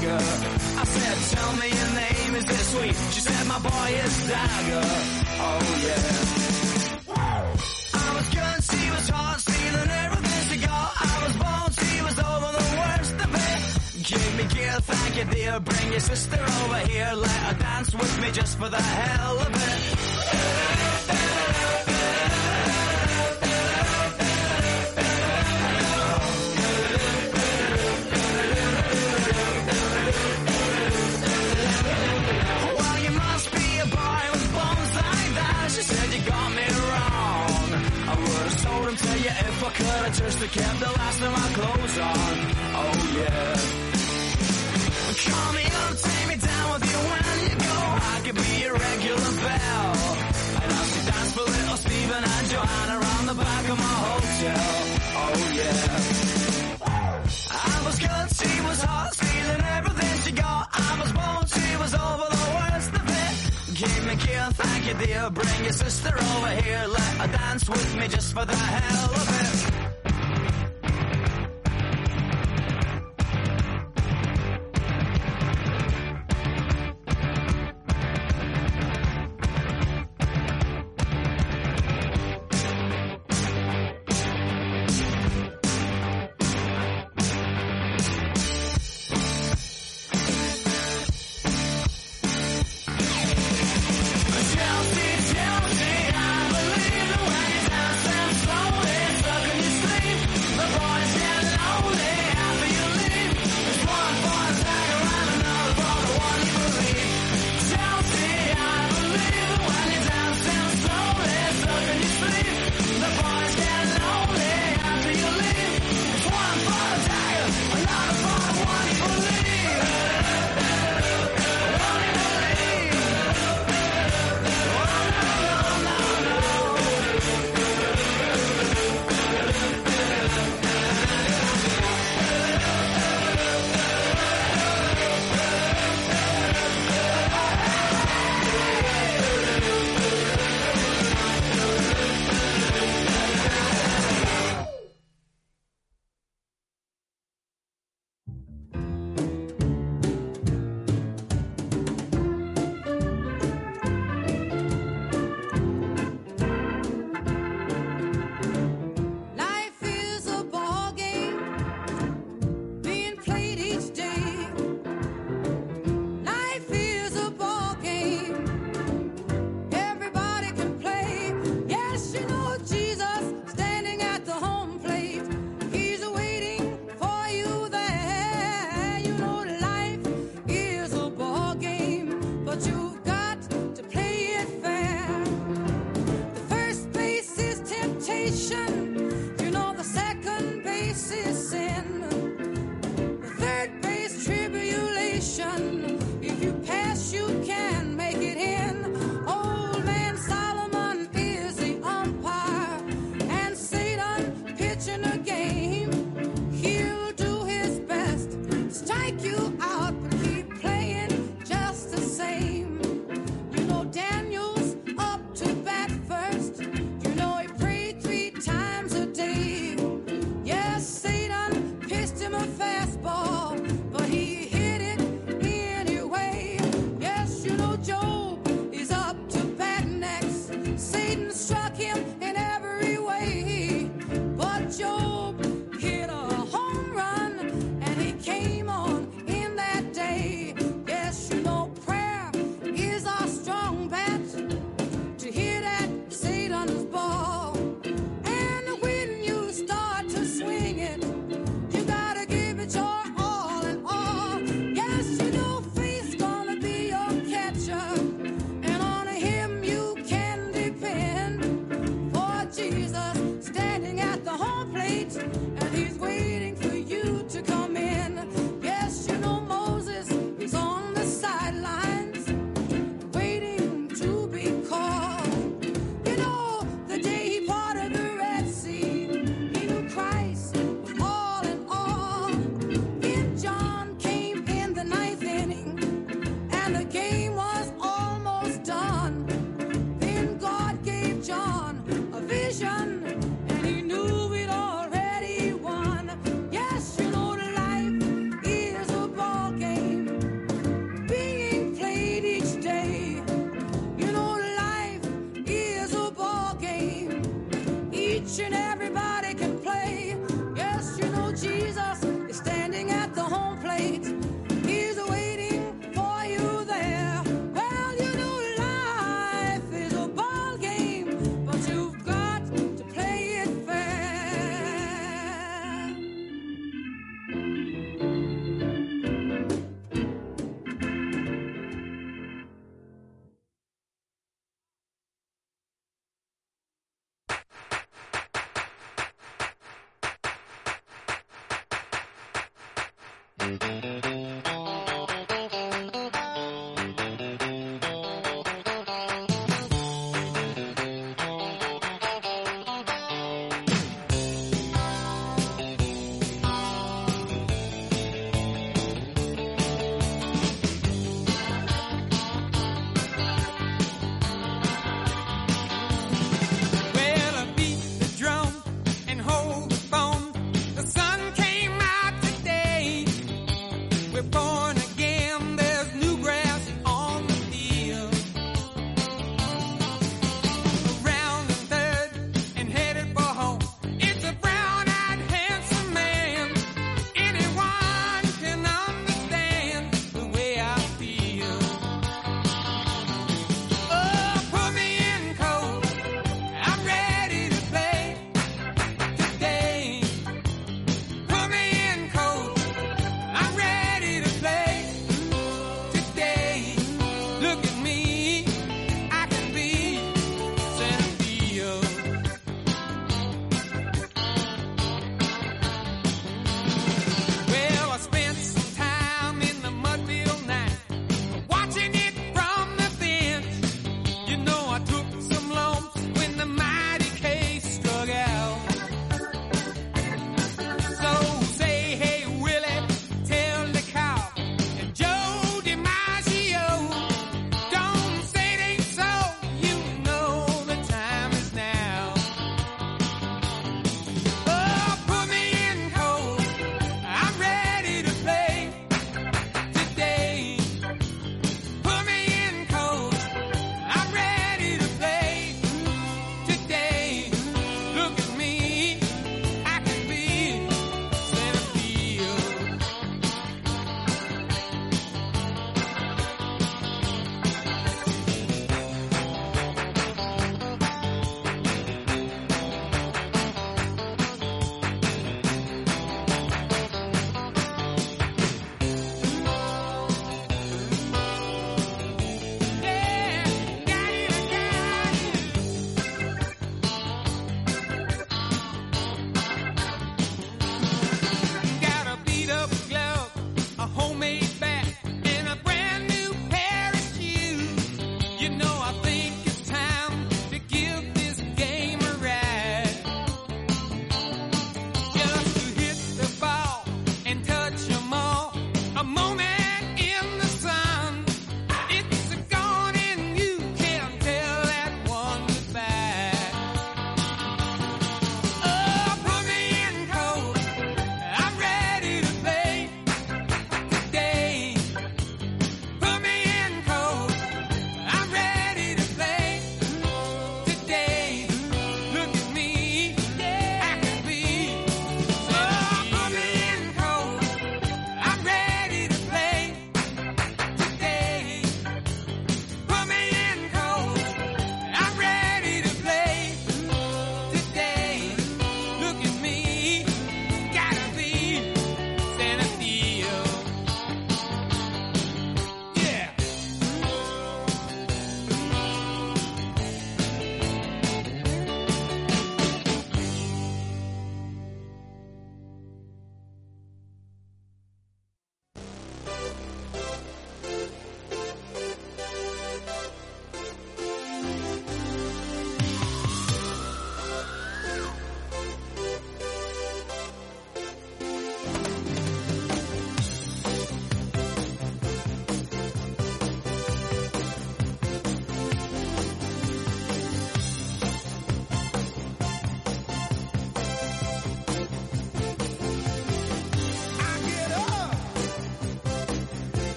swagger. I said, tell me your name, is it sweet? She said, my boy is Dagger. Oh yeah. I was good, she was hot, stealing everything she got. I was bold, she was over the worst of it. Give me gear, thank you dear. Bring your sister over here, let her dance with me just for the hell of it. Well, you must be a boy with bones like that. She said you got me wrong. I would have told him to you if I could. I just have kept the last of my clothes on. Oh yeah. Call me up, take me down with you when you go. I could be your regular belle. And I'll see dance for little Stephen and Joanna around the back of my hotel. Oh yeah. I was good, she was hot, stealing everything she got. I was bold, she was over the worst of it. Give me gear, thank you dear. Bring your sister over here, let her dance with me just for the hell of it. Chelsea, I believe the way you dance and slowly stuck in your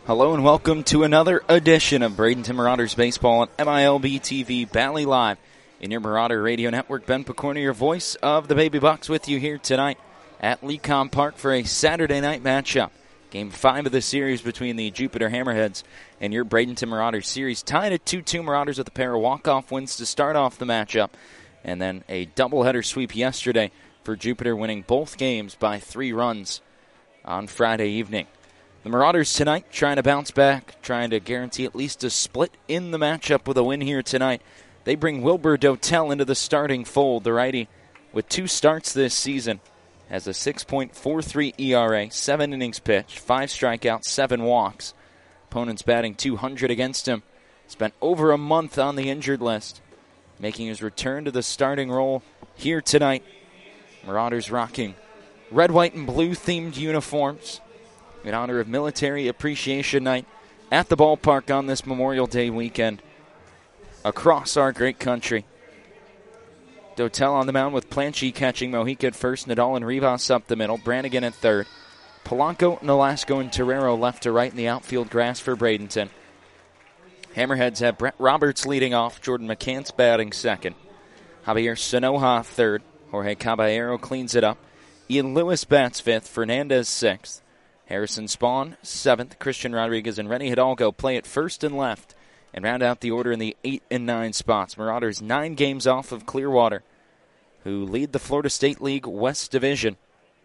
Hello and welcome to another edition of Bradenton Marauders Baseball on MILB TV Valley Live in your Marauder Radio Network. Ben Picorni, your voice of the Baby Bucks, with you here tonight at Lecom Park for a Saturday night matchup. Game 5 of the series between the Jupiter Hammerheads and your Bradenton Marauders series. Tied at 2-2, Marauders with a pair of walk-off wins to start off the matchup. And then a doubleheader sweep yesterday for Jupiter, winning both games by 3 runs on Friday evening. The Marauders tonight trying to bounce back, trying to guarantee at least a split in the matchup with a win here tonight. They bring Wilbur Dotel into the starting fold. The righty, with 2 starts this season, has a 6.43 ERA, 7 innings pitched, 5 strikeouts, 7 walks. Opponents batting .200 against him. Spent over a month on the injured list, making his return to the starting role here tonight. Marauders rocking red, white, and blue themed uniforms in honor of Military Appreciation Night at the ballpark on this Memorial Day weekend across our great country. Dotel on the mound with Planche catching, Mojica at first, Nadal and Rivas up the middle, Brannigan at third, Polanco, Nolasco, and Torrero left to right in the outfield grass for Bradenton. Hammerheads have Brett Roberts leading off, Jordan McCants batting second, Javier Sonoja third, Jorge Caballero cleans it up, Ian Lewis bats fifth, Fernandez sixth, Harrison Spawn, 7th. Christian Rodriguez and Renny Hidalgo play at first and left and round out the order in the 8 and 9 spots. Marauders 9 games off of Clearwater, who lead the Florida State League West Division.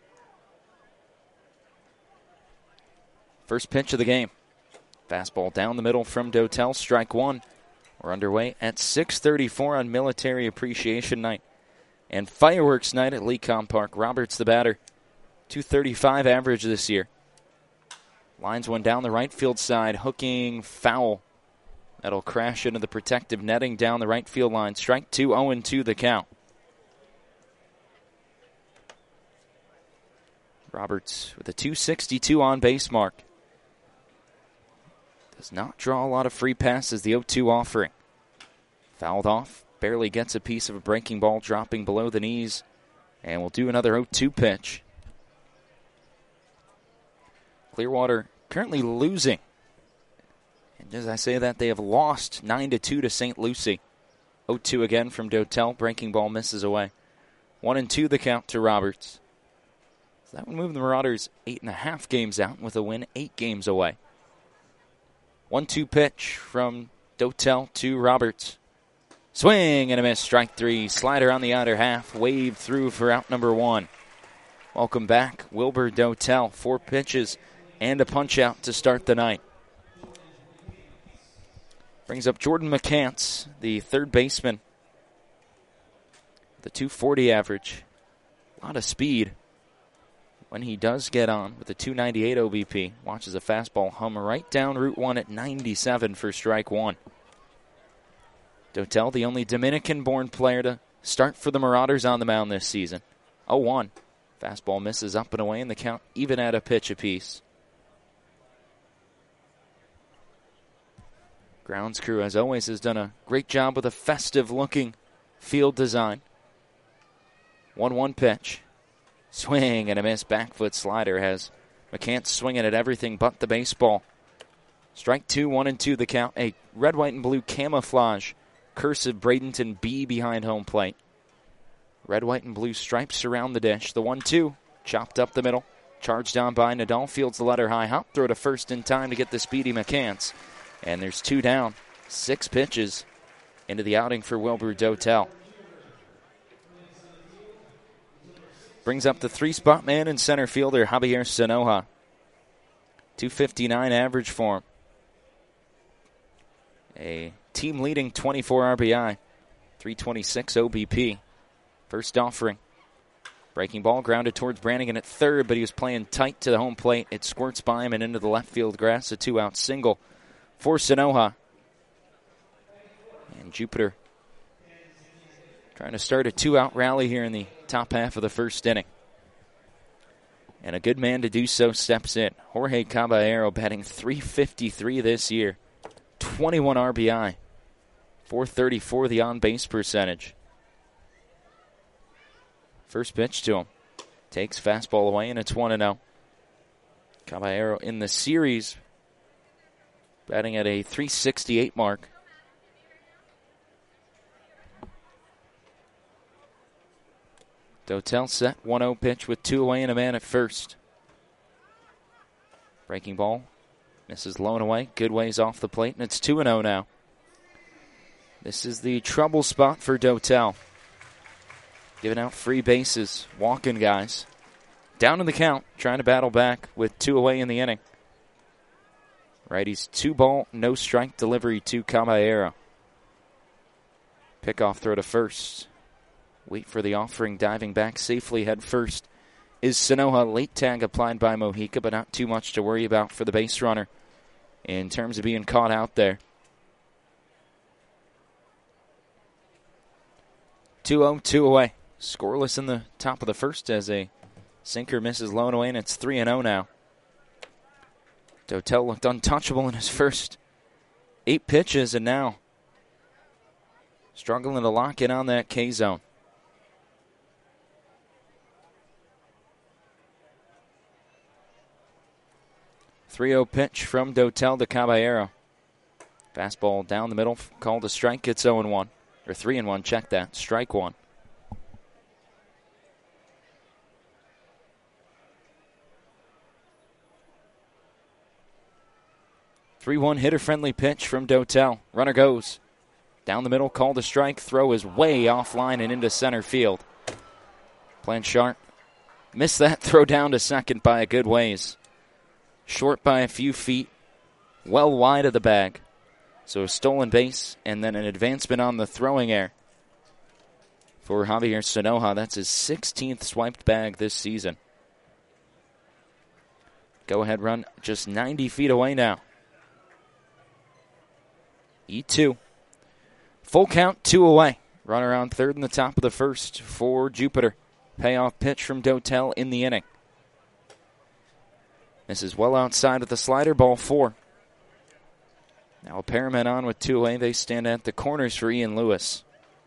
First pitch of the game. Fastball down the middle from Dotel, strike one. We're underway at 6:34 on Military Appreciation Night and Fireworks Night at Lecom Park. Roberts the batter, .235 average this year. Lines one down the right field side, hooking foul. That'll crash into the protective netting down the right field line. Strike two, 0-2 the count. Roberts with a .262 on base mark. Does not draw a lot of free passes, the 0-2 offering. Fouled off, barely gets a piece of a breaking ball dropping below the knees. And we'll do another 0-2 pitch. Clearwater currently losing. And as I say that, they have lost 9-2 to St. Lucie. 0-2 again from Dotel. Breaking ball misses away. 1-2 the count to Roberts. So that would move the Marauders 8.5 games out with a win 8 games away. 1-2 pitch from Dotel to Roberts. Swing and a miss. Strike three. Slider on the outer half. Waved through for out number 1. Welcome back, Wilbur Dotel. 4 pitches and a punch-out to start the night. Brings up Jordan McCants, the third baseman. The .240 average. A lot of speed when he does get on with a .298 OBP. Watches a fastball hum right down Route 1 at 97 for strike one. Dotel, the only Dominican-born player to start for the Marauders on the mound this season. 0-1. Fastball misses up and away, and the count even at a pitch apiece. Grounds crew, as always, has done a great job with a festive-looking field design. 1-1 pitch. Swing and a miss. Back foot slider has McCants swinging at everything but the baseball. Strike two, 1-2 the count. A red, white, and blue camouflage cursive Bradenton B behind home plate. Red, white, and blue stripes around the dish. The 1-2 chopped up the middle. Charged down by Nadal. Fields the letter high. Hop throw to first in time to get the speedy McCants. And there's 2 down. 6 pitches into the outing for Wilbur Dotel. Brings up the 3-spot man and center fielder, Javier Sonoja. .259 average for him. A team-leading 24 RBI. .326 OBP. First offering. Breaking ball grounded towards Brannigan at third, but he was playing tight to the home plate. It squirts by him and into the left field grass. A 2-out single for Sonoja. And Jupiter trying to start a 2-out rally here in the top half of the first inning. And a good man to do so steps in. Jorge Caballero batting .353 this year. 21 RBI. .434 the on-base percentage. First pitch to him. Takes fastball away, and it's 1-0. Caballero in the series batting at a .368 mark. Dotel set, 1-0 pitch with 2 away and a man at first. Breaking ball, misses low and away, good ways off the plate, and it's 2-0 now. This is the trouble spot for Dotel. Giving out free bases, walking guys. Down in the count, trying to battle back with 2 away in the inning. Righty's 2-ball, no strike delivery to Caballero. Pickoff throw to first. Wait for the offering, diving back safely head first is Sanoja. Late tag applied by Mojica, but not too much to worry about for the base runner in terms of being caught out there. 2-0, 2 away. Scoreless in the top of the first as a sinker misses low and away, and it's 3-0 now. Dotel looked untouchable in his first 8 pitches, and now struggling to lock in on that K-zone. 3-0 pitch from Dotel to Caballero. Fastball down the middle, called a strike. It's 0-1. Or 3-1, check that. Strike one. (3-1) hitter-friendly pitch from Dotel. Runner goes. Down the middle, called a strike. Throw is way offline and into center field. Blanchard missed that throw down to second by a good ways. Short by a few feet, well wide of the bag. So a stolen base and then an advancement on the throwing error for Javier Sanoja. That's his 16th swiped bag this season. Go-ahead run just 90 feet away now. E2. Full count, 2 away. Runner on third in the top of the first for Jupiter. Payoff pitch from Dotel in the inning. This is well outside with the slider, ball 4. Now a pairman on with 2 away. They stand at the corners for Ian Lewis.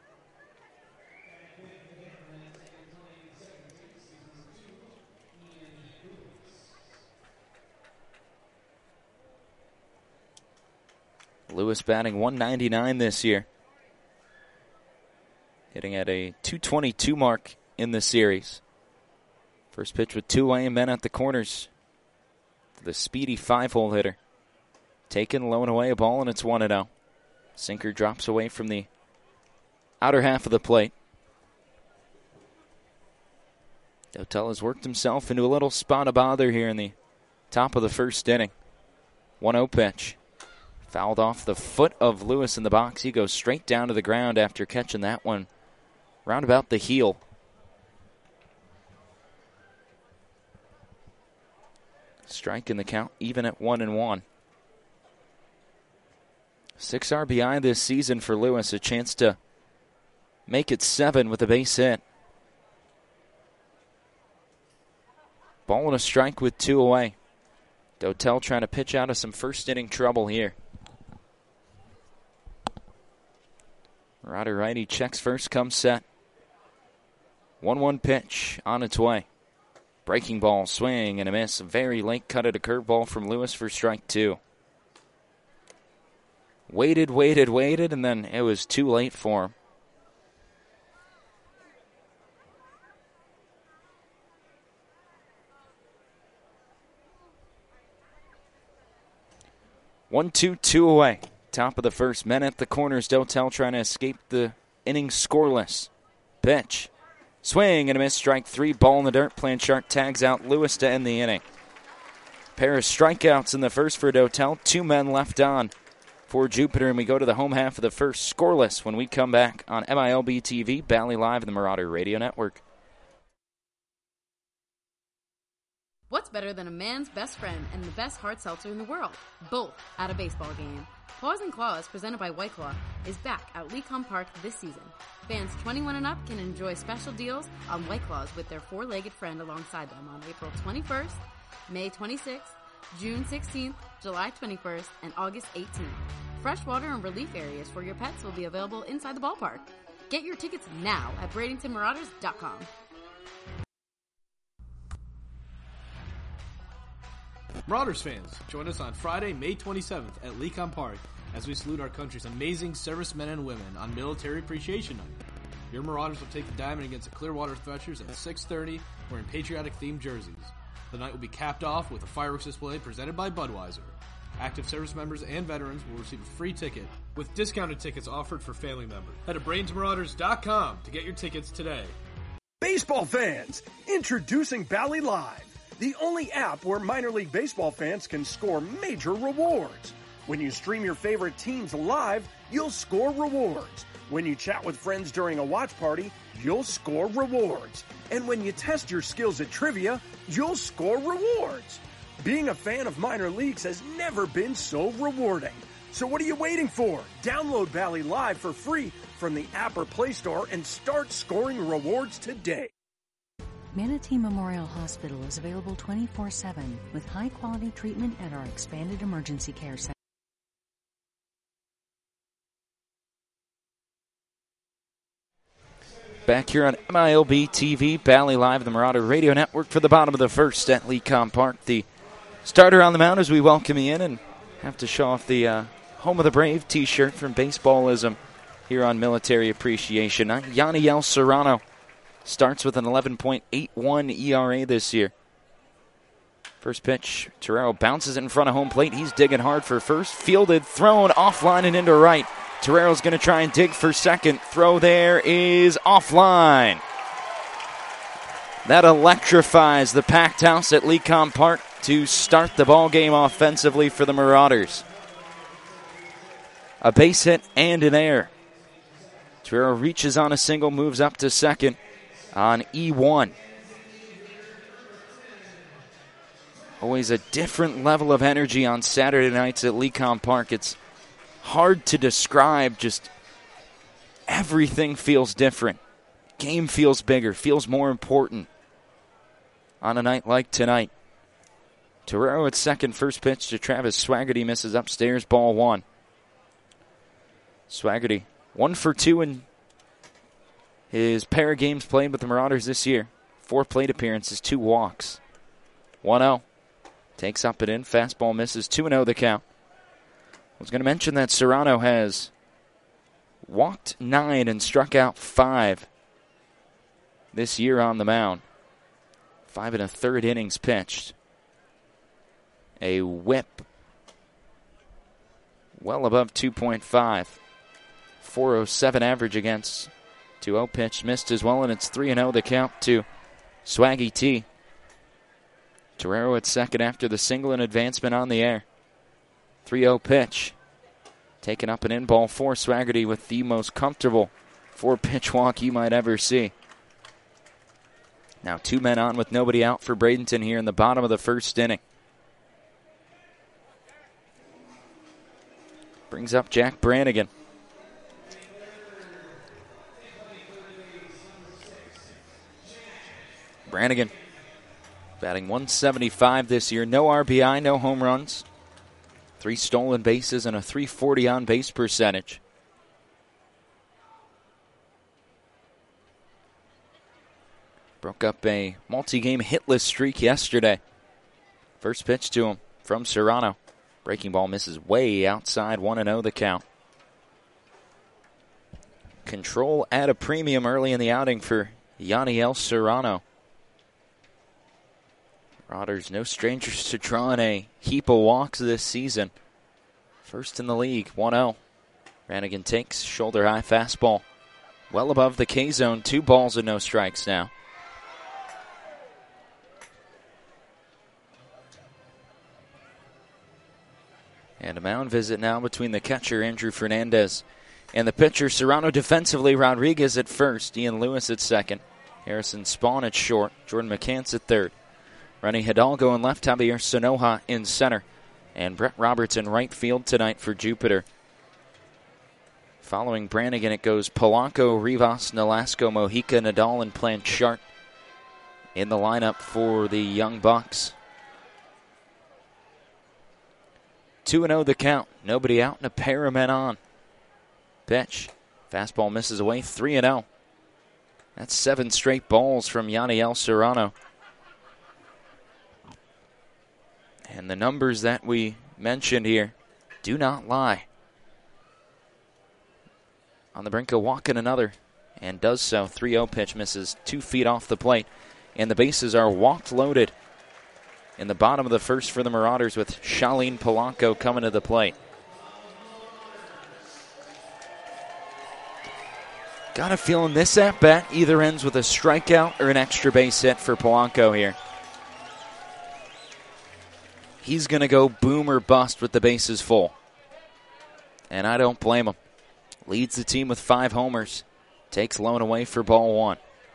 Lewis batting .199 this year. Hitting at a .222 mark in the series. First pitch with 2 away and men at the corners. The speedy 5-hole hitter. Taken low and away, a ball, and it's 1-0. Sinker drops away from the outer half of the plate. Dotel has worked himself into a little spot of bother here in the top of the first inning. 1-0 pitch. Fouled off the foot of Lewis in the box. He goes straight down to the ground after catching that one round about the heel. Strike in the count, even at 1-1. 6 RBI this season for Lewis, a chance to make it 7 with a base hit. Ball and a strike with 2 away. Dotel trying to pitch out of some first inning trouble here. Marauder righty checks first, comes set. 1-1 pitch on its way. Breaking ball, swing and a miss. Very late cut at a curveball from Lewis for strike 2. Waited, and then it was too late for him. One, two away. Top of the first. Men at the corners. Dotel trying to escape the inning scoreless. Pitch. Swing and a miss. Strike 3. Ball in the dirt. Blanchard tags out Lewis to end the inning. Pair of strikeouts in the first for Dotel. 2 men left on for Jupiter, and we go to the home half of the first. Scoreless when we come back on MILB TV, Bally Live, and the Marauder Radio Network. What's better than a man's best friend and the best hard seltzer in the world? Both at a baseball game. Paws and Claws, presented by White Claw, is back at Lecom Park this season. Fans 21 and up can enjoy special deals on White Claws with their four-legged friend alongside them on April 21st, May 26th, June 16th, July 21st, and August 18th. Freshwater and relief areas for your pets will be available inside the ballpark. Get your tickets now at BradentonMarauders.com. Marauders fans, join us on Friday, May 27th at Lecom Park as we salute our country's amazing servicemen and women on Military Appreciation Night. Your Marauders will take the diamond against the Clearwater Threshers at 6:30 wearing patriotic-themed jerseys. The night will be capped off with a fireworks display presented by Budweiser. Active service members and veterans will receive a free ticket with discounted tickets offered for family members. Head to BrainsMarauders.com to get your tickets today. Baseball fans, introducing Bally Live, the only app where minor league baseball fans can score major rewards. When you stream your favorite teams live, you'll score rewards. When you chat with friends during a watch party, you'll score rewards. And when you test your skills at trivia, you'll score rewards. Being a fan of minor leagues has never been so rewarding. So what are you waiting for? Download Bally Live for free from the app or Play Store and start scoring rewards today. Manatee Memorial Hospital is available 24/7 with high-quality treatment at our expanded emergency care center. Back here on MILB TV, Bally Live, the Marauder Radio Network for the bottom of the first at Lecom Park. The starter on the mound as we welcome you in and have to show off the Home of the Brave t-shirt from Baseballism here on Military Appreciation Night. Yaniel Serrano starts with an 11.81 ERA this year. First pitch, Torero bounces it in front of home plate. He's digging hard for first. Fielded, thrown offline and into right. Torero's going to try and dig for second. Throw there is offline. That electrifies the packed house at Lecom Park to start the ball game offensively for the Marauders. A base hit and an error. Torero reaches on a single, moves up to second on E1. Always a different level of energy on Saturday nights at Lecom Park. It's hard to describe, just everything feels different. Game feels bigger, feels more important on a night like tonight. Torero at second, first pitch to Travis Swaggerty, misses upstairs, ball one. Swaggerty 1 for 2 in his pair of games played with the Marauders this year. 4 plate appearances, 2 walks. 1-0. Takes up and in, fastball misses, 2-0 the count. I was going to mention that Serrano has walked 9 and struck out 5 this year on the mound. 5 1/3 innings pitched. A whip well above 2.5. 407 average against. 2-0 pitch missed as well, and it's 3-0 the count to Swaggy T. Torero at second after the single and advancement on the air. 3-0 pitch. Taken up and in, ball 4. Swaggerty with the most comfortable 4-pitch walk you might ever see. Now 2 men on with nobody out for Bradenton here in the bottom of the first inning. Brings up Jack Brannigan. Brannigan batting .175 this year. No RBI, no home runs. 3 stolen bases and a .340 on base percentage. Broke up a multi-game hitless streak yesterday. First pitch to him from Serrano. Breaking ball misses way outside, 1-0 the count. Control at a premium early in the outing for Yaniel Serrano. Marauders no strangers to drawing a heap of walks this season. First in the league, 1-0. Brannigan takes shoulder high fastball. Well above the K zone, 2 balls and no strikes now. And a mound visit now between the catcher, Andrew Fernandez, and the pitcher, Serrano defensively. Rodriguez at first, Ian Lewis at second, Harrison Spawn at short, Jordan McCants at third. Renny Hidalgo in left, Javier Sonoja in center, and Brett Roberts in right field tonight for Jupiter. Following Brannigan, it goes Polanco, Rivas, Nolasco, Mojica, Nadal, and Planchart in the lineup for the Young Bucks. 2-0 the count. Nobody out and a pair of men on. Pitch. Fastball misses away. 3-0. That's 7 straight balls from Yaniel Serrano. And the numbers that we mentioned here do not lie. On the brink of walking another, and does so. 3-0 pitch misses 2 feet off the plate. And the bases are walked loaded in the bottom of the first for the Marauders with Charlene Polanco coming to the plate. Got a feeling this at-bat either ends with a strikeout or an extra base hit for Polanco here. He's going to go boom or bust with the bases full. And I don't blame him. Leads the team with 5 homers. Takes lone away for ball 1.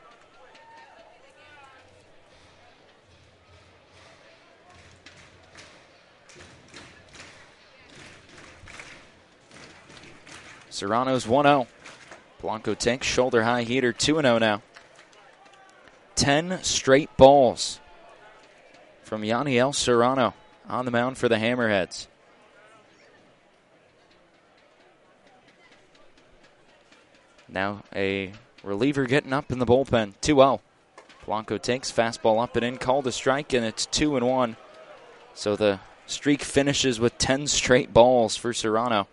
Serrano's 1-0. Polanco takes shoulder high heater, 2-0 now. 10 straight balls from Yaniel Serrano on the mound for the Hammerheads. Now a reliever getting up in the bullpen, 2-0. Polanco takes fastball up and in, called a strike, and it's 2-1. So the streak finishes with 10 straight balls for Serrano.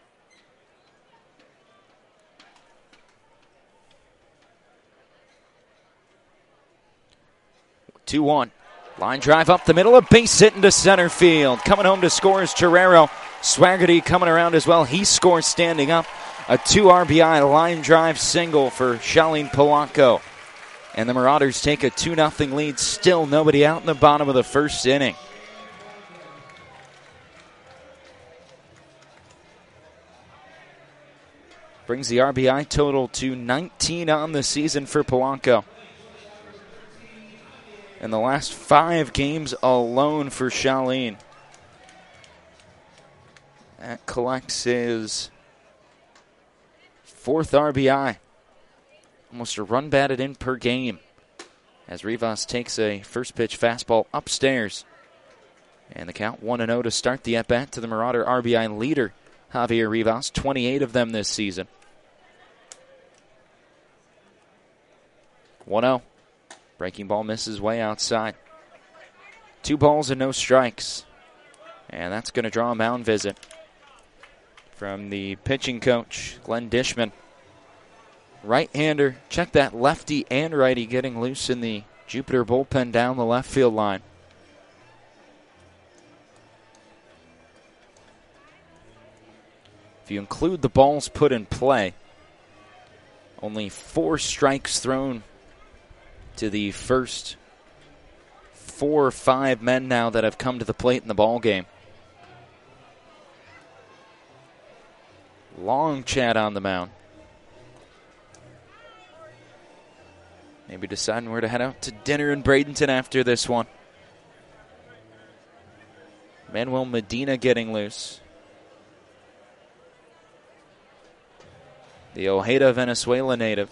Two-one. Line drive up the middle, a base hit into center field. Coming home to score is Terrero. Swaggerty coming around as well. He scores standing up. A 2 RBI line drive single for Charlene Polanco. And the Marauders take a 2-0 lead. Still nobody out in the bottom of the first inning. Brings the RBI total to 19 on the season for Polanco. In the last 5 games alone for Charlene. That collects his 4th RBI. Almost a run batted in per game. As Rivas takes a first pitch fastball upstairs. And the count 1-0 to start the at-bat to the Marauder RBI leader, Javier Rivas. 28 of them this season. 1-0. Breaking ball misses way outside. 2 balls and no strikes. And that's going to draw a mound visit from the pitching coach, Glenn Dishman. Right-hander. Check that, lefty and righty getting loose in the Jupiter bullpen down the left field line. If you include the balls put in play, only 4 strikes thrown to the first 4 or 5 men now that have come to the plate in the ball game. Long chat on the mound. Maybe deciding where to head out to dinner in Bradenton after this one. Manuel Medina getting loose. The Ojeda, Venezuela native.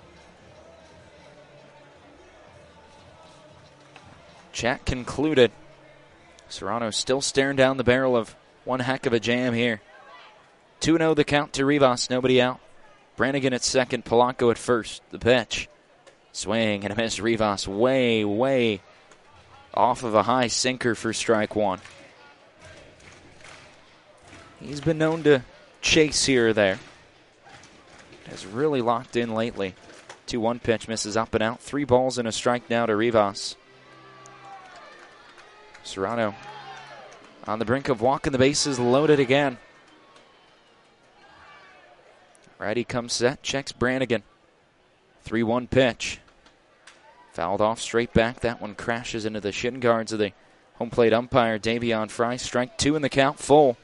Chat concluded. Serrano still staring down the barrel of one heck of a jam here. 2-0 the count to Rivas, nobody out. Brannigan at second, Polanco at first. The pitch. Swing and a miss. Rivas way, way off of a high sinker for strike 1. He's been known to chase here or there. Has really locked in lately. 2-1 pitch misses up and out. 3 balls and a strike now to Rivas. Serrano on the brink of walking the bases, loaded again. Righty comes set, checks Brannigan. 3-1 pitch. Fouled off straight back. That one crashes into the shin guards of the home plate umpire, Davion Fry. Strike 2 in the count, full.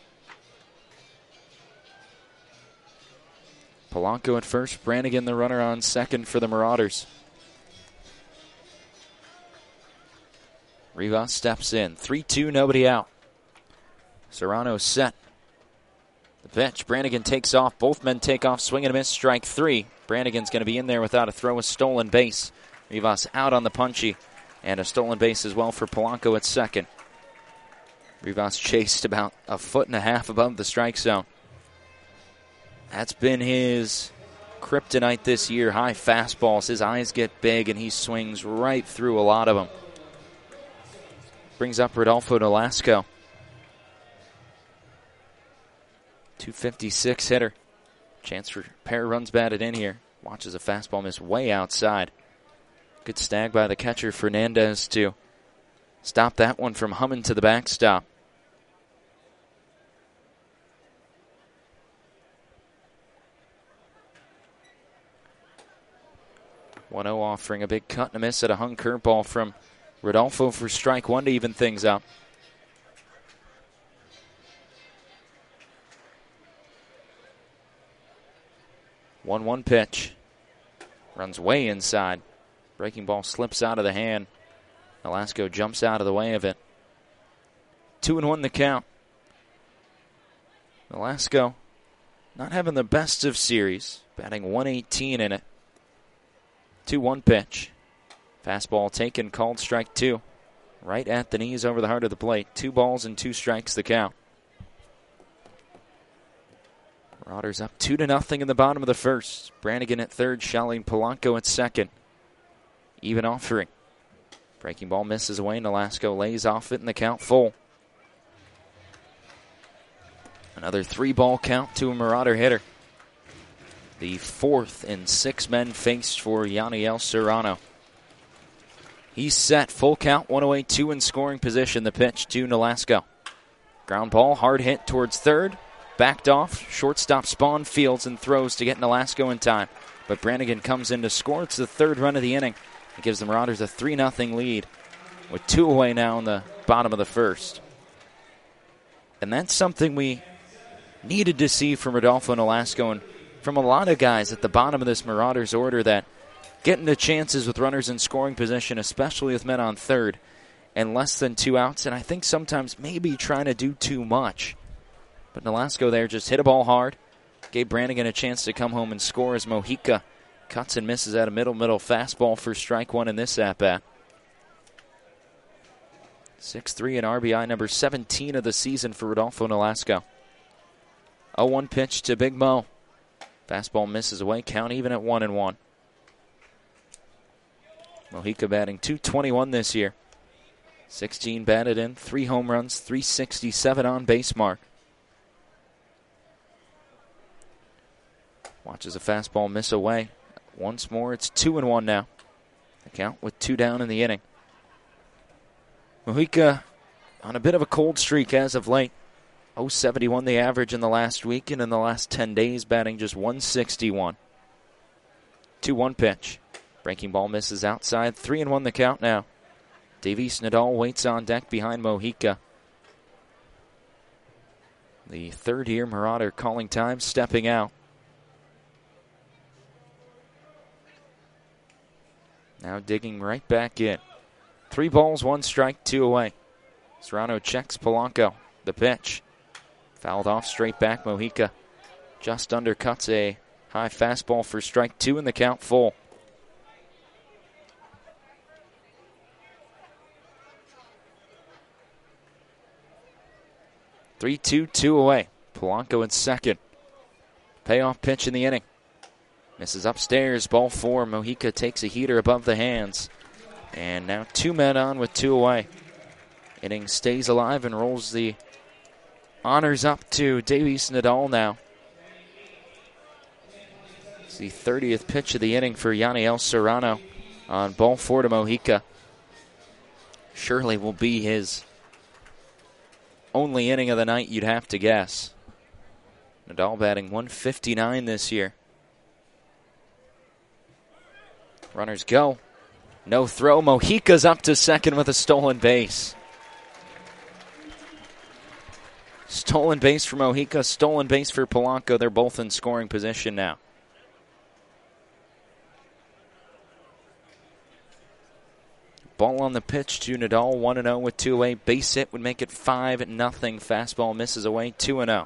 Polanco at first, Brannigan the runner on second for the Marauders. Rivas steps in. 3-2, nobody out. Serrano set. The pitch. Brannigan takes off. Both men take off. Swing and a miss. Strike 3. Brannigan's going to be in there without a throw. A stolen base. Rivas out on the punchy. And a stolen base as well for Polanco at second. Rivas chased about 1.5 feet above the strike zone. That's been his kryptonite this year. High fastballs. His eyes get big and he swings right through a lot of them. brings up Rodolfo Nolasco. 256 hitter. Chance for a pair of runs batted in here. Watches a fastball miss way outside. Good snag by the catcher Fernandez to stop that one from humming to the backstop. One 0 offering a big cut and a miss at a hung curveball from Rodolfo for strike one to even things up. One pitch. Runs way inside. Breaking ball slips out of the hand. Nolasco jumps out of the way of it. 2-1 the count. Nolasco not having the best of series. Batting 118 in it. 2-1 pitch. Fastball taken, called strike two. Right at the knees over the heart of the plate. 2 balls and 2 strikes the count. Marauders up 2-0 in the bottom of the first. Brannigan at third, Shaolin Polanco at second. Even offering. Breaking ball misses away. Nolasco lays off it and the count full. Another 3-ball count to a Marauder hitter. The 4th in 6 men faced for Yaniel Serrano. He's set. Full count, 1-0, 2 in scoring position. The pitch to Nolasco. Ground ball, hard hit towards third. Backed off. Shortstop Spawn fields and throws to get Nolasco in time. But Brannigan comes in to score. It's the 3rd run of the inning. It gives the Marauders a 3-0 lead with 2 away now in the bottom of the first. And that's something we needed to see from Rodolfo Nolasco and from a lot of guys at the bottom of this Marauders order, that getting the chances with runners in scoring position, especially with men on third, and less than 2 outs, and I think sometimes maybe trying to do too much. But Nolasco there just hit a ball hard, gave Brannigan a chance to come home and score as Mojica cuts and misses at a middle fastball for strike one in this at-bat. 6-3 and RBI number 17 of the season for Rodolfo Nolasco. 0-1 pitch to Big Mo. Fastball misses away, count even at 1-1. Mojica batting .221 this year. 16 batted in, 3 home runs, 367 on base mark. Watches a fastball miss away. Once more, it's 2-1 now. The count with 2 down in the inning. Mojica on a bit of a cold streak as of late. 0.71 the average in the last week, and in the last 10 days batting just 161. 2-1 pitch. Breaking ball misses outside. 3-1 the count now. Davis Nadal waits on deck behind Mojica. The third-year Marauder calling time, stepping out. Now digging right back in. 3 balls, 1 strike, 2 away. Serrano checks Polanco. The pitch. Fouled off straight back. Mojica just undercuts a high fastball for strike 2 and the count full. Two away. Polanco in second. Payoff pitch in the inning. Misses upstairs. Ball 4. Mojica takes a heater above the hands. And now 2 men on with 2 away. Inning stays alive and rolls the honors up to Davis Nadal now. It's the 30th pitch of the inning for Yaniel Serrano on ball 4 to Mojica. Surely will be his only inning of the night, you'd have to guess. Nadal batting 159 this year. Runners go. No throw. Mojica's up to second with a stolen base. Stolen base for Mojica, stolen base for Polanco. They're both in scoring position now. Ball on the pitch to Nadal, 1-0 with 2 away. Base hit would make it 5-0. Fastball misses away, 2-0.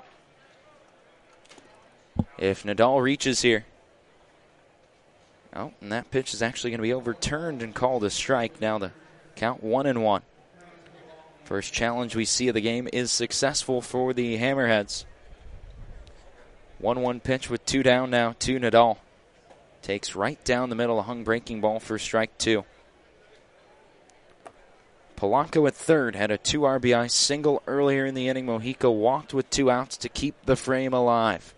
If Nadal reaches here. Oh, and that pitch is actually going to be overturned and called a strike. Now the count 1-1. First challenge we see of the game is successful for the Hammerheads. 1-1 pitch with 2 down now to Nadal. Takes right down the middle, a hung breaking ball for strike 2. Polanco at third had a 2 RBI single earlier in the inning. Mojica walked with 2 outs to keep the frame alive.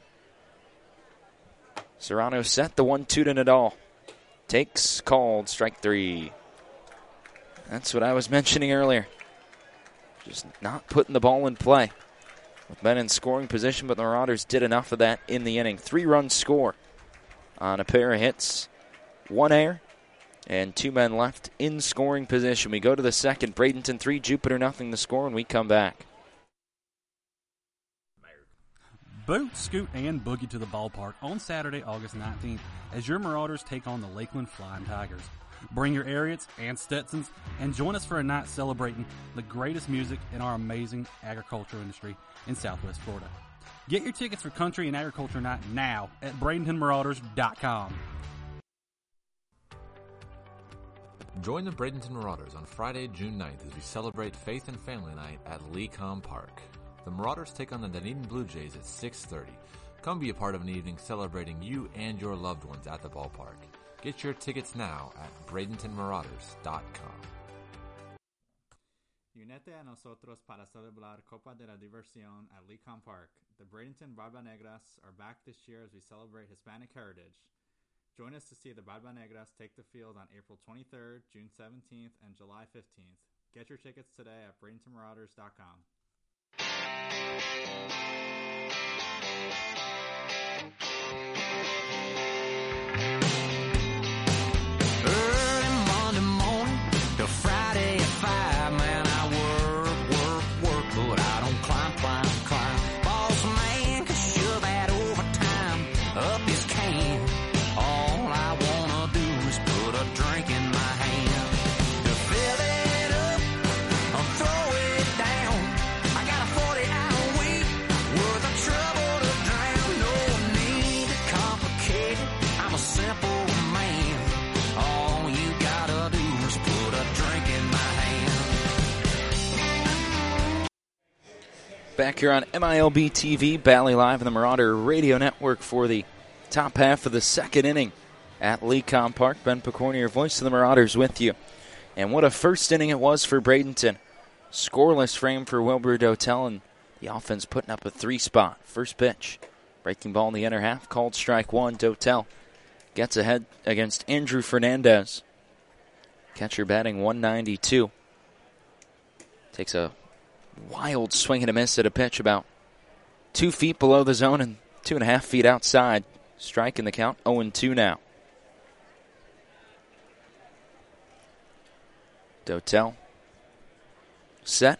Serrano set the 1-2 to Nadal. Takes, called, strike 3. That's what I was mentioning earlier. Just not putting the ball in play. With men in scoring position, but the Marauders did enough of that in the inning. 3-run score on a pair of hits. 1 error and 2 men left in scoring position. We go to the second. Bradenton 3, Jupiter nothing to score, and we come back. Boot, scoot, and boogie to the ballpark on Saturday, August 19th, as your Marauders take on the Lakeland Flying Tigers. Bring your Ariats and Stetsons and join us for a night celebrating the greatest music in our amazing agriculture industry in Southwest Florida. Get your tickets for Country and Agriculture Night now at BradentonMarauders.com. Join the Bradenton Marauders on Friday, June 9th as we celebrate Faith and Family Night at Lecom Park. The Marauders take on the Dunedin Blue Jays at 6:30. Come be a part of an evening celebrating you and your loved ones at the ballpark. Get your tickets now at BradentonMarauders.com. Únete a nosotros para celebrar Copa de la Diversión at Lecom Park. The Bradenton Barba Negras are back this year as we celebrate Hispanic heritage. Join us to see the Barba Negras take the field on April 23rd, June 17th, and July 15th. Get your tickets today at BradentonMarauders.com. Early Monday morning to Friday at 5, man, I work, but I don't climb. Boss man can shove that overtime up his can. All I wanna do is put a drink in my hand. To fill it up or throw it down, I got a 40-hour week worth of trouble to drown. No need to complicate it, I'm a simple man. All you gotta do is put a drink in my hand. Back here on MILB TV, Bally Live and the Marauder Radio Network for the top half of the second inning at Lecom Park. Ben Picorni, your voice of the Marauders, with you. And what a first inning it was for Bradenton. Scoreless frame for Wilbur Dotel, and the offense putting up a 3-spot. First pitch, breaking ball in the inner half, called strike 1. Dotel gets ahead against Andrew Fernandez. Catcher batting 192. Takes a wild swing and a miss at a pitch about 2 feet below the zone and 2.5 feet outside. Strike in the count, 0-2 now. Dotel set.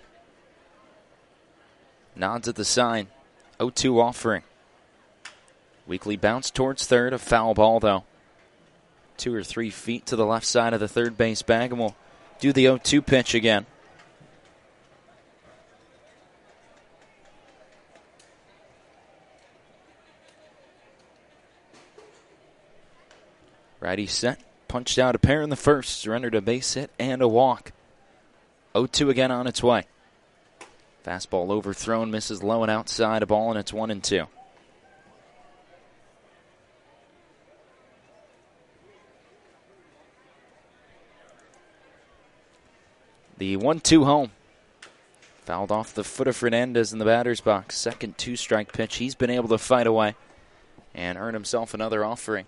Nods at the sign. 0-2 offering. Weekly bounce towards third. A foul ball, though. 2 or 3 feet to the left side of the third base bag, and we'll do the 0-2 pitch again. Righty set, punched out a pair in the first, surrendered a base hit and a walk. 0-2 again on its way. Fastball overthrown, misses low and outside, a ball, and it's 1-2. The 1-2 home. Fouled off the foot of Fernandez in the batter's box. Second 2-strike pitch. He's been able to fight away and earn himself another offering.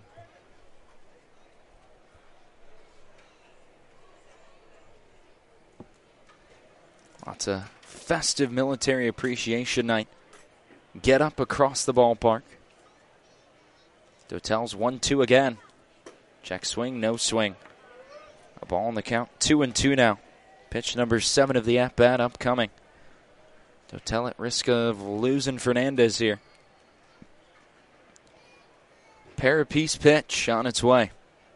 Lots of festive military appreciation night. Get up across the ballpark. Dotel's 1-2 again. Check swing, no swing. A ball in the count, 2-2 now. Pitch number 7 of the at-bat upcoming. Dotel at risk of losing Fernandez here. Parapiece pitch on its way.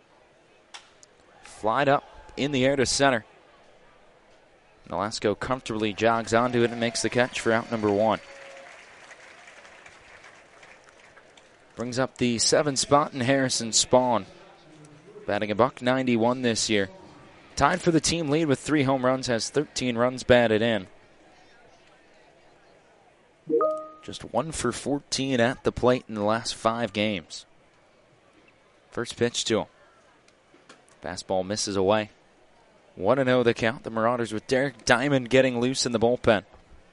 Flied up in the air to center. Nolasco comfortably jogs onto it and makes the catch for out number 1. Brings up the 7 spot in Harrison Spawn. Batting a .191 this year. Tied for the team lead with 3 home runs, has 13 runs batted in. Just 1 for 14 at the plate in the last 5 games. First pitch to him. Fastball misses away. 1-0 the count. The Marauders with Derek Diamond getting loose in the bullpen.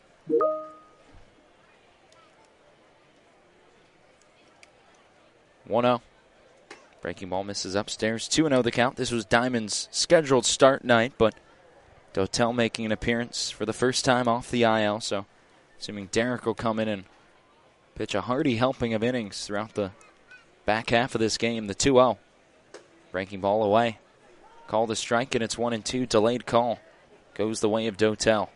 Breaking ball misses upstairs. 2-0 the count. This was Diamond's scheduled start night, but Dotel making an appearance for the first time off the IL, so assuming Derek will come in and pitch a hearty helping of innings throughout the back half of this game. The 2-0. Breaking ball away. Called a strike, and it's 1-2. Delayed call. Goes the way of Dotel.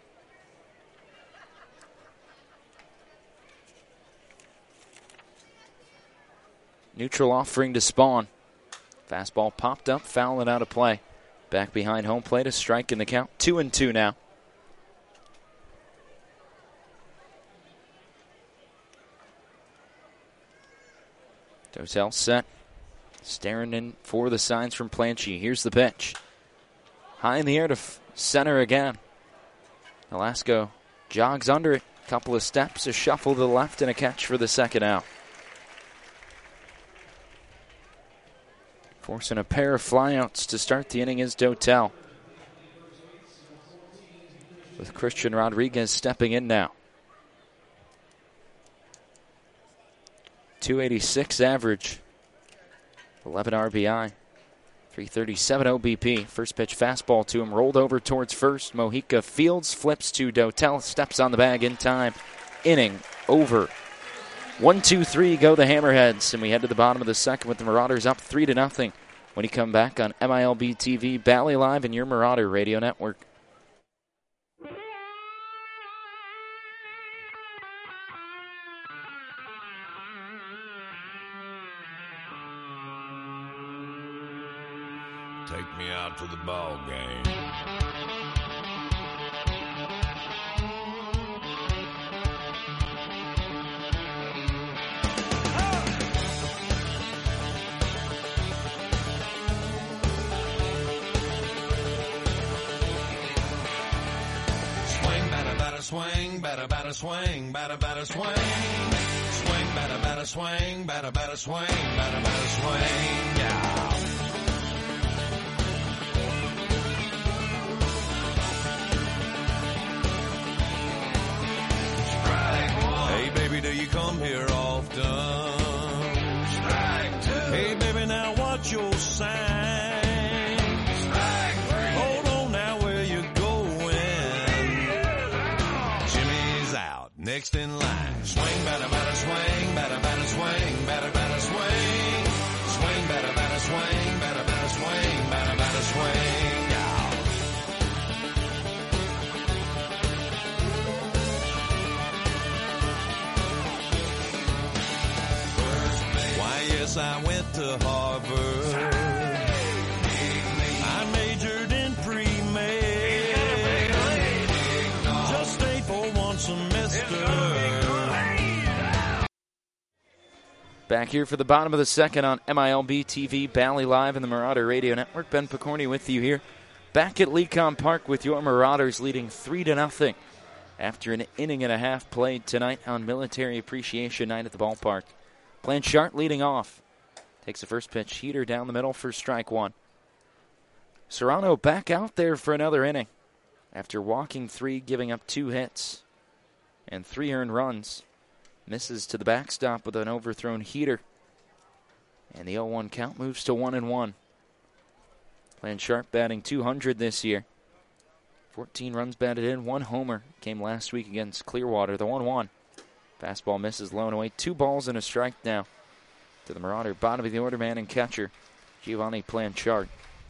Neutral offering to Spawn. Fastball popped up, foul and out of play. Back behind home plate, a strike in the count. 2-2 now. Dotel set. Staring in for the signs from Planche. Here's the pitch. High in the air to center again. Velasco jogs under it. Couple of steps, a shuffle to the left, and a catch for the second out. Forcing a pair of flyouts to start the inning is Dotel, with Christian Rodriguez stepping in now. 286 average, 11 RBI, 337 OBP. First pitch fastball to him, rolled over towards first. Mojica fields, flips to Dotel, steps on the bag in time. Inning over. 1-2-3 go the Hammerheads, and we head to the bottom of the second with the Marauders up 3-0 when you come back on MILB TV, Bally Live, and your Marauder Radio Network. Take me out to the ball game. Swing, batter, batter, swing, batter, batter, swing. Swing, batter, batter, swing, batter, batter, swing, batter, batter, swing. Yeah. Strike one. Hey, baby, do you come here often? Strike two. Hey, baby, now what's your sign? Strike three. Hold on now, where you going? Jimmy's out, next in line. Swing, batter, batter, swing, batter, batter, swing, batter, batter, swing. Swing, batter, batter, swing, batter, batter, swing, batter, batter, swing. Yeah. Why, yes, I went to Harvard. I majored in pre-med. Just stayed for one semester. Back here for the bottom of the second on MILB TV, Bally Live, and the Marauder Radio Network. Ben Picorni with you here. Back at Lecom Park with your Marauders leading 3-0 after an inning and a half played tonight on Military Appreciation Night at the ballpark. Blanchard leading off. Takes the first pitch, heater down the middle for strike one. Serrano back out there for another inning after walking 3, giving up 2 hits and 3 earned runs. Misses to the backstop with an overthrown heater. And the 0-1 count moves to 1-1. Blanchard batting .200 this year. 14 runs batted in, 1 homer. Came last week against Clearwater. The 1-1. Fastball misses low and away. 2 balls and a strike now to the Marauder. Bottom of the order man and catcher, Giovanni Blanchard.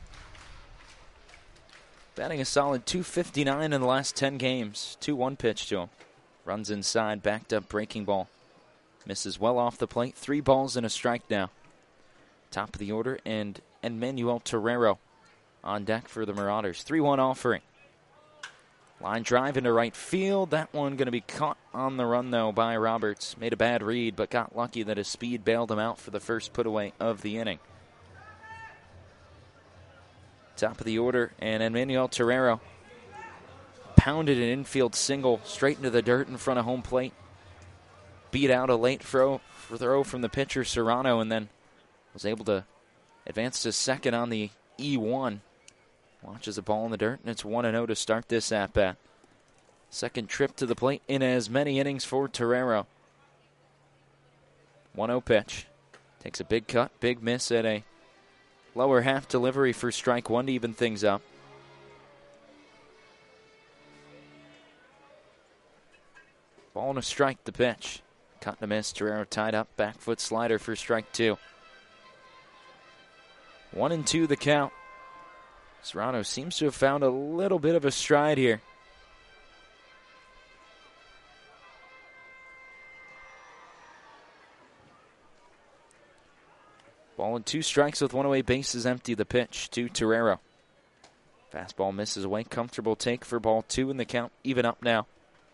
Batting a solid .259 in the last 10 games. 2-1 pitch to him. Runs inside, backed up breaking ball. Misses well off the plate. 3 balls and a strike now. Top of the order, and Emmanuel Torrero on deck for the Marauders. 3-1 offering. Line drive into right field. That one going to be caught on the run, though, by Roberts. Made a bad read, but got lucky that his speed bailed him out for the first put-away of the inning. Top of the order, and Emmanuel Torrero pounded an infield single straight into the dirt in front of home plate. Beat out a late throw from the pitcher, Serrano, and then was able to advance to second on the E1 Launches a ball in the dirt, and it's 1-0 to start this at-bat. Second trip to the plate in as many innings for Torero. 1-0 pitch. Takes a big cut, big miss at a lower half delivery for strike one to even things up. Ball and a strike, the pitch. Cut and a miss, Torero tied up, back foot slider for strike two. 1-2 the count. Serrano seems to have found a little bit of a stride here. Ball and 2 strikes with one away, bases empty, the pitch to Torero. Fastball misses away, comfortable take for ball 2 in the count, even up now.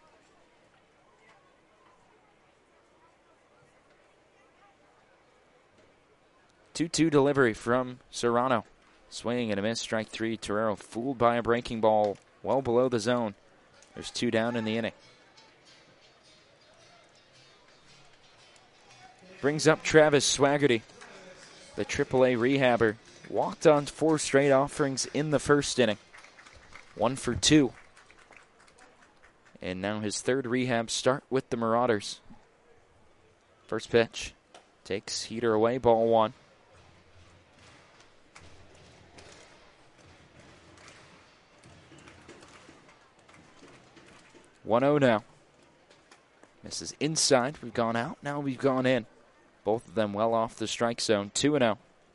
Two-two delivery from Serrano. Swing and a miss, strike 3. Torero fooled by a breaking ball well below the zone. There's 2 down in the inning. Brings up Travis Swaggerty, the AAA rehabber. Walked on 4 straight offerings in the first inning. 1 for 2. And now his third rehab start with the Marauders. First pitch. Takes heater away, ball 1. (1-0) now. Misses inside. We've gone out. Now we've gone in. Both of them well off the strike zone. 2-0.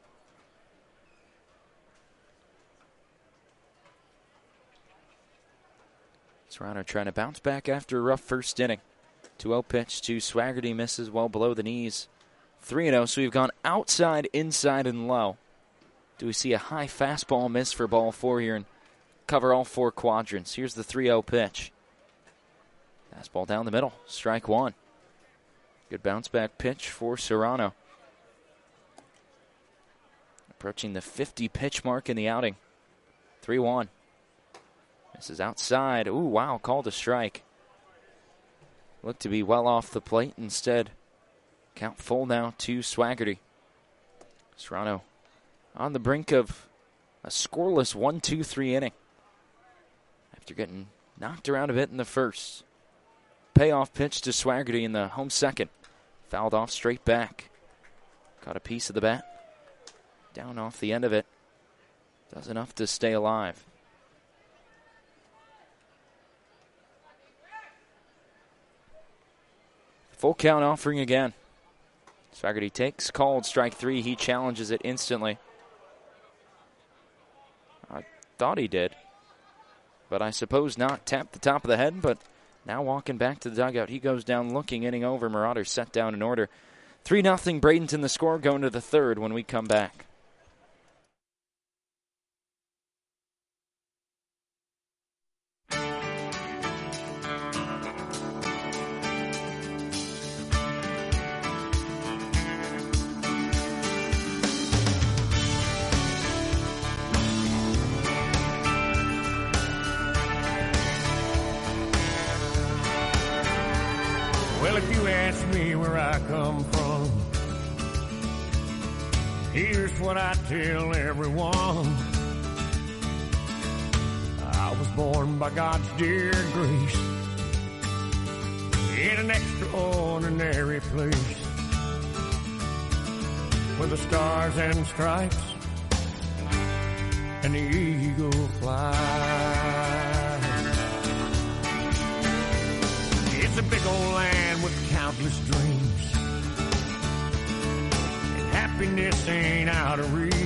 Serrano trying to bounce back after a rough first inning. 2-0 pitch to Swaggerty, misses well below the knees. 3-0, so we've gone outside, inside, and low. Do we see a high fastball miss for ball 4 here and cover all 4 quadrants? Here's the 3-0 pitch. Fastball down the middle, strike 1. Good bounce back pitch for Serrano. Approaching the 50 pitch mark in the outing. 3-1. This is outside. Ooh, wow, called a strike. Looked to be well off the plate. Instead, count full now to Swaggerty. Serrano on the brink of a scoreless 1-2-3 inning after getting knocked around a bit in the first. Payoff pitch to Swaggerty in the home second. Fouled off straight back. Got a piece of the bat. Down off the end of it. Does enough to stay alive. Full count offering again. Swaggerty takes, called strike 3. He challenges it instantly. I thought he did, but I suppose not. Tapped the top of the head, but now walking back to the dugout. He goes down looking, inning over. Marauders set down in order. 3-0 Bradenton the score, going to the third when we come back. Well, if you ask me where I come from, here's what I tell everyone. I was born by God's dear grace in an extraordinary place where the stars and stripes and the eagle fly. It's a big old land with countless dreams, and happiness ain't out of reach.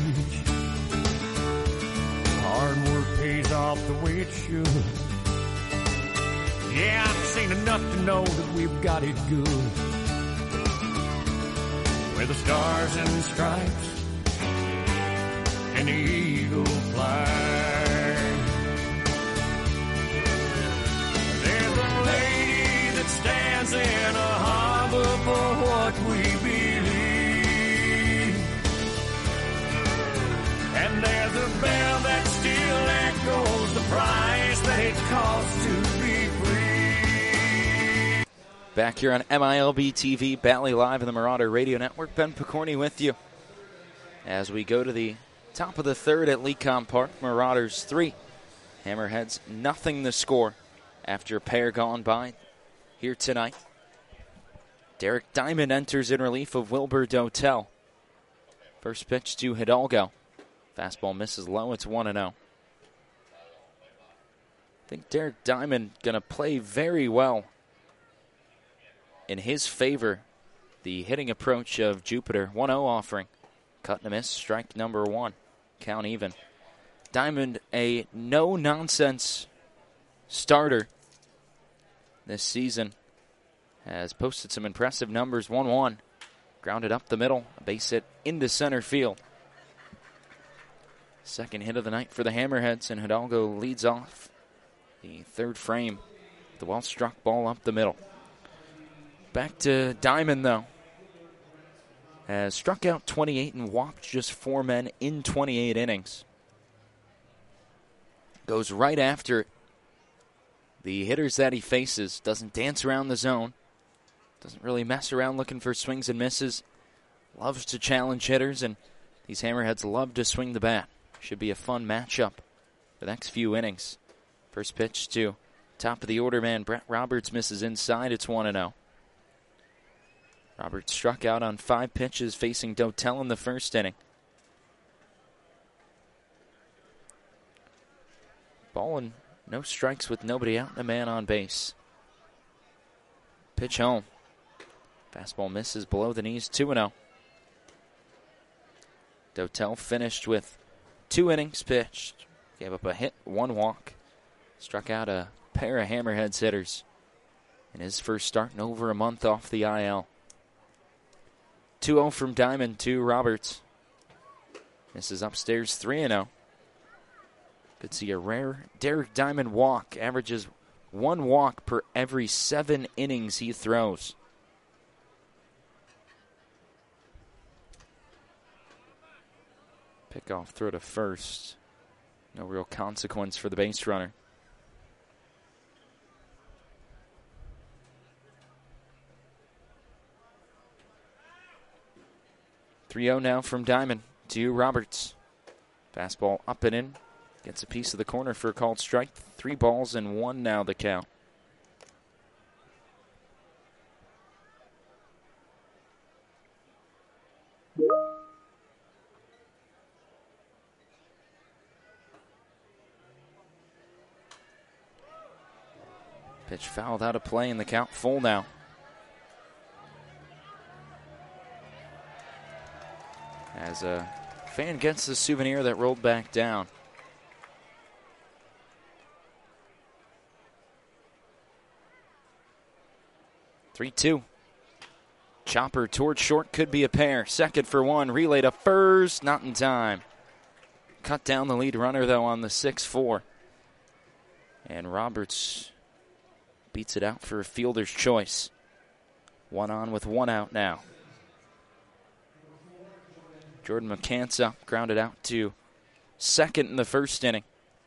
Hard work pays off the way it should. Yeah, I've seen enough to know that we've got it good, where the stars and stripes and the eagle fly. Stands in a harbor for what we believe, and there's a bell that still echoes the price that it costs to be free. Back here on MILB TV, Bally Live in the Marauder Radio Network. Ben Picorni with you as we go to the Top of the third at Lecom Park. Marauders 3. Hammerheads nothing the score after a pair gone by here tonight. Derek Diamond enters in relief of Wilbur Dotel. First pitch to Hidalgo. Fastball misses low. It's 1-0. I think Derek Diamond going to play very well in his favor. The hitting approach of Jupiter. 1-0 offering. Cut and a miss. Strike number 1. Count even. Diamond, a no-nonsense starter this season, has posted some impressive numbers. 1-1. Grounded up the middle. A base hit into center field. Second hit of the night for the Hammerheads, and Hidalgo leads off the third frame. The well-struck ball up the middle. Back to Diamond, though. Has struck out 28 and walked just 4 men in 28 innings. Goes right after the hitters that he faces. Doesn't dance around the zone. Doesn't really mess around looking for swings and misses. Loves to challenge hitters, and these Hammerheads love to swing the bat. Should be a fun matchup for the next few innings. First pitch to top of the order man Brett Roberts misses inside. It's 1-0. Roberts struck out on 5 pitches facing Dotel in the first inning. Ball and no strikes with nobody out and a man on base. Pitch home. Fastball misses below the knees. 2-0. Dotel finished with 2 innings pitched. Gave up a hit, 1 walk. Struck out a pair of Hammerheads hitters in his first start in over a month off the IL. 2-0 from Diamond to Roberts. This is upstairs 3-0. Could see a rare Derek Diamond walk. Averages 1 walk per every 7 innings he throws. Pickoff throw to first. No real consequence for the base runner. .3-0 now from Diamond to Roberts. Fastball up and in. Gets a piece of the corner for a called strike. 3 balls and 1 now the count. Pitch fouled out of play and the count full now. As a fan gets the souvenir that rolled back down. .3-2. Chopper towards short, could be a pair. Second for 1, relay to first, not in time. Cut down the lead runner, though, on the 6-4. And Roberts beats it out for a fielder's choice. 1 on with 1 out now. Jordan McCants up, grounded out to second in the first inning.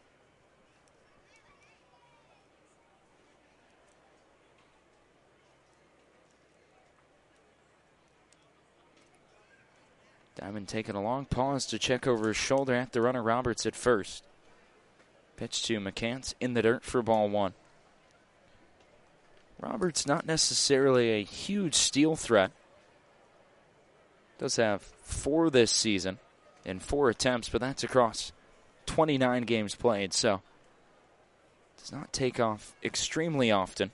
Diamond taking a long pause to check over his shoulder at the runner Roberts at first. Pitch to McCants in the dirt for ball 1. Roberts not necessarily a huge steal threat. Does have 4 this season in 4 attempts, but that's across 29 games played, so does not take off extremely often.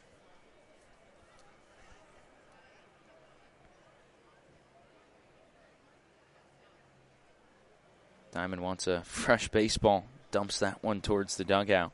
Diamond wants a fresh baseball. Dumps that one towards the dugout.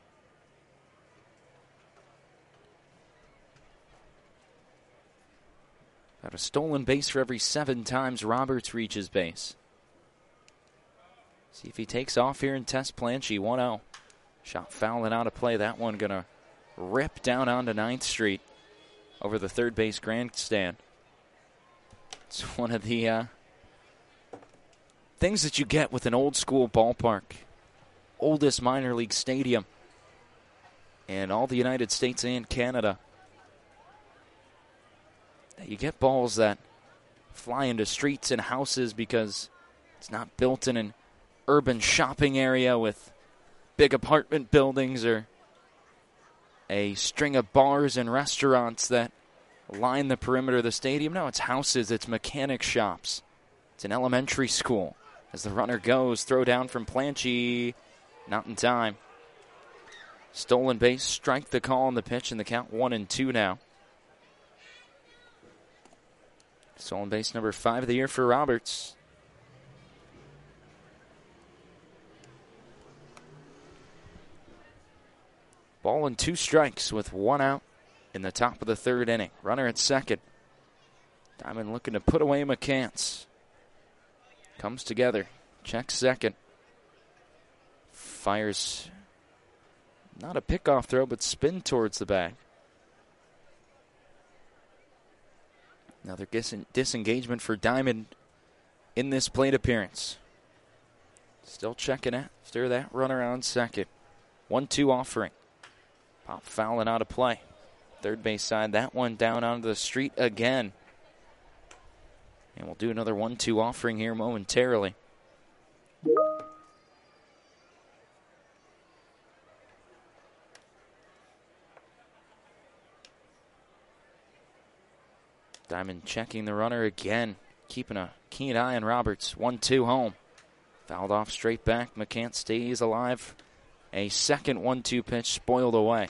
About a stolen base for every 7 times Roberts reaches base. See if he takes off here and tests Planchy. 1-0. Shot fouling out of play. That one going to rip down onto 9th Street over the third base grandstand. It's one of the things that you get with an old school ballpark. Oldest minor league stadium in all the United States and Canada. You get balls that fly into streets and houses because it's not built in an urban shopping area with big apartment buildings or a string of bars and restaurants that line the perimeter of the stadium. No, it's houses, it's mechanic shops. It's an elementary school. As the runner goes, throw down from Planche, not in time. Stolen base, strike the call on the pitch, and the count 1-2 now. Stolen base number 5 of the year for Roberts. Ball and 2 strikes with 1 out in the top of the 3rd inning. Runner at second. Diamond looking to put away McCants. Comes together. Checks second. Fires not a pickoff throw, but spin towards the bag. Another disengagement for Diamond in this plate appearance. Still checking after that runner on second. 1-2 offering. Pop foul and out of play. Third base side, that one down onto the street again. And we'll do another 1-2 offering here momentarily. Diamond checking the runner again, keeping a keen eye on Roberts. 1-2 home. Fouled off straight back. McCants stays alive. A second 1-2 pitch spoiled away.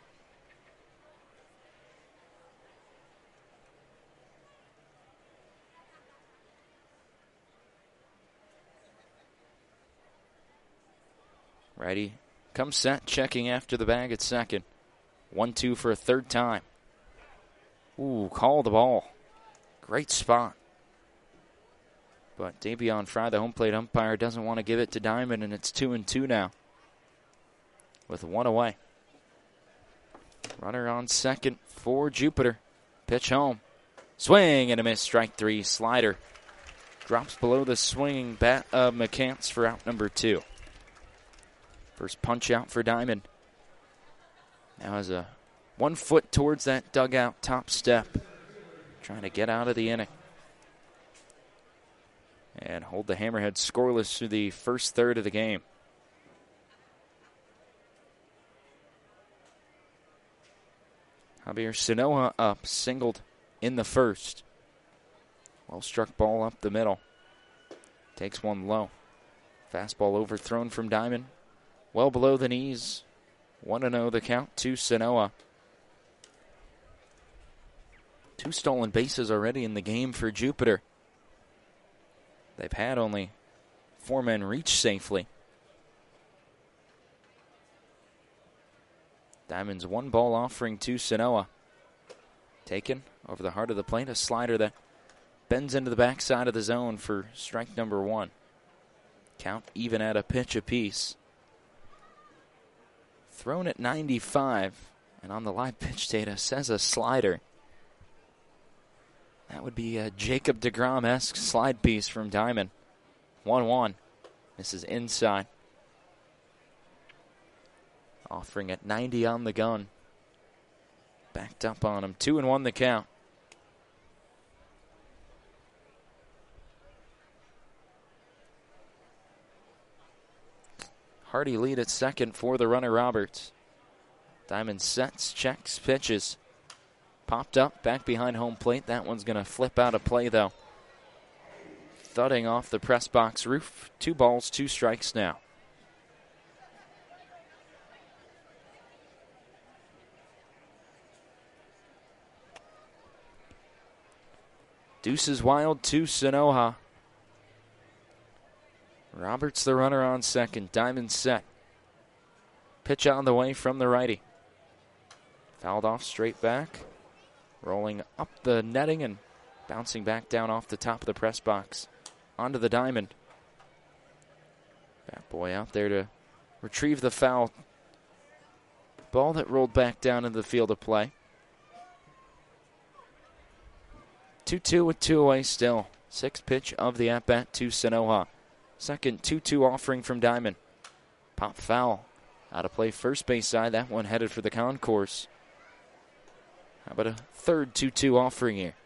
Righty comes set, checking after the bag at second. 1-2 for a third time. Ooh, call the ball. Great spot. But Davion Fry, the home plate umpire, doesn't want to give it to Diamond, and it's 2-2 now with 1 away. Runner on second for Jupiter. Pitch home. Swing and a miss. Strike 3. Slider drops below the swinging bat of McCants for out number 2. First punch out for Diamond. Now has a 1 foot towards that dugout top step. Trying to get out of the inning. And hold the Hammerheads scoreless through the first third of the game. Javier Sanoa up, singled in the first. Well struck ball up the middle. Takes one low. Fastball overthrown from Diamond. Well below the knees. 1-0 the count to Sanoa. 2 stolen bases already in the game for Jupiter. They've had only 4 men reach safely. Diamond's 1 ball offering to Sanoa. Taken over the heart of the plate. A slider that bends into the backside of the zone for strike number 1. Count even at a pitch apiece. Thrown at 95. And on the live pitch data says a slider. That would be a Jacob deGrom-esque slide piece from Diamond. 1-1. This is inside. Offering at 90 on the gun. Backed up on him. 2-1 the count. Hardy lead at second for the runner Roberts. Diamond sets, checks, pitches. Popped up, back behind home plate. That one's going to flip out of play, though. Thudding off the press box roof. 2 balls, 2 strikes now. Deuces wild to Sanoa. Roberts the runner on second. Diamond set. Pitch on the way from the righty. Fouled off straight back. Rolling up the netting and bouncing back down off the top of the press box. Onto the Diamond. Bat boy out there to retrieve the foul. Ball that rolled back down into the field of play. 2-2 with 2 away still. 6th pitch of the at-bat to Sanoa. Second 2-2 offering from Diamond. Pop foul. Out of play first base side. That one headed for the concourse. How about a third 2-2 offering here?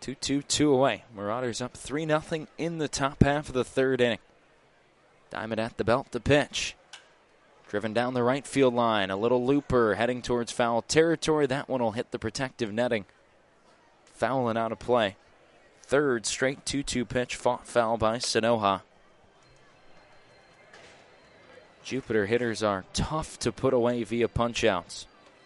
2-2 away. Marauders up 3-0 in the top half of the third inning. Diamond at the belt to pitch. Driven down the right field line. A little looper heading towards foul territory. That one will hit the protective netting. Foul and out of play. Third straight 2-2 pitch fought foul by Sanoha. Jupiter hitters are tough to put away via punch-outs.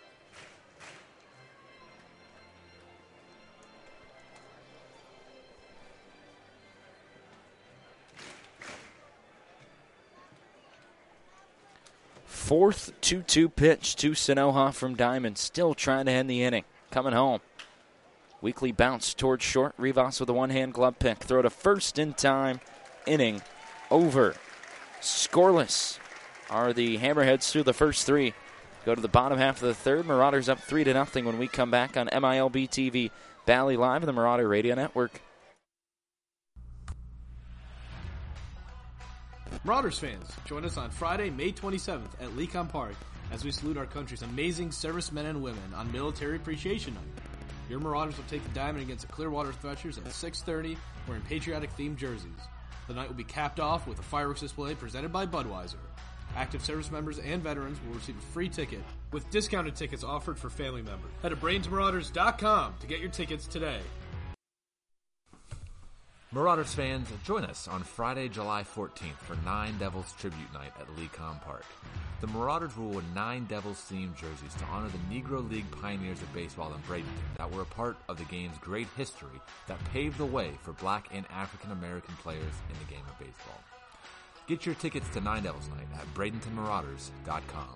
Fourth 2-2 pitch to Sanoha from Diamond. Still trying to end the inning. Coming home. Weekly bounce towards short. Rivas with a one-hand glove pick. Throw to first in time. Inning over. Scoreless are the Hammerheads through the first three. Go to the bottom half of the third. Marauders up 3-0 when we come back on MILB TV, Bally Live, and the Marauder Radio Network. Marauders fans, join us on Friday, May 27th at Lecom Park as we salute our country's amazing servicemen and women on Military Appreciation Night. Your Marauders will take the diamond against the Clearwater Threshers at 6:30 wearing patriotic-themed jerseys. The night will be capped off with a fireworks display presented by Budweiser. Active service members and veterans will receive a free ticket with discounted tickets offered for family members. Head to BradentonMarauders.com to get your tickets today. Marauders fans, join us on Friday, July 14th for Nine Devils Tribute Night at Lecom Park. The Marauders will wear 9 Devils-themed jerseys to honor the Negro League pioneers of baseball in Bradenton that were a part of the game's great history that paved the way for black and African-American players in the game of baseball. Get your tickets to Nine Devils Night at BradentonMarauders.com.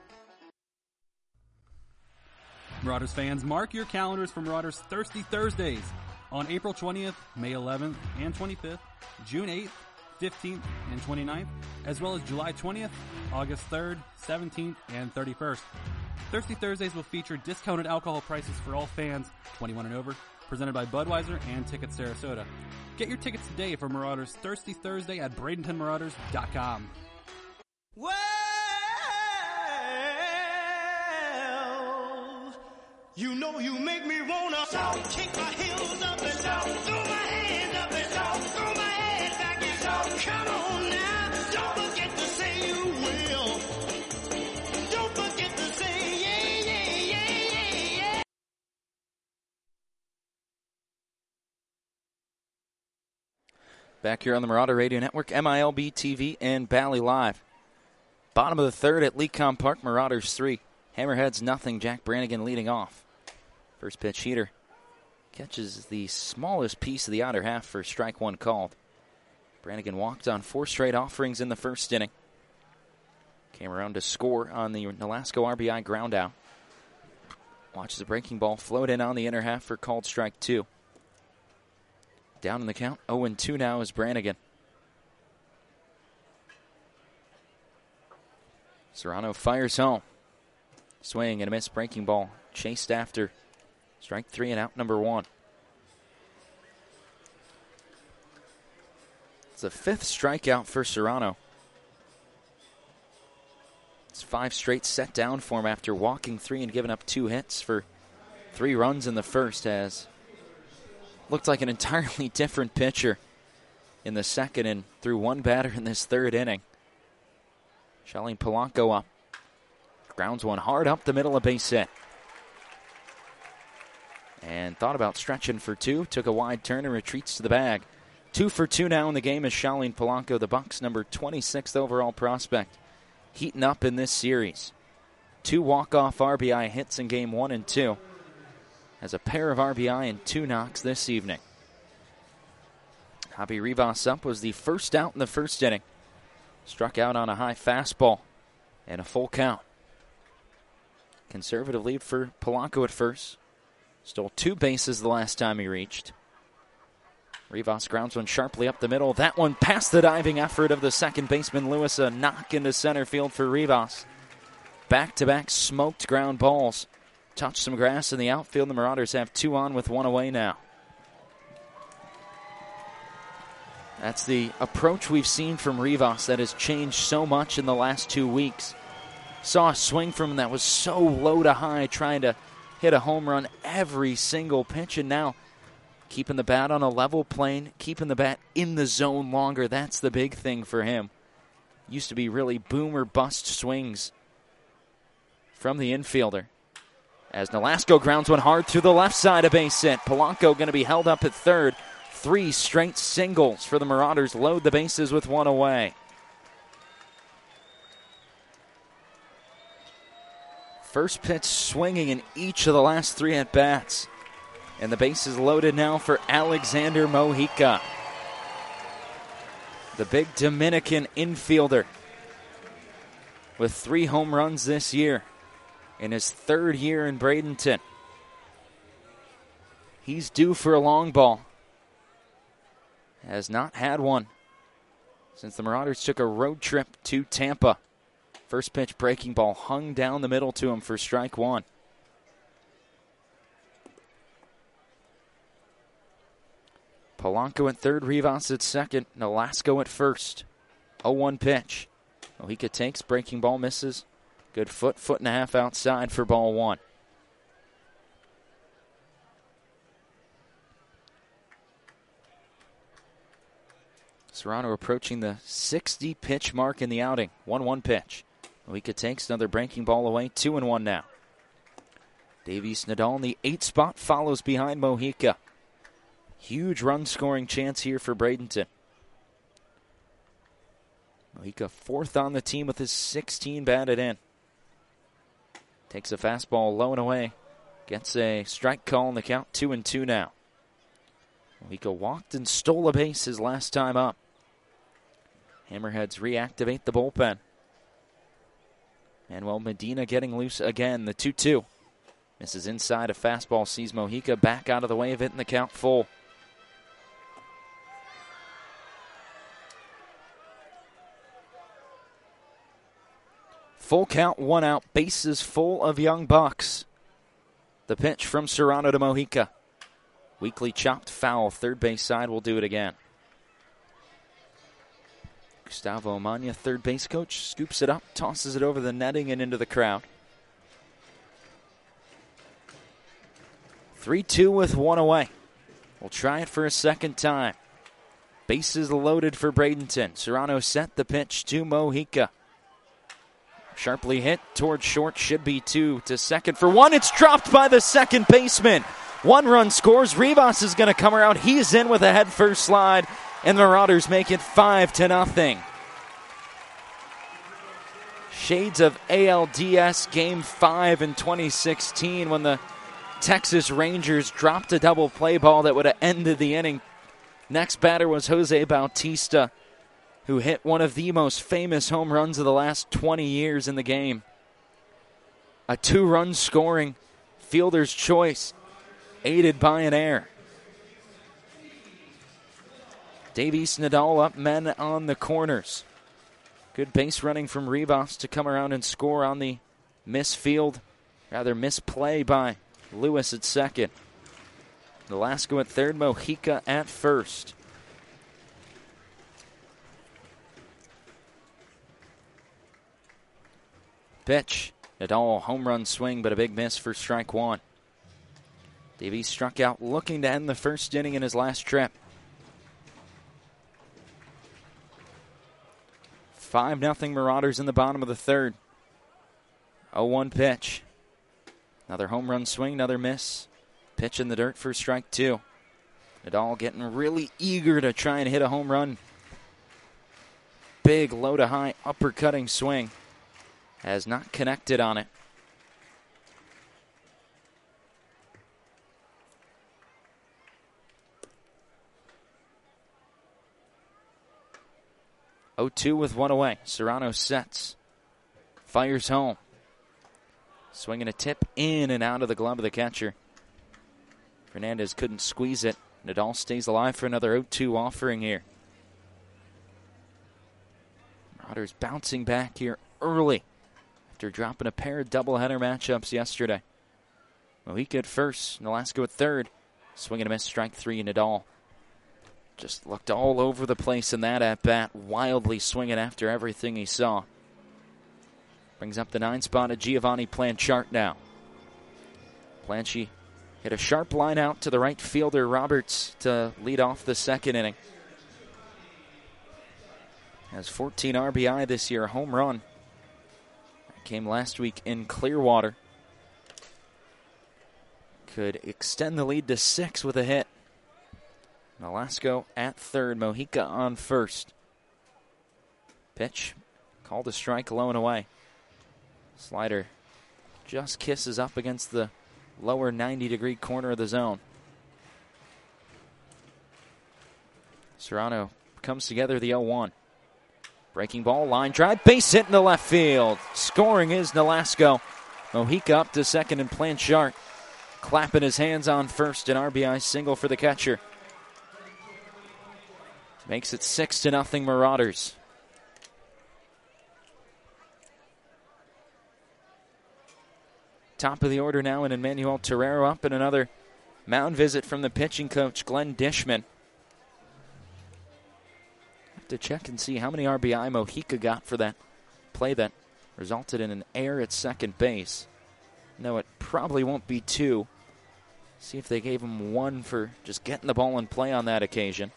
Marauders fans, mark your calendars for Marauders Thirsty Thursdays on April 20th, May 11th, and 25th, June 8th, 15th, and 29th, as well as July 20th, August 3rd, 17th, and 31st. Thirsty Thursdays will feature discounted alcohol prices for all fans 21 and over, presented by Budweiser and Ticket Sarasota. Get your tickets today for Marauders Thirsty Thursday at BradentonMarauders.com. Well, you know you make me wanna kick my heels up and throw my hands up and throw my head back and come on now. Don't forget to say you will. Don't forget to say yeah, yeah, yeah, yeah, yeah. Back here on the Marauder Radio Network, MILB TV and Bally Live. Bottom of the third at Lecom Park, Marauders 3. Hammerheads nothing. Jack Brannigan leading off. First pitch heater catches the smallest piece of the outer half for strike one called. Brannigan walked on 4 straight offerings in the first inning. Came around to score on the Nolasco RBI ground out. Watches the breaking ball float in on the inner half for called strike 2. Down in the count, 0-2 now is Brannigan. Serrano fires home. Swing and a miss breaking ball. Chased after. Strike 3 and out number 1. It's the 5th strikeout for Serrano. It's 5 straight set down for him after walking 3 and giving up 2 hits for 3 runs in the first, as looked like an entirely different pitcher in the second and threw 1 batter in this third inning. Charlene Polanco up. Grounds one hard up the middle, of base hit. And thought about stretching for 2. Took a wide turn and retreats to the bag. 2 for 2 now in the game is Charlene Polanco, the Bucks' number 26th overall prospect. Heating up in this series. 2 walk-off RBI hits in game 1 and 2. Has a pair of RBI and 2 knocks this evening. Javi Rivas up was the first out in the first inning. Struck out on a high fastball and a full count. Conservative lead for Polanco at first. Stole 2 bases the last time he reached. Rivas grounds one sharply up the middle. That one past the diving effort of the second baseman Lewis. A knock into center field for Rivas. Back-to-back smoked ground balls. Touched some grass in the outfield. The Marauders have 2 on with 1 away now. That's the approach we've seen from Rivas that has changed so much in the last 2 weeks. Saw a swing from him that was so low to high, trying to hit a home run every single pitch, and now keeping the bat on a level plane, keeping the bat in the zone longer. That's the big thing for him. Used to be really boom or bust swings from the infielder. As Nolasco grounds one hard through the left side, a base hit. Polanco going to be held up at third. 3 straight singles for the Marauders. Load the bases with one away. First pitch swinging in each of the last 3 at-bats. And the base is loaded now for Alexander Mojica. The big Dominican infielder with 3 home runs this year in his 3rd year in Bradenton. He's due for a long ball. Has not had one since the Marauders took a road trip to Tampa. First pitch breaking ball hung down the middle to him for strike 1. Polanco at third, Rivas at second, Nolasco at first. 0-1 pitch. Mojica takes, breaking ball misses. Good foot and a half outside for ball 1. Serrano approaching the 60-pitch mark in the outing. 1-1 pitch. Mojica takes another breaking ball away. 2-1 now. Davies Nadal in the 8th spot follows behind Mojica. Huge run-scoring chance here for Bradenton. Mojica 4th on the team with his 16 batted in. Takes a fastball low and away. Gets a strike call in the count. 2-2 now. Mojica walked and stole a base his last time up. Hammerheads reactivate the bullpen. Manuel Medina getting loose again. The 2-2. Misses inside a fastball. Sees Mojica back out of the way of it in the count full. Full count, 1 out, bases full of young bucks. The pitch from Serrano to Mojica. Weakly chopped foul, third base side will do it again. Gustavo Amanya, third base coach, scoops it up, tosses it over the netting and into the crowd. 3-2 with 1 away. We'll try it for a second time. Bases loaded for Bradenton. Serrano set the pitch to Mojica. Sharply hit towards short, should be 2 to second for 1. It's dropped by the second baseman. 1 run scores. Rivas is going to come around. He's in with a head first slide, and the Marauders make it 5-0. Shades of ALDS Game 5 in 2016 when the Texas Rangers dropped a double play ball that would have ended the inning. Next batter was Jose Bautista, who hit one of the most famous home runs of the last 20 years in the game. A 2-run scoring fielder's choice, aided by an error. Davies Nadal up, men on the corners. Good base running from Rivas to come around and score on the misplay by Lewis at second. Nolasco at third, Mojica at first. Pitch. Nadal, home run swing, but a big miss for strike 1. Davies struck out looking to end the first inning in his last trip. 5-0 Marauders in the bottom of the third. 0-1 pitch. Another home run swing, another miss. Pitch in the dirt for strike 2. Nadal getting really eager to try and hit a home run. Big low to high uppercutting swing. Has not connected on it. Oh, 2 with 1 away. Serrano sets. Fires home. Swinging a tip in and out of the glove of the catcher. Fernandez couldn't squeeze it. Nadal stays alive for another 0-2 offering here. Marauders bouncing back here early after dropping a pair of doubleheader matchups yesterday. Mojica at first, Nolasco at third. Swing and a miss, strike 3, Nadal just looked all over the place in that at-bat, wildly swinging after everything he saw. Brings up the 9 spot of Giovanni Planchart now. Planchy hit a sharp line out to the right fielder, Roberts, to lead off the second inning. Has 14 RBI this year, a home run. That came last week in Clearwater. Could extend the lead to 6 with a hit. Nolasco at third, Mojica on first. Pitch, called a strike, low and away. Slider just kisses up against the lower 90-degree corner of the zone. Serrano comes together the 0-1. Breaking ball, line drive, base hit in the left field. Scoring is Nolasco. Mojica up to second and Blanchard clapping his hands on first. An RBI single for the catcher. Makes it 6-0 Marauders. Top of the order now, and Emmanuel Torrero up, and another mound visit from the pitching coach, Glenn Dishman. Have to check and see how many RBI Mojica got for that play that resulted in an error at second base. No, it probably won't be 2. See if they gave him 1 for just getting the ball in play on that occasion.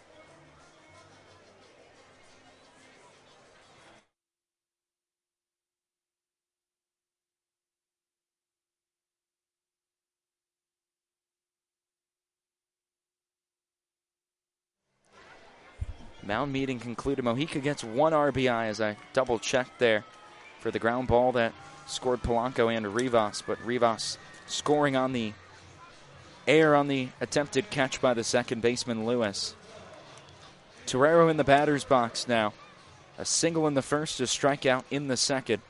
Mound meeting concluded. Mojica gets 1 RBI as I double-checked there for the ground ball that scored Polanco and Rivas, but Rivas scoring on the error on the attempted catch by the second baseman, Lewis. Torrero in the batter's box now. A single in the first, a strikeout in the second.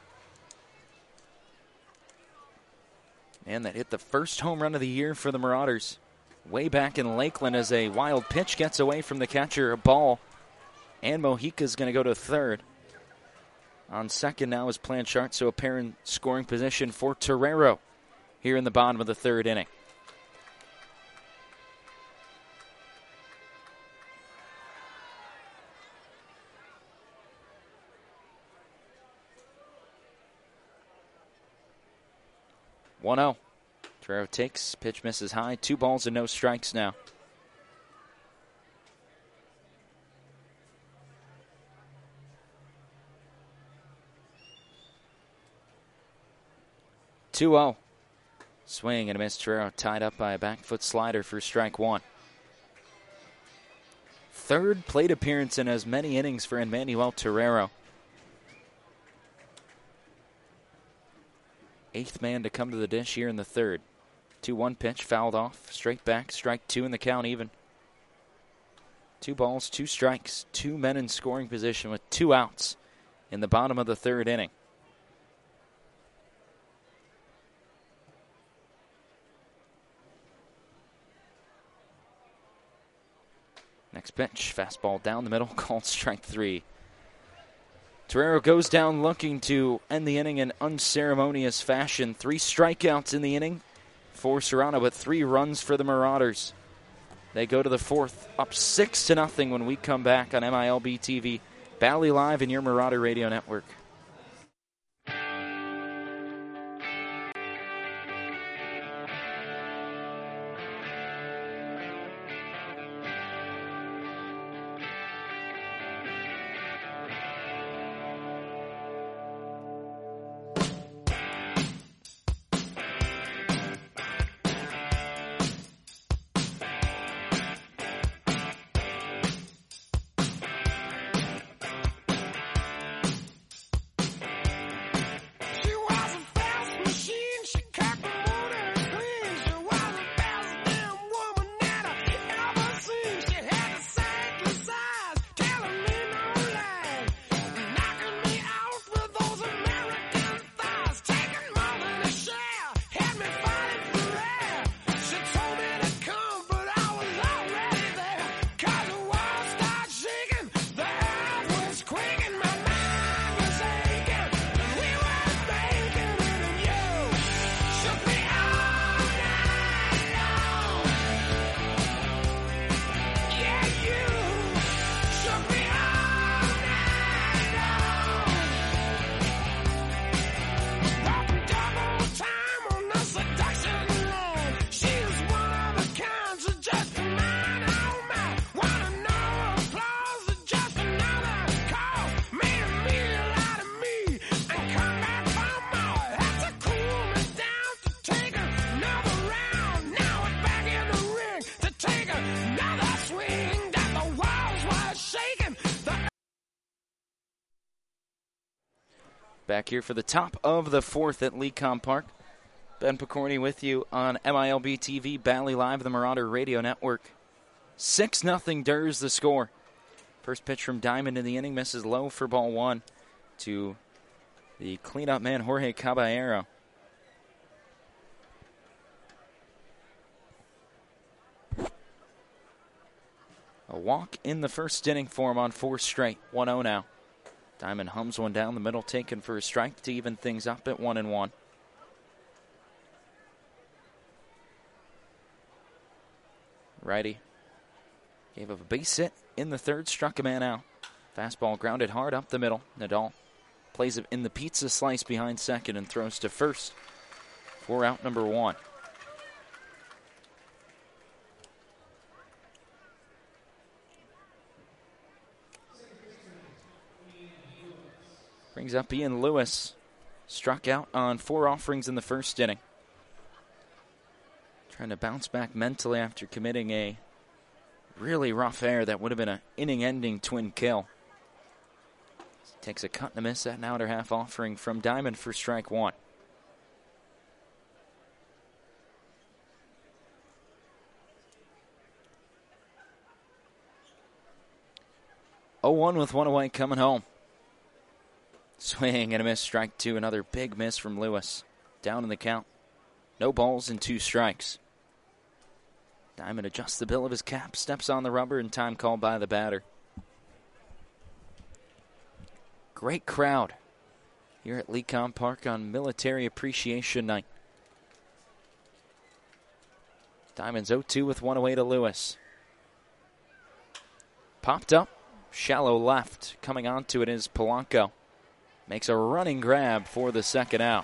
And that hit the first home run of the year for the Marauders. Way back in Lakeland as a wild pitch gets away from the catcher, a ball. And Mojica's going to go to third. On second now is Blanchard, so a pair in scoring position for Torrero here in the bottom of the third inning. One-0. Torrero takes, pitch misses high, 2 balls and no strikes now. Two-0. Swing and a miss. Torrero tied up by a back foot slider for strike 1. Third plate appearance in as many innings for Emmanuel Torrero. 8th man to come to the dish here in the third. 2-1 pitch, fouled off. Straight back, strike 2 in the count even. 2 balls, 2 strikes, 2 men in scoring position with 2 outs in the bottom of the third inning. Next pitch, fastball down the middle, called strike 3. Torrero goes down looking to end the inning in unceremonious fashion. 3 strikeouts in the inning for Serrano, but 3 runs for the Marauders. They go to the 4th, up 6-0 when we come back on MILB TV, Bally Live and your Marauder Radio Network. swing that the walls were shaking. Back here for the top of the fourth at Lecom Park. Ben Picorni with you on MILB TV, Bally Live, the Marauder Radio Network. 6-0 Durs the score. First pitch from Diamond in the inning misses low for ball one to the cleanup man, Jorge Caballero. A walk in the first inning for him on 4 straight. 1-0 now. Diamond hums one down the middle, taken for a strike to even things up at 1-1. Righty gave up a base hit in the third, struck a man out. Fastball grounded hard up the middle. Nadal plays it in the pizza slice behind second and throws to first for out number 1. Brings up Ian Lewis. Struck out on 4 offerings in the first inning. Trying to bounce back mentally after committing a really rough error that would have been an inning-ending twin kill. Takes a cut and a miss at an outer half offering from Diamond for strike 1. Oh, 1 with 1 away coming home. Swing and a miss, strike 2. Another big miss from Lewis. Down in the count. No balls and 2 strikes. Diamond adjusts the bill of his cap, steps on the rubber, and time called by the batter. Great crowd here at Lecom Park on Military Appreciation Night. Diamond's 0-2 with 1 away to Lewis. Popped up, shallow left. Coming onto it is Polanco. Makes a running grab for the second out.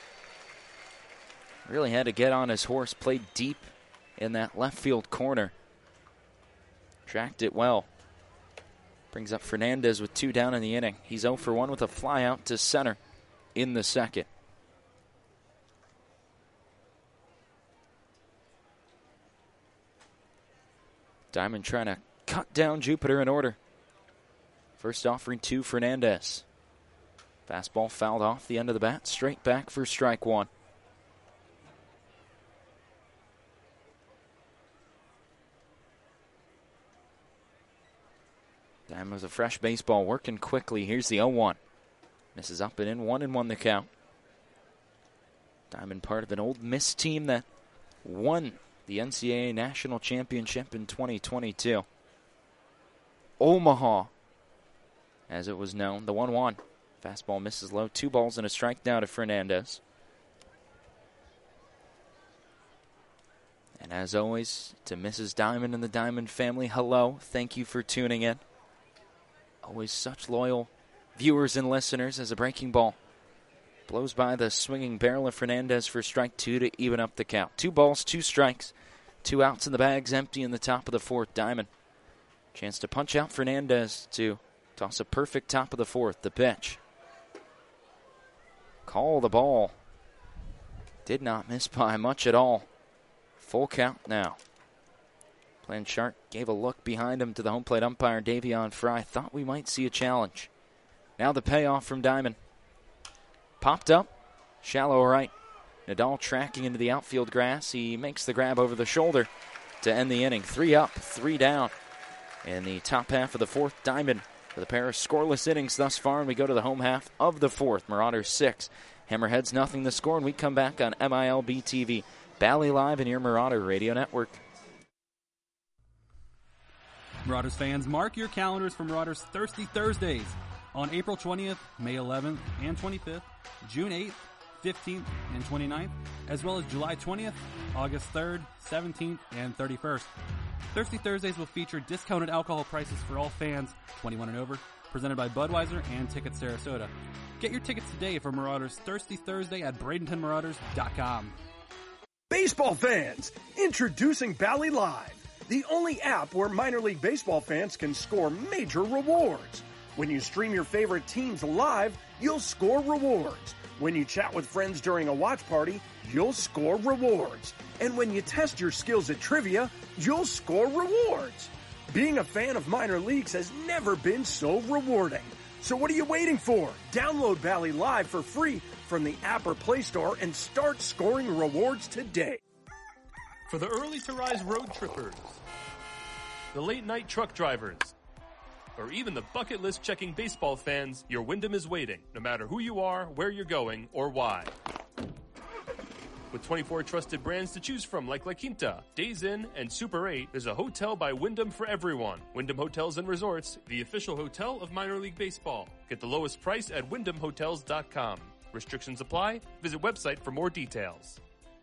Really had to get on his horse, played deep in that left field corner. Tracked it well. Brings up Fernandez with 2 down in the inning. He's 0 for 1 with a fly out to center in the second. Diamond trying to cut down Jupiter in order. First offering to Fernandez. Fastball fouled off the end of the bat, straight back for strike 1. Diamond was a fresh baseball, working quickly. Here's the 0-1. Misses up and in, 1-1 the count. Diamond part of an Old Miss team that won the NCAA National Championship in 2022. Omaha, as it was known. The 1-1. Fastball misses low. 2 balls and a strike now to Fernandez. And as always, to Mrs. Diamond and the Diamond family, hello. Thank you for tuning in. Always such loyal viewers and listeners as a breaking ball blows by the swinging barrel of Fernandez for strike 2 to even up the count. 2 balls, 2 strikes, 2 outs in the bags, empty in the top of the fourth. Diamond. Chance to punch out Fernandez to toss a perfect top of the fourth. The pitch. Call the ball. Did not miss by much at all. Full count now. Blanchard gave a look behind him to the home plate umpire, Davion Fry. Thought we might see a challenge. Now the payoff from Diamond. Popped up. Shallow right. Nadal tracking into the outfield grass. He makes the grab over the shoulder to end the inning. 3 up, 3 down. In the top half of the fourth, Diamond with a pair of scoreless innings thus far, and we go to the home half of the fourth. Marauders 6, Hammerheads nothing the score, and we come back on MILB TV, Bally Live, and your Marauder Radio Network. Marauders fans, mark your calendars for Marauders Thirsty Thursdays on April 20th, May 11th, and 25th, June 8th, 15th, and 29th, as well as July 20th, August 3rd, 17th, and 31st. Thirsty Thursdays will feature discounted alcohol prices for all fans 21 and over, presented by Budweiser and Ticket Sarasota. Get your tickets today for Marauders Thirsty Thursday at BradentonMarauders.com. Baseball fans, introducing Bally Live, the only app where minor league baseball fans can score major rewards. When you stream your favorite teams live, you'll score rewards. When you chat with friends during a watch party, you'll score rewards. And when you test your skills at trivia, you'll score rewards. Being a fan of minor leagues has never been so rewarding. So what are you waiting for? Download Valley Live for free from the app or Play Store and start scoring rewards today. For the early to rise road trippers, the late night truck drivers, or even the bucket list checking baseball fans, your Wyndham is waiting, no matter who you are, where you're going, or why. With 24 trusted brands to choose from like La Quinta, Days Inn, and Super 8, there's a hotel by Wyndham for everyone. Wyndham Hotels and Resorts, the official hotel of minor league baseball. Get the lowest price at wyndhamhotels.com. Restrictions apply. Visit website for more details.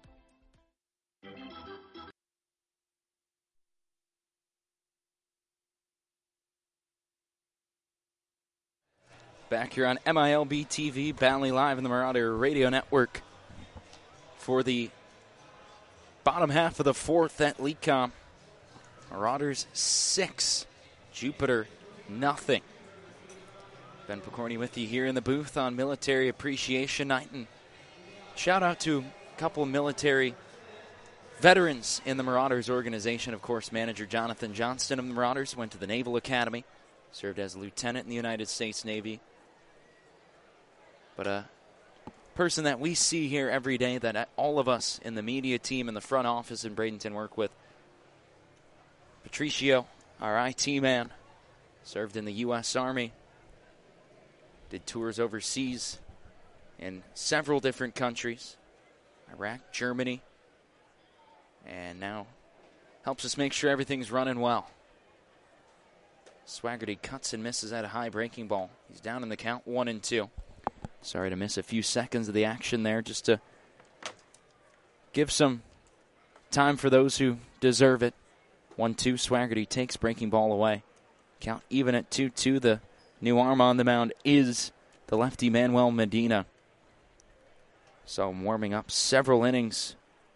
Back here on MILB TV, Valley Live in the Marauder Radio Network for the bottom half of the fourth at LECOM. Marauders 6, Jupiter nothing. Ben Picorni with you here in the booth on Military Appreciation Night. And shout out to a couple of military veterans in the Marauders organization. Of course, manager Jonathan Johnston of the Marauders went to the Naval Academy, served as a lieutenant in the United States Navy. But a person that we see here every day, that all of us in the media team and the front office in Bradenton work with. Patricio, our IT man, served in the U.S. Army, did tours overseas in several different countries, Iraq, Germany, and now helps us make sure everything's running well. Swaggerty cuts and misses at a high breaking ball. He's down in the count, 1-2. Sorry to miss a few seconds of the action there, just to give some time for those who deserve it. 1-2, Swaggerty takes breaking ball away. Count even at 2-2. The new arm on the mound is the lefty Manuel Medina. So warming up several innings.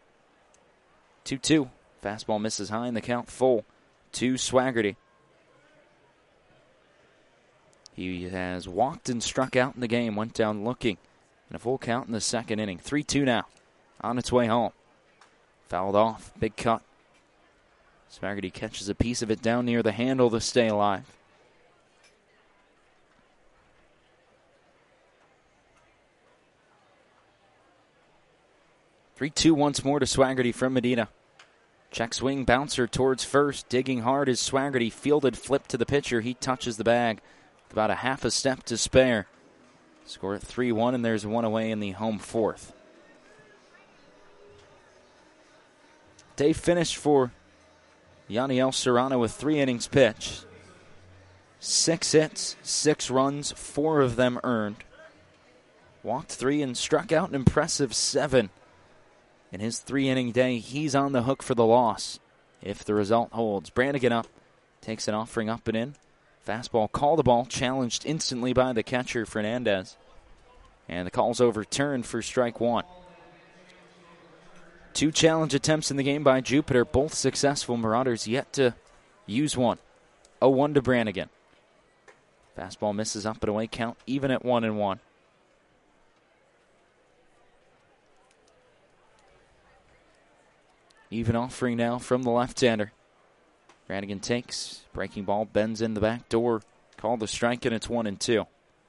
2-2. Fastball misses high in the count, full to Swaggerty. He has walked and struck out in the game, went down looking, and a full count in the second inning. 3-2 now, on its way home. Fouled off, big cut. Swaggerty catches a piece of it down near the handle to stay alive. Three-two once more to Swaggerty from Medina. Check swing bouncer towards first. Digging hard is Swaggerty. Fielded flip to the pitcher. He touches the bag. About a half a step to spare. Score at 3-1, and there's one away in the home fourth. Day finished for Yaniel Serrano with 3 innings pitched. 6 hits, 6 runs, 4 of them earned. Walked 3 and struck out an impressive 7. In his 3-inning day, he's on the hook for the loss if the result holds. Brannigan up, takes an offering up and in. Fastball, call the ball, challenged instantly by the catcher, Fernandez. And the call's overturned for strike 1. 2 challenge attempts in the game by Jupiter, both successful. Marauders yet to use one. 0-1 to Brannigan. Fastball misses up and away, count even at 1-1. Even offering now from the left-hander. Brannigan takes, breaking ball, bends in the back door. Called the strike, and it's 1-2.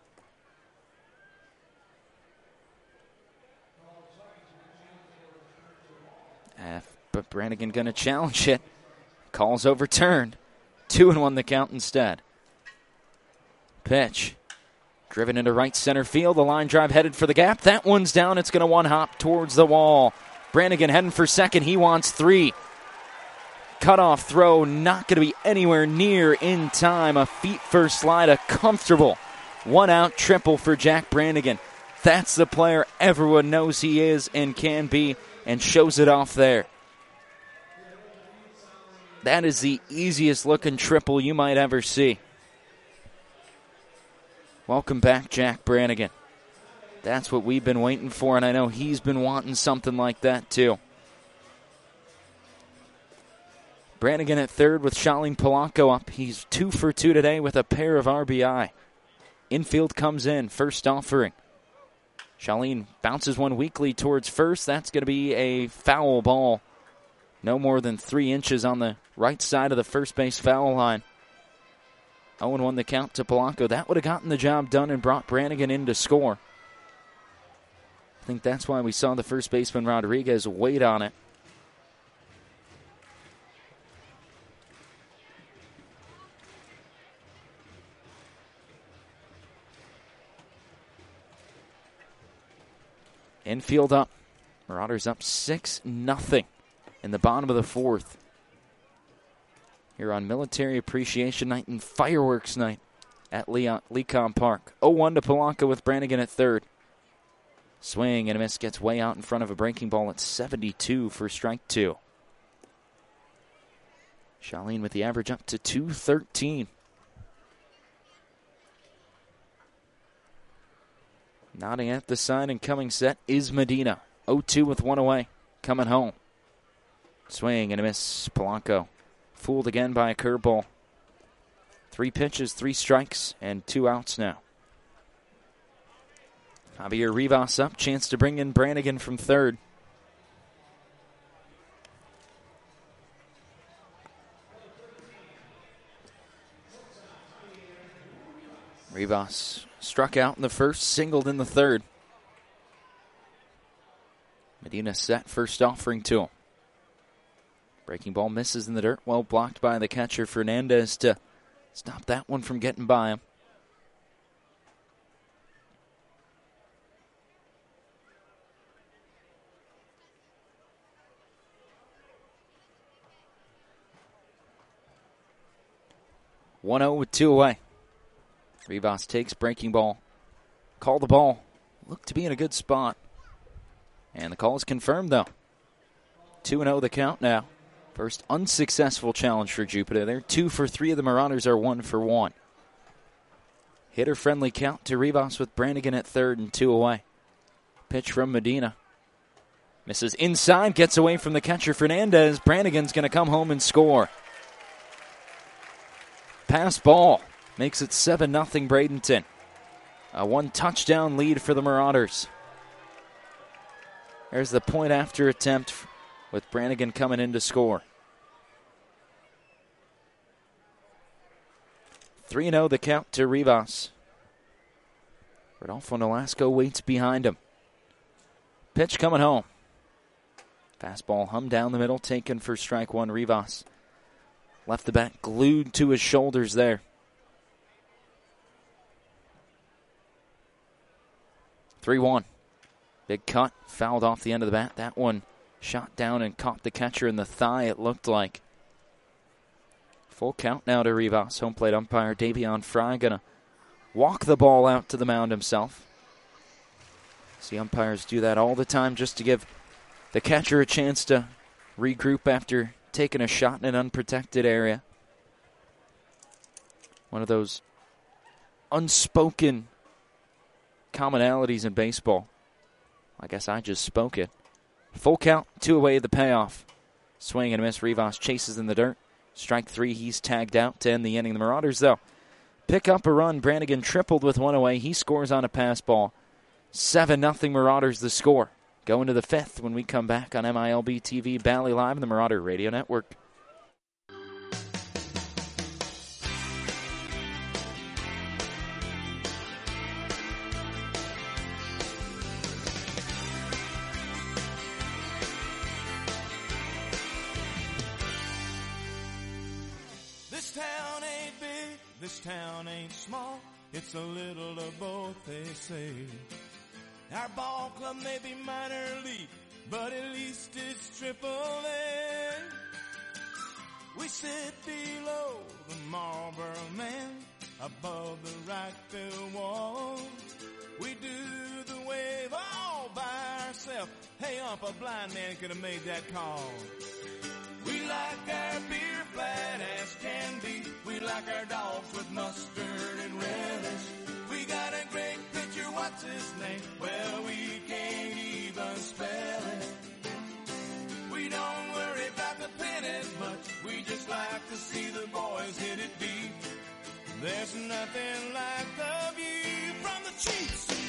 But Brannigan going to challenge it. Call's overturned. 2-1 the count instead. Pitch. Driven into right center field. The line drive headed for the gap. That one's down. It's going to one-hop towards the wall. Brannigan heading for second. He wants 3. Cutoff throw, not going to be anywhere near in time. A feet-first slide, a comfortable one-out triple for Jack Brannigan. That's the player everyone knows he is and can be, and shows it off there. That is the easiest-looking triple you might ever see. Welcome back, Jack Brannigan. That's what we've been waiting for, and I know he's been wanting something like that too. Brannigan at third with Shaleen Polanco up. He's 2 for 2 today with a pair of RBI. Infield comes in, first offering. Shaleen bounces one weakly towards first. That's going to be a foul ball no more than 3 inches on the right side of the first base foul line. 0-1 the count to Polanco. That would have gotten the job done and brought Brannigan in to score. I think that's why we saw the first baseman Rodriguez wait on it. Infield up. Marauders up 6-0 in the bottom of the fourth. Here on Military Appreciation Night and Fireworks Night at Lecom Park. 0-1 to Polanco with Brannigan at third. Swing and a miss, gets way out in front of a breaking ball at 72 for strike 2. Charlene with the average up to 213. Nodding at the sign and coming set is Medina. 0-2 with 1 away. Coming home. Swing and a miss. Polanco fooled again by a curveball. 3 pitches, 3 strikes, and 2 outs now. Javier Rivas up. Chance to bring in Brannigan from third. Rivas struck out in the first, singled in the third. Medina set, first offering to him. Breaking ball misses in the dirt, well blocked by the catcher Fernandez to stop that one from getting by him. (1-0) with 2 away. Rivas takes breaking ball. Call the ball. Looked to be in a good spot. And the call is confirmed, though. 2-0 the count now. First unsuccessful challenge for Jupiter there. 2 for 3 of the Marauders are 1 for 1. Hitter-friendly count to Rivas with Brannigan at third and 2 away. Pitch from Medina. Misses inside, gets away from the catcher Fernandez. Brannigan's going to come home and score. Pass ball. Makes it 7-0 Bradenton. A 1-touchdown lead for the Marauders. There's the point after attempt with Brannigan coming in to score. 3-0 the count to Rivas. Rodolfo Nolasco waits behind him. Pitch coming home. Fastball hummed down the middle, taken for strike 1. Rivas left the bat glued to his shoulders there. 3-1. Big cut, fouled off the end of the bat. That one shot down and caught the catcher in the thigh, it looked like. Full count now to Rivas. Home plate umpire Davion Fry going to walk the ball out to the mound himself. See umpires do that all the time just to give the catcher a chance to regroup after taking a shot in an unprotected area. One of those unspoken commonalities in baseball. I guess I just spoke it. Full count, 2 away, the payoff. Swing and a miss. Rivas chases in the dirt. Strike 3, he's tagged out to end the inning. The Marauders, though, pick up a run. Brannigan tripled with 1 away. He scores on a pass ball. 7-0 Marauders the score. Go into the 5th when we come back on MILB TV, Bally Live, and the Marauder Radio Network. This town ain't small, it's a little of both, they say. Our ball club may be minor league, but at least it's Triple A. We sit below the Marlboro Man, above the right field wall. We do the wave all by ourselves. Hey, a blind man could have made that call. We like our beer flat as can be. We like our dogs with mustard and relish. We got a great pitcher, what's his name? Well, we can't even spell it. We don't worry about the pennant much. We just like to see the boys hit it deep. There's nothing like the view from the cheap seats.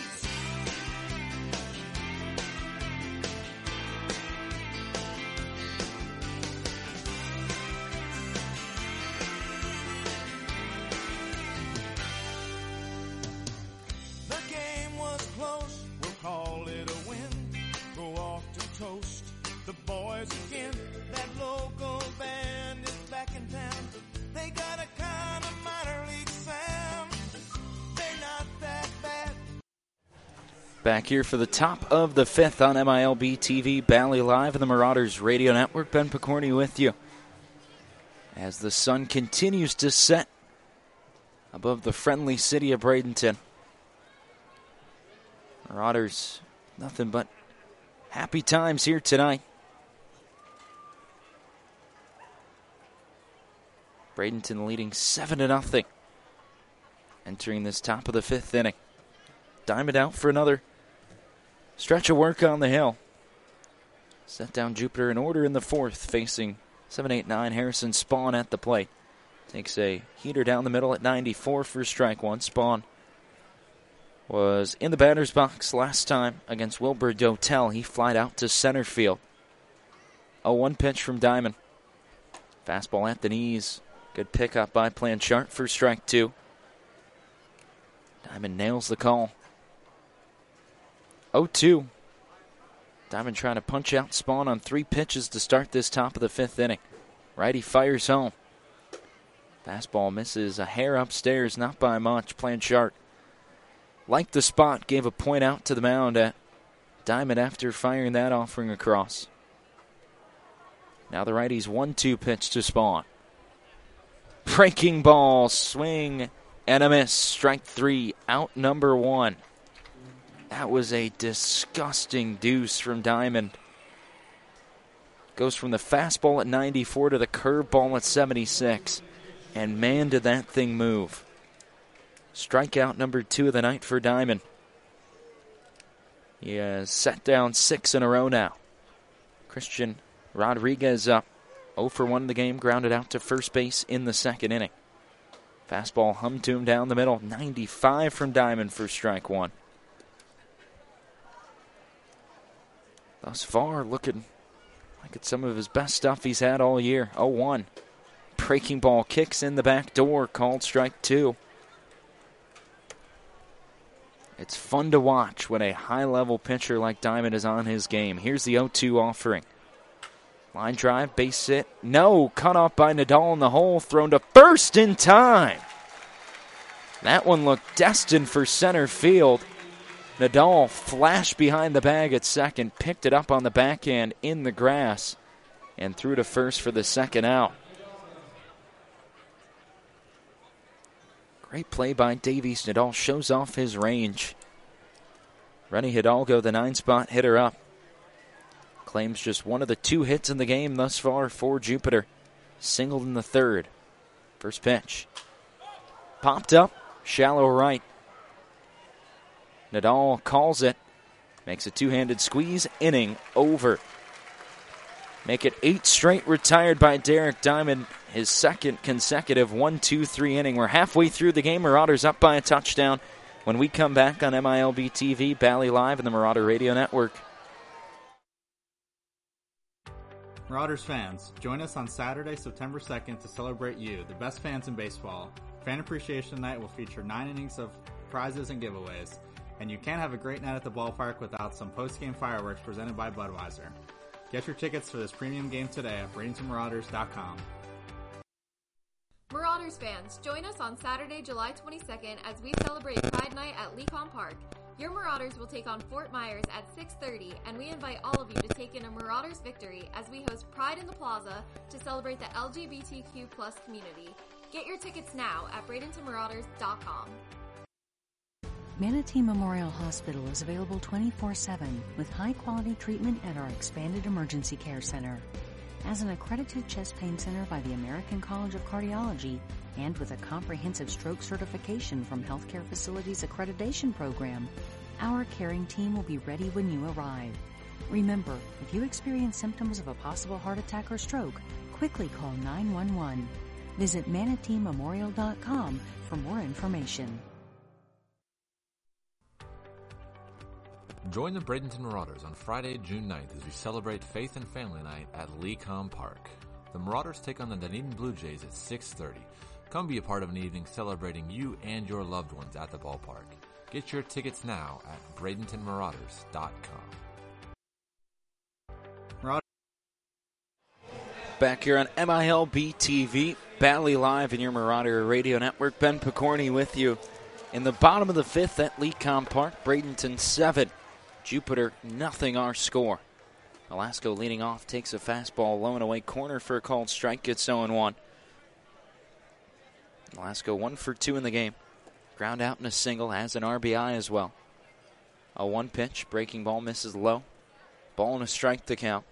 Back here for the top of the fifth on MILB TV, Bally Live, and the Marauders Radio Network. Ben Picorni with you as the sun continues to set above the friendly city of Bradenton. Marauders, nothing but happy times here tonight. Bradenton leading 7-0. Entering this top of the fifth inning. Diamond out for another stretch of work on the hill. Set down Jupiter in order in the fourth, facing 7-8-9 Harrison Spawn at the plate. Takes a heater down the middle at 94 for strike one. Spawn was in the batter's box last time against Wilbur Dotel. He flied out to center field. 0-1 pitch from Diamond. Fastball at the knees. Good pickup by Blanchard for strike two. Diamond nails the call. 0-2. Diamond trying to punch out Spawn on 3 pitches to start this top of the fifth inning. Righty fires home. Fastball misses a hair upstairs, not by much. Blanchard liked the spot, gave a point out to the mound at Diamond after firing that offering across. Now the righty's 1-2 pitch to Spawn. Breaking ball, swing, and a miss. Strike three, out number one. That was a disgusting deuce from Diamond. Goes from the fastball at 94 to the curveball at 76. And man, did that thing move. Strikeout number 2 of the night for Diamond. He has set down 6 in a row now. Christian Rodriguez up 0 for 1 in the game, grounded out to first base in the second inning. Fastball hummed to him down the middle, 95 from Diamond for strike one. Thus far, looking like it's some of his best stuff he's had all year. 0-1. Breaking ball kicks in the back door, called strike two. It's fun to watch when a high-level pitcher like Diamond is on his game. Here's the 0-2 offering. Line drive, base hit. No, cut off by Nadal in the hole, thrown to first in time. That one looked destined for center field. Nadal flashed behind the bag at second, picked it up on the backhand in the grass, and threw to first for the second out. Great play by Davies. Nadal shows off his range. Renny Hidalgo, the 9-spot hitter up. Claims just one of the 2 hits in the game thus far for Jupiter. Singled in the third. First pitch. Popped up, shallow right. Nadal calls it. Makes a 2-handed squeeze. Inning over. Make it 8 straight retired by Derek Diamond. His second consecutive 1-2-3 inning. We're halfway through the game. Marauders up by a touchdown. When we come back on MILB TV, Bally Live, and the Marauder Radio Network. Marauders fans, join us on Saturday, September 2nd to celebrate you, the best fans in baseball. Fan Appreciation Night will feature 9 innings of prizes and giveaways. And you can't have a great night at the ballpark without some post-game fireworks presented by Budweiser. Get your tickets for this premium game today at BradentonMarauders.com. Marauders fans, join us on Saturday, July 22nd as we celebrate Pride Night at Lecom Park. Your Marauders will take on Fort Myers at 6:30, and we invite all of you to take in a Marauders victory as we host Pride in the Plaza to celebrate the LGBTQ+ community. Get your tickets now at BradentonMarauders.com. Manatee Memorial Hospital is available 24/7 with high-quality treatment at our expanded emergency care center. As an accredited chest pain center by the American College of Cardiology and with a comprehensive stroke certification from Healthcare Facilities Accreditation Program, our caring team will be ready when you arrive. Remember, if you experience symptoms of a possible heart attack or stroke, quickly call 911. Visit ManateeMemorial.com for more information. Join the Bradenton Marauders on Friday, June 9th as we celebrate Faith and Family Night at Lecom Park. The Marauders take on the Dunedin Blue Jays at 6:30. Come be a part of an evening celebrating you and your loved ones at the ballpark. Get your tickets now at BradentonMarauders.com. Back here on MILB TV, Bally Live and your Marauder Radio Network. Ben Picorni with you In the bottom of the fifth at Lecom Park, Bradenton 7, Jupiter nothing our score. Velasco leading off, takes a fastball low and away corner for a called strike, gets 0-1. Velasco 1 for 2 in the game. Ground out in a single, has an RBI as well. A 1 pitch, breaking ball misses low. Ball and a strike to count.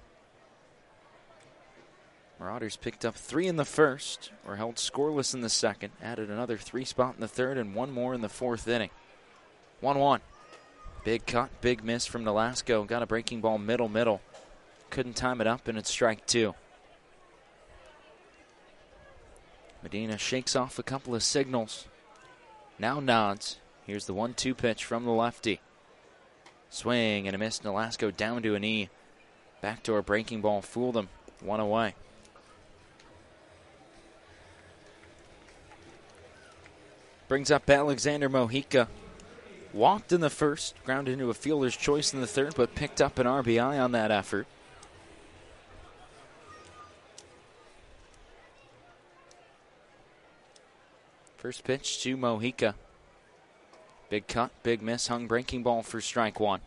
Marauders picked up 3 in the first, were held scoreless in the second, added another 3 spot in the third, and 1 more in the fourth inning. 1-1. Big cut, big miss from Velasco. Got a breaking ball middle. Couldn't time it up, and it's strike 2. Medina shakes off a couple of signals. Now nods. Here's the 1-2 pitch from the lefty. Swing and a miss. Velasco down to a knee. Backdoor breaking ball fooled him. 1 away. Brings up Alexander Mojica. Walked in the first, grounded into a fielder's choice in the third, but picked up an RBI on that effort. First pitch to Mojica. Big cut, big miss, hung breaking ball for strike 1.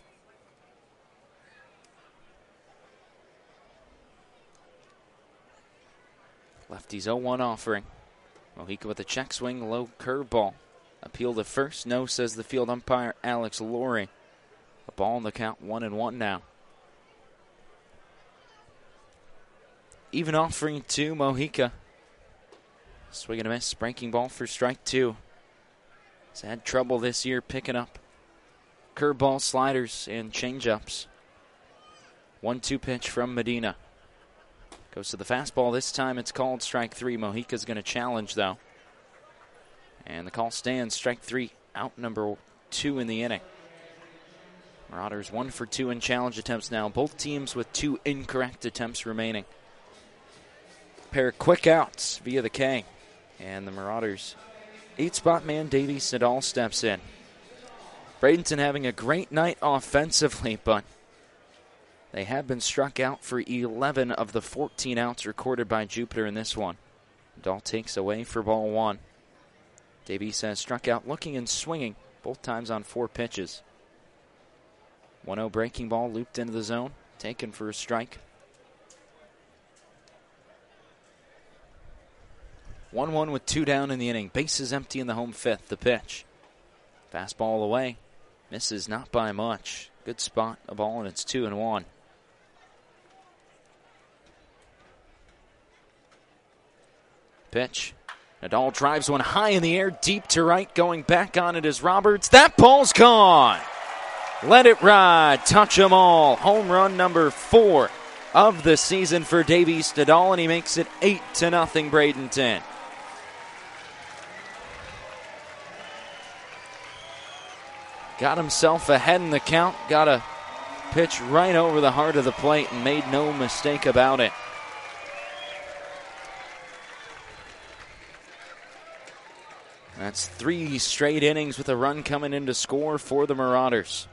Lefty's 0-1 offering. Mojica with a check swing, low curveball. Appeal to first, no, says the field umpire Alex Laurie. A ball in the count, 1-1 now. Even offering to Mojica. Swing and a miss, breaking ball for strike 2. He's had trouble this year picking up curveball, sliders, and changeups. 1-2 pitch from Medina. Goes to the fastball. This time it's called strike 3. Mojica's going to challenge, though. And the call stands. Strike 3, out number 2 in the inning. Marauders 1 for 2 in challenge attempts now. Both teams with 2 incorrect attempts remaining. Pair of quick outs via the K. And the Marauders' 8-spot man Davey Sidal steps in. Bradenton having a great night offensively, but they have been struck out for 11 of the 14 outs recorded by Jupiter in this one. Dahl takes away for ball 1. Davies has struck out looking and swinging, both times on 4 pitches. 1-0 breaking ball looped into the zone, taken for a strike. 1-1 with 2 down in the inning. Bases empty in the home fifth. The pitch. Fastball away. Misses not by much. Good spot, a ball, and it's 2-1. Pitch. Nadal drives one high in the air, deep to right. Going back on it is Roberts. That ball's gone. Let it ride. Touch 'em all. Home run number 4 of the season for Davies Nadal, and he makes it 8-0 Bradenton. Got himself ahead in the count. Got a pitch right over the heart of the plate and made no mistake about it. That's 3 straight innings with a run coming in to score for the Marauders.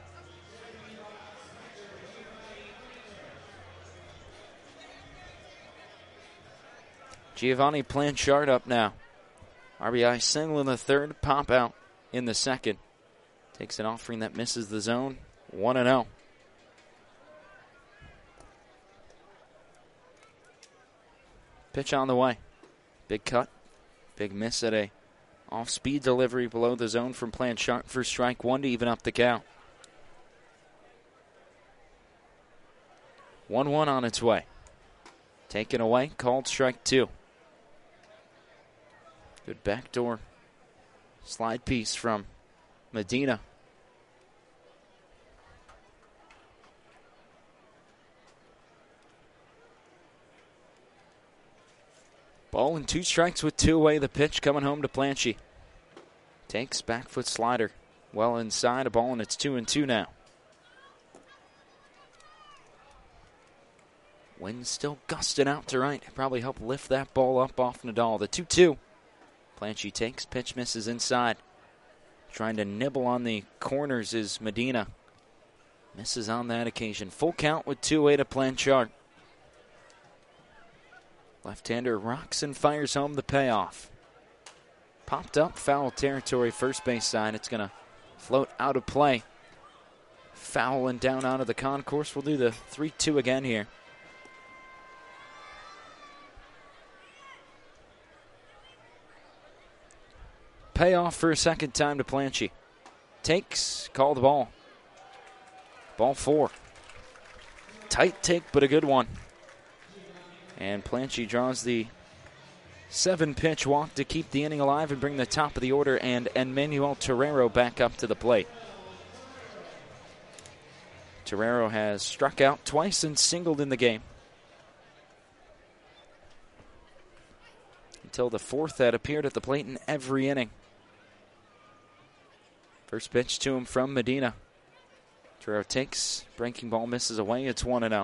Giovanni Planchard up now. RBI single in the third, pop out in the second. Takes an offering that misses the zone. 1-0. Pitch on the way. Big cut. Big miss at a off-speed delivery below the zone from Planchard for strike 1 to even up the count. 1-1 on its way. Taken away, called strike 2. Good backdoor slide piece from Medina. Ball and 2 strikes with 2 away. The pitch coming home to Planchy. Takes back foot slider well inside, a ball, and it's 2-2 now. Wind still gusting out to right. Probably help lift that ball up off Nadal. The 2-2. Planchy takes, pitch misses inside. Trying to nibble on the corners is Medina. Misses on that occasion. Full count with 2 away to Planchard. Left-hander rocks and fires home the payoff. popped up foul territory, first base side. It's going to float out of play. Foul and down onto the concourse. We'll do the 3-2 again here. Payoff for a second time to Planche. Takes, call the ball. Ball 4. Tight take, but a good one. And Planche draws the 7-pitch walk to keep the inning alive and bring the top of the order and Emmanuel Terrero back up to the plate. Terrero has struck out twice and singled in the game. Until the 4th that appeared at the plate in every inning. First pitch to him from Medina. Terrero takes, breaking ball misses away. It's 1-0.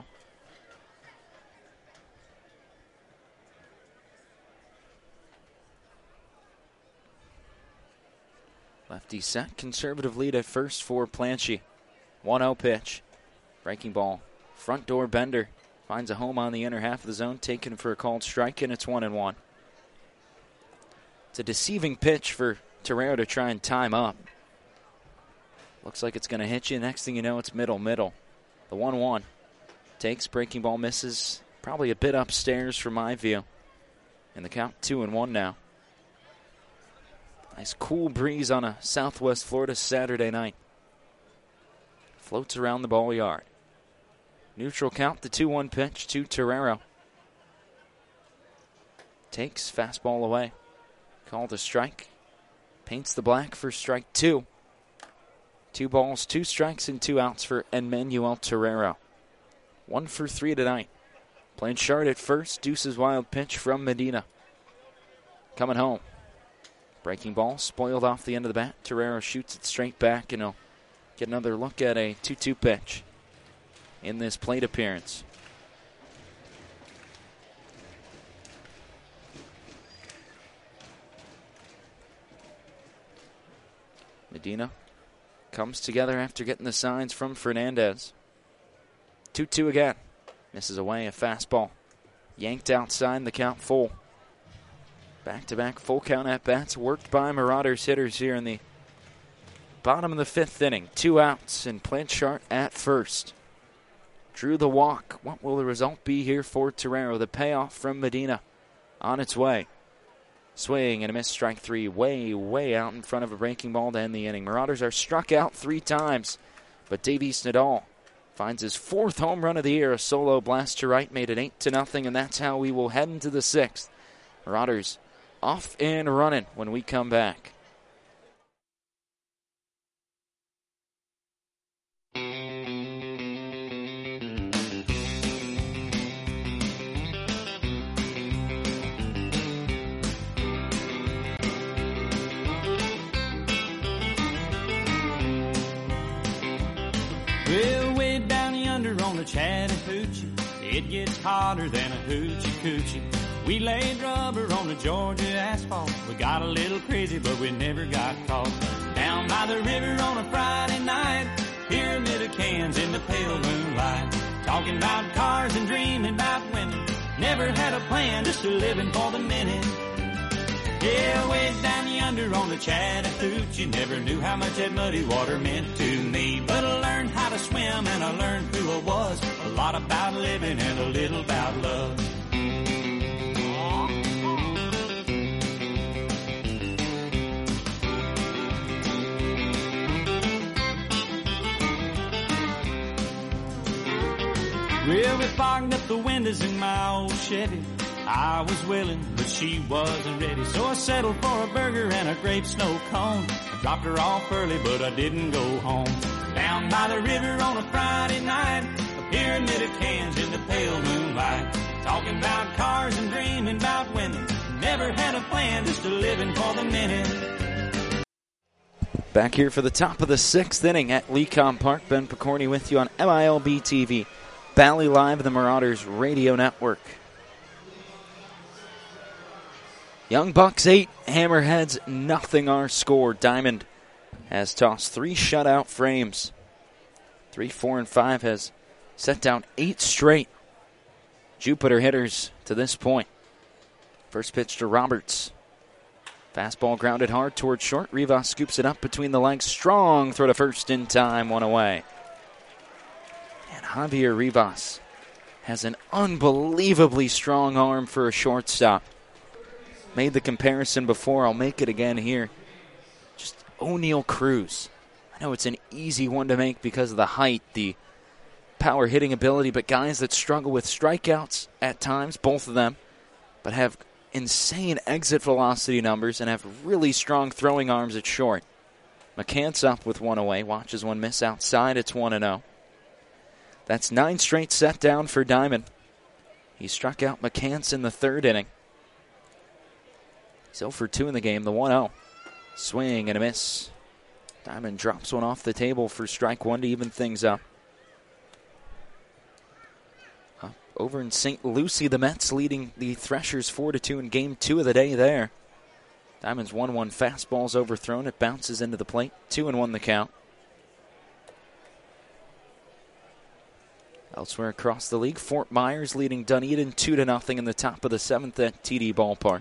Lefty set, conservative lead at first for Planche. 1-0 pitch. Breaking ball, front door bender. Finds a home on the inner half of the zone, taken for a called strike, and it's 1-1. It's a deceiving pitch for Terrero to try and time up. Looks like it's going to hit you. Next thing you know, it's middle. The 1-1. Takes, breaking ball misses. Probably a bit upstairs from my view. And the count 2-1 now. Nice cool breeze on a Southwest Florida Saturday night. Floats around the ball yard. Neutral count, the 2-1 pitch to Terrero. Takes, fastball away. Called a strike. Paints the black for strike 2. 2 balls, 2 strikes, and 2 outs for Emmanuel Terrero. 1 for 3 tonight. Blanchard at first. Deuce's wild pitch from Medina. Coming home. Breaking ball, spoiled off the end of the bat. Terrero shoots it straight back, and he'll get another look at a 2-2 pitch in this plate appearance. Medina comes together after getting the signs from Fernandez. 2-2 again. Misses away a fastball. Yanked outside, the count full. Back-to-back full count at-bats worked by Marauders hitters here in the bottom of the 5th inning. 2 outs and Blanchard at first. Drew the walk. What will the result be here for Terrero? The payoff from Medina on its way. Swing and a miss, strike 3, way out in front of a breaking ball to end the inning. Marauders are struck out 3 times, but Davies Nadal finds his 4th home run of the year. A solo blast to right made it 8-0, and that's how we will head into the 6th. Marauders off and running when we come back. Well, way down yonder on the Chattahoochee, it gets hotter than a hoochie coochie. We laid rubber on the Georgia asphalt. We got a little crazy, but we never got caught. Down by the river on a Friday night, pyramid of cans in the pale moonlight. Talking about cars and dreaming about women. Never had a plan, just a living for the minute. Yeah, way down yonder on the Chattahoochee, never knew how much that muddy water meant to me. But I learned how to swim and I learned who I was. A lot about living and a little about love. Well, we fogged up the windows in my old Chevy. I was willing, but she wasn't ready. So I settled for a burger and a grape snow cone. I dropped her off early, but I didn't go home. Down by the river on a Friday night, a pyramid of cans in the pale moonlight. Talking about cars and dreaming about women. Never had a plan, just a living for the minute. Back here for the top of the 6th inning at Lecom Park. Ben Picorni with you on MILB TV. Bally Live, the Marauders Radio Network. Young Bucks 8, Hammerheads nothing our score. Diamond has tossed 3 shutout frames. 3, 4, and 5 has set down 8 straight Jupiter hitters to this point. First pitch to Roberts. Fastball grounded hard towards short. Rivas scoops it up between the legs. Strong throw to first in time, one away. And Javier Rivas has an unbelievably strong arm for a shortstop. Made the comparison before, I'll make it again here. Just O'Neal Cruz. I know it's an easy one to make because of the height, the power hitting ability, but guys that struggle with strikeouts at times, both of them, but have insane exit velocity numbers and have really strong throwing arms at short. McCants up with one away, watches one miss outside, it's 1-0. That's 9 straight set down for Diamond. He struck out McCants in the third inning. He's 0 for 2 in the game, the 1-0. Swing and a miss. Diamond drops one off the table for strike one to even things up. Over in St. Lucie, the Mets leading the Threshers 4-2 in game 2 of the day there. Diamond's 1-1 fastball's overthrown. It bounces into the plate. 2-1 the count. Elsewhere across the league, Fort Myers leading Dunedin 2-0 in the top of the 7th at TD Ballpark.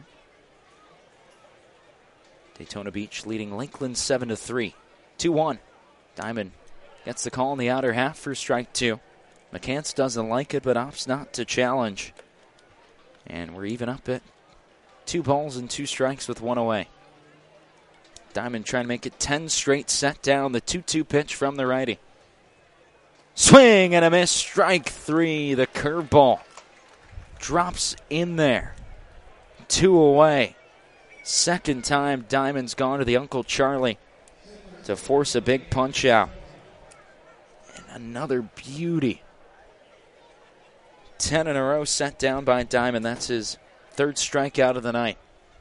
Daytona Beach leading Lakeland 7-3. 2-1. Diamond gets the call in the outer half for strike 2. McCants doesn't like it, but opts not to challenge. And we're even up at 2 balls and 2 strikes with 1 away. Diamond trying to make it 10 straight set down. The 2-2 pitch from the righty. Swing and a miss. Strike 3. The curveball drops in there. 2 away. Second time Diamond's gone to the Uncle Charlie to force a big punch out. And another beauty. 10 in a row set down by Diamond. That's his 3rd strikeout of the night.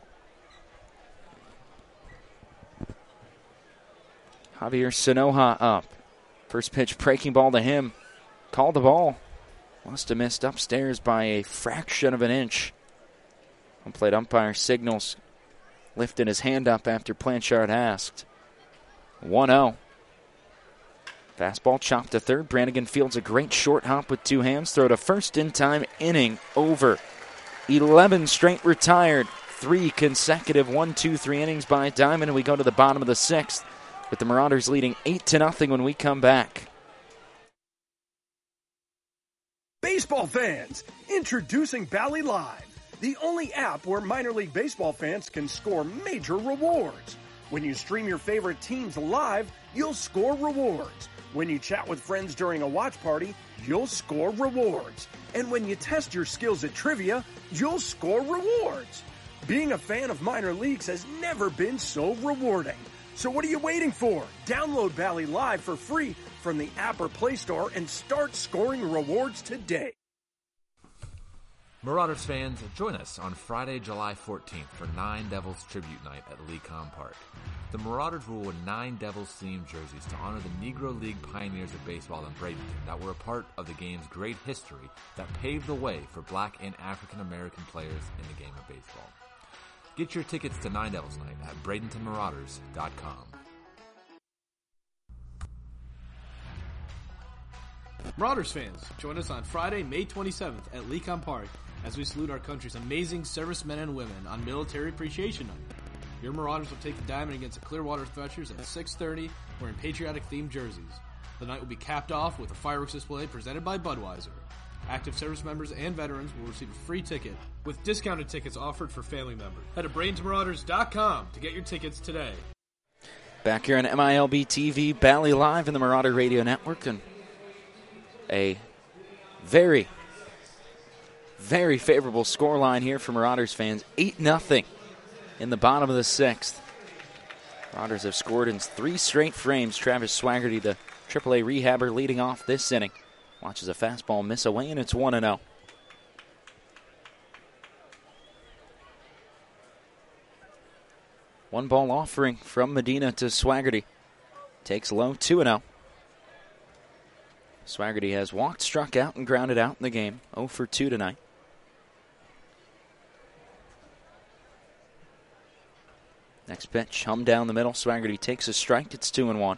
Javier Sinoja up. First pitch breaking ball to him. Called the ball. Must have missed upstairs by a fraction of an inch. Home plate umpire signals, lifting his hand up after Blanchard asked. 1-0. Fastball chopped to third. Brannigan fields a great short hop with 2 hands. Throw to first in time. Inning over. 11 straight retired. 3 consecutive 1-2-3 innings by Diamond. And we go to the bottom of the 6th with the Marauders leading 8-0 when we come back. Baseball fans, introducing Bally Live, the only app where minor league baseball fans can score major rewards. When you stream your favorite teams live, you'll score rewards. When you chat with friends during a watch party, you'll score rewards. And when you test your skills at trivia, you'll score rewards. Being a fan of minor leagues has never been so rewarding. So what are you waiting for? Download Bally Live for free from the app or Play Store and start scoring rewards today. Marauders fans, join us on Friday, July 14th for Nine Devils Tribute Night at Lecom Park. The Marauders will wear 9 Devils-themed jerseys to honor the Negro League pioneers of baseball in Bradenton that were a part of the game's great history that paved the way for Black and African American players in the game of baseball. Get your tickets to Nine Devils Night at BradentonMarauders.com. Marauders fans, join us on Friday, May 27th at Lecom Park as we salute our country's amazing servicemen and women on Military Appreciation Night. Your Marauders will take the diamond against the Clearwater Threshers at 6:30 wearing patriotic-themed jerseys. The night will be capped off with a fireworks display presented by Budweiser. Active service members and veterans will receive a free ticket with discounted tickets offered for family members. Head to BradentonMarauders.com to get your tickets today. Back here on MILB TV, Bally Live in the Marauder Radio Network, and a very, very favorable scoreline here for Marauders fans. 8-0 in the bottom of the 6th. Marauders have scored in 3 straight frames. Travis Swaggerty, the AAA rehabber, leading off this inning. Watches a fastball miss away, and it's 1-0. One ball offering from Medina to Swaggerty. Takes low, 2-0. Swaggerty has walked, struck out, and grounded out in the game. 0 for 2 tonight. Next pitch, hum down the middle. Swaggerty takes a strike. It's 2-1.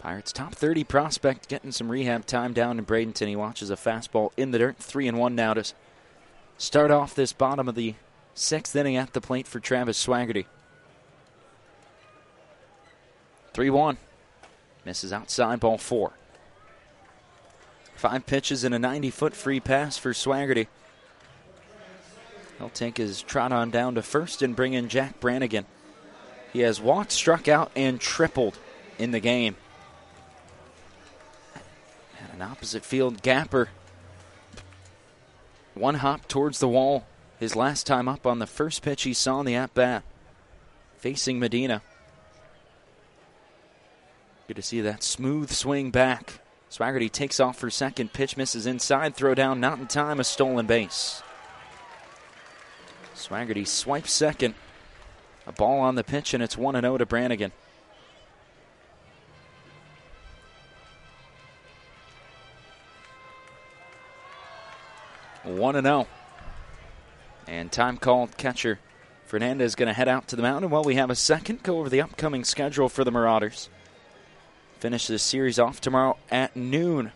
Pirates' top 30 prospect getting some rehab time down in Bradenton. He watches a fastball in the dirt. 3-1 now to start off this bottom of the 6th inning at the plate for Travis Swaggerty. 3-1. Misses outside, ball 4. 5 pitches and a 90-foot free pass for Swaggerty. He'll take his trot on down to first and bring in Jack Brannigan. He has walked, struck out, and tripled in the game. And an opposite field gapper. One hop towards the wall. His last time up on the first pitch he saw in the at-bat. Facing Medina. Good to see that smooth swing back. Swaggerty takes off for second. Pitch misses inside. Throw down, not in time. A stolen base. Swaggerty swipes second. A ball on the pitch, and it's 1-0 to Brannigan. And time called. Catcher Fernandez going to head out to the mound. And while we have a second, go over the upcoming schedule for the Marauders. Finish this series off tomorrow at noon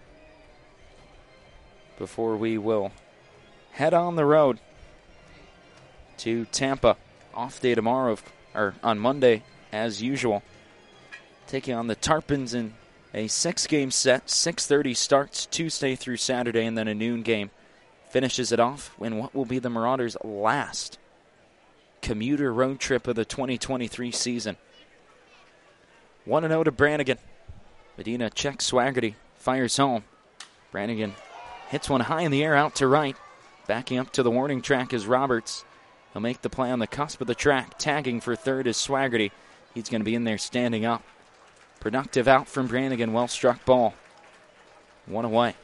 before we will head on the road to Tampa. Off day tomorrow, or on Monday, as usual. Taking on the Tarpons in a 6-game set. 6:30 starts Tuesday through Saturday, and then a noon game finishes it off in what will be the Marauders' last commuter road trip of the 2023 season. 1-0 to Brannigan. Medina checks Swaggerty, fires home. Brannigan hits one high in the air out to right. Backing up to the warning track is Roberts. He'll make the play on the cusp of the track. Tagging for third is Swaggerty. He's going to be in there standing up. Productive out from Brannigan. Well struck ball. 1 away.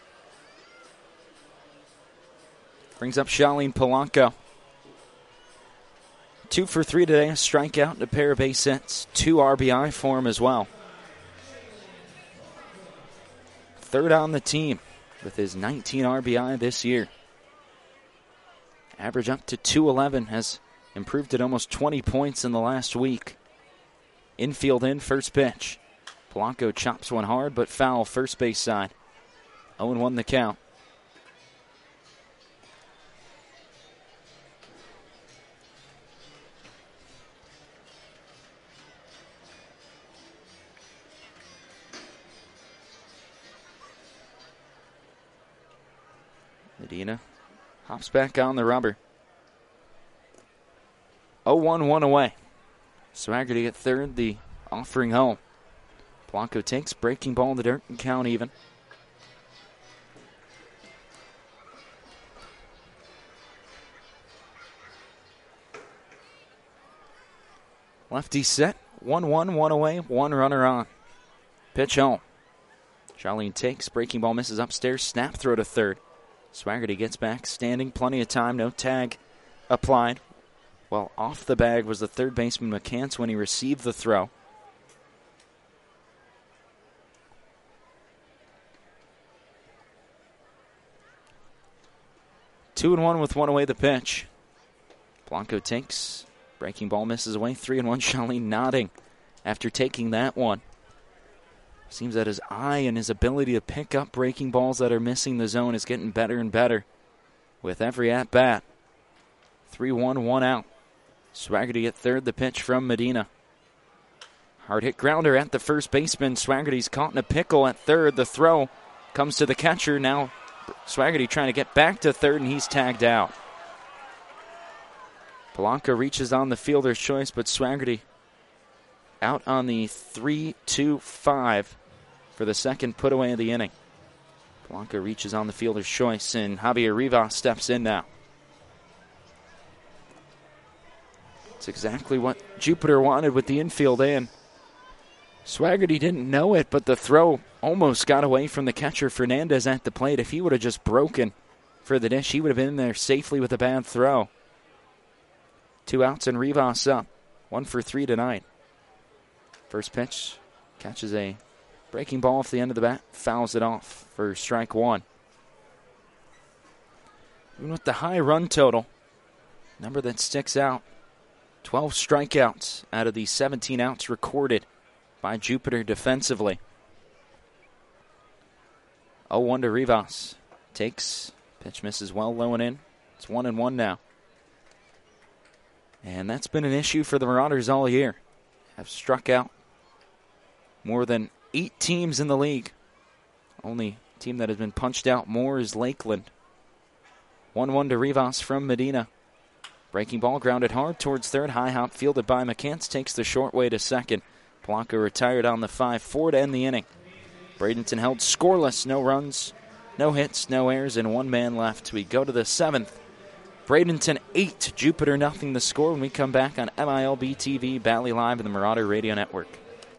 Brings up Charlene Polanco. 2 for 3 today. A strikeout and a pair of base hits. 2 RBI for him as well. Third on the team with his 19 RBI this year. Average up to 211, has improved at almost 20 points in the last week. Infield in, first pitch. Polanco chops one hard but foul, first base side. 0-1 the count. Medina hops back on the rubber. 0-1, 1 away. Swaggerty at third, the offering home. Polanco takes, breaking ball in the dirt and count even. Lefty set, 1-1, 1 away, 1 runner on. Pitch home. Charlene takes, breaking ball misses upstairs, snap throw to third. Swaggerty gets back, standing, plenty of time, no tag applied. Well, off the bag was the third baseman McCants when he received the throw. Two and 1 with 1 away the pitch. Blanco takes, breaking ball misses away, 3-1. Charlene nodding after taking that one. Seems that his eye and his ability to pick up breaking balls that are missing the zone is getting better and better with every at-bat. 3-1, 1 out. Swaggerty at third, the pitch from Medina. Hard hit grounder at the first baseman. Swaggerty's caught in a pickle at third. The throw comes to the catcher. Now Swaggerty trying to get back to third, and he's tagged out. Polanco reaches on the fielder's choice, but Swaggerty out on the 3-2-5 for the second put away of the inning. Polanco reaches on the fielder's choice, and Javier Rivas steps in now. It's exactly what Jupiter wanted with the infield in. Swaggerty didn't know it, but the throw almost got away from the catcher Fernandez at the plate. If he would have just broken for the dish, he would have been in there safely with a bad throw. 2 outs and Rivas up. 1 for 3 tonight. First pitch, catches a breaking ball off the end of the bat, fouls it off for strike 1. Even with the high run total, number that sticks out, 12 strikeouts out of the 17 outs recorded by Jupiter defensively. 0-1 to Rivas. Takes, pitch misses well, low and in. It's 1-1 now. And that's been an issue for the Marauders all year. Have struck out more than 8 teams in the league. Only team that has been punched out more is Lakeland. 1-1 to Rivas from Medina. Breaking ball grounded hard towards third. High hop fielded by McCants. Takes the short way to second. Polanco retired on the 5-4 to end the inning. Bradenton held scoreless. No runs, no hits, no errors, and 1 man left. We go to the 7th. Bradenton 8, Jupiter nothing the score when we come back on MILB TV, Valley Live, and the Marauder Radio Network.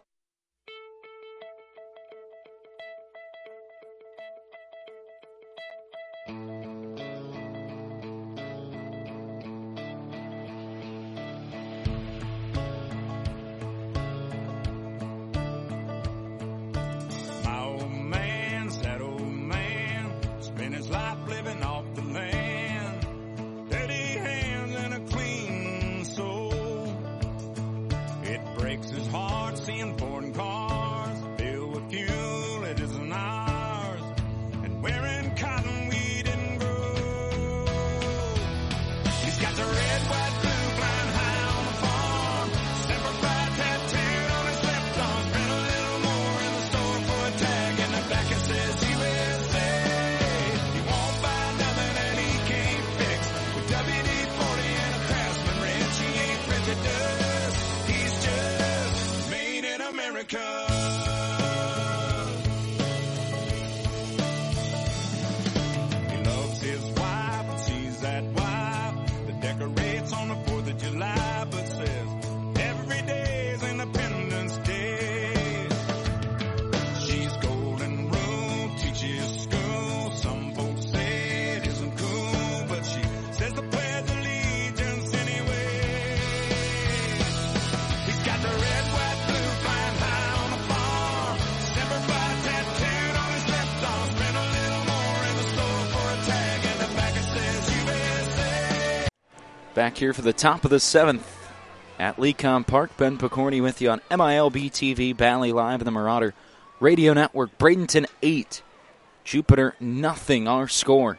Back here for the top of the 7th at Lecom Park. Ben Picorni with you on MILB TV, Valley Live, and the Marauder Radio Network. Bradenton 8, Jupiter nothing, our score.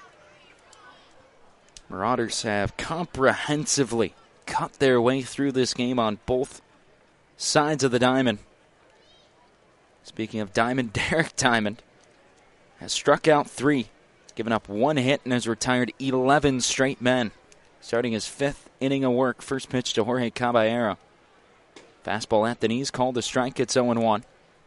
Marauders have comprehensively cut their way through this game on both sides of the diamond. Speaking of diamond, Derek Diamond has struck out 3, given up 1 hit, and has retired 11 straight men. Starting his 5th inning of work. First pitch to Jorge Caballero. Fastball at the knees, called a strike. It's 0-1.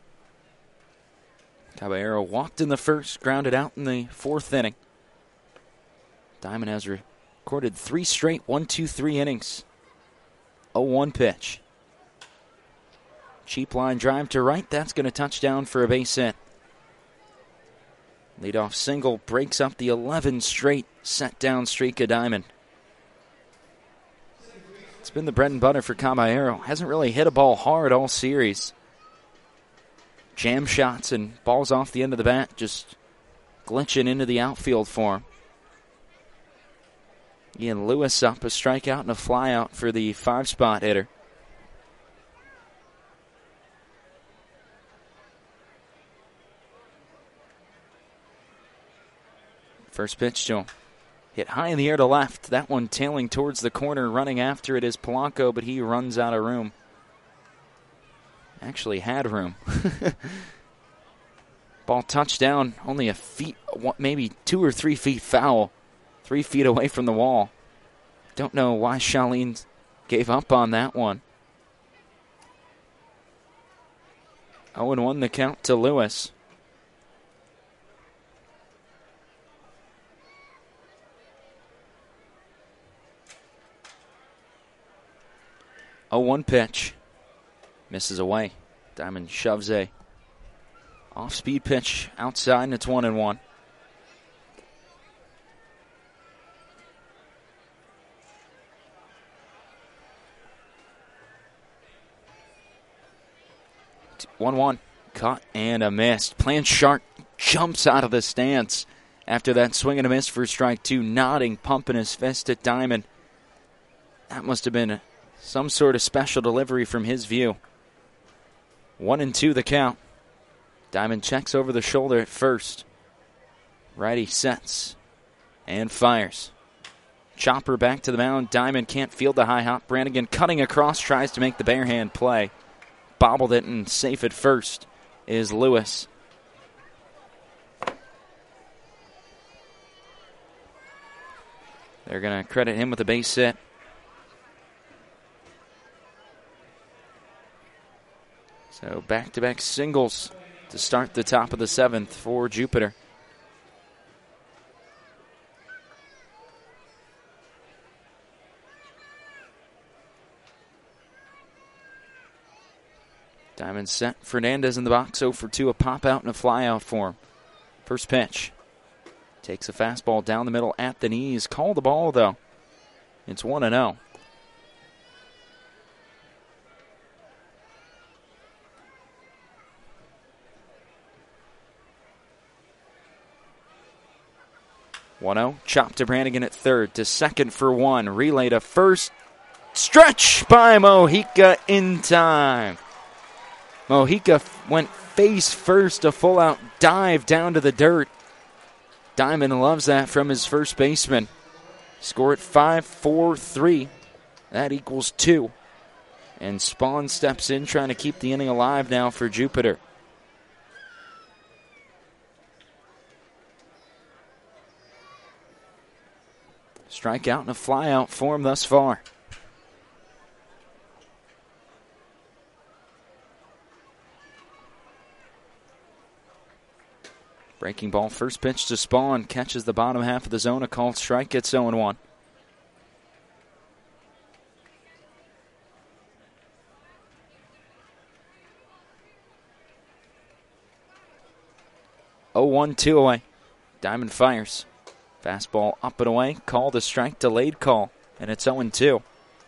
Caballero walked in the first, grounded out in the 4th inning. Diamond has recorded 3 straight 1-2-3 innings. 0-1 pitch. Cheap line drive to right. That's going to touch down for a base hit. Leadoff single breaks up the 11 straight set down streak of Diamond. It's been the bread and butter for Caballero. Hasn't really hit a ball hard all series. Jam shots and balls off the end of the bat just glitching into the outfield for him. Ian Lewis up, a strikeout and a flyout for the 5-spot hitter. First pitch to him. Hit high in the air to left. That one tailing towards the corner. Running after it is Polanco, but he runs out of room. Actually had room. Ball touched down only a feet, maybe 2 or 3 feet foul. 3 feet away from the wall. Don't know why Shaleen gave up on that one. 0-1 the count to Lewis. Oh, 1 pitch. Misses away. Diamond shoves a off-speed pitch outside, and it's 1-1. One cut and a miss. Blanchard jumps out of the stance after that swing and a miss for strike 2, nodding, pumping his fist at Diamond. That must have been some sort of special delivery from his view. 1-2 the count. Diamond checks over the shoulder at first. Righty sets and fires. Chopper back to the mound. Diamond can't field the high hop. Brannigan cutting across, tries to make the bare hand play. Bobbled it and safe at first is Lewis. They're going to credit him with a base hit. So back-to-back singles to start the top of the 7th for Jupiter. Diamond set. Fernandez in the box, 0 for 2, a pop out and a fly out for him. First pitch. Takes a fastball down the middle at the knees. Call the ball, though. It's 1-0. Chop to Brannigan at third, to second for 1. Relay to first. Stretch by Mojica in time. Mojica went face first, a full-out dive down to the dirt. Diamond loves that from his first baseman. Score at 5-4-3. That equals 2. And Spawn steps in, trying to keep the inning alive now for Jupiter. Strikeout and a flyout for him thus far. Breaking ball, first pitch to Spawn. Catches the bottom half of the zone. A called strike, gets 0-1. Oh, 1-2 away. Diamond fires. Fastball up and away. Called a strike, delayed call. And it's 0-2.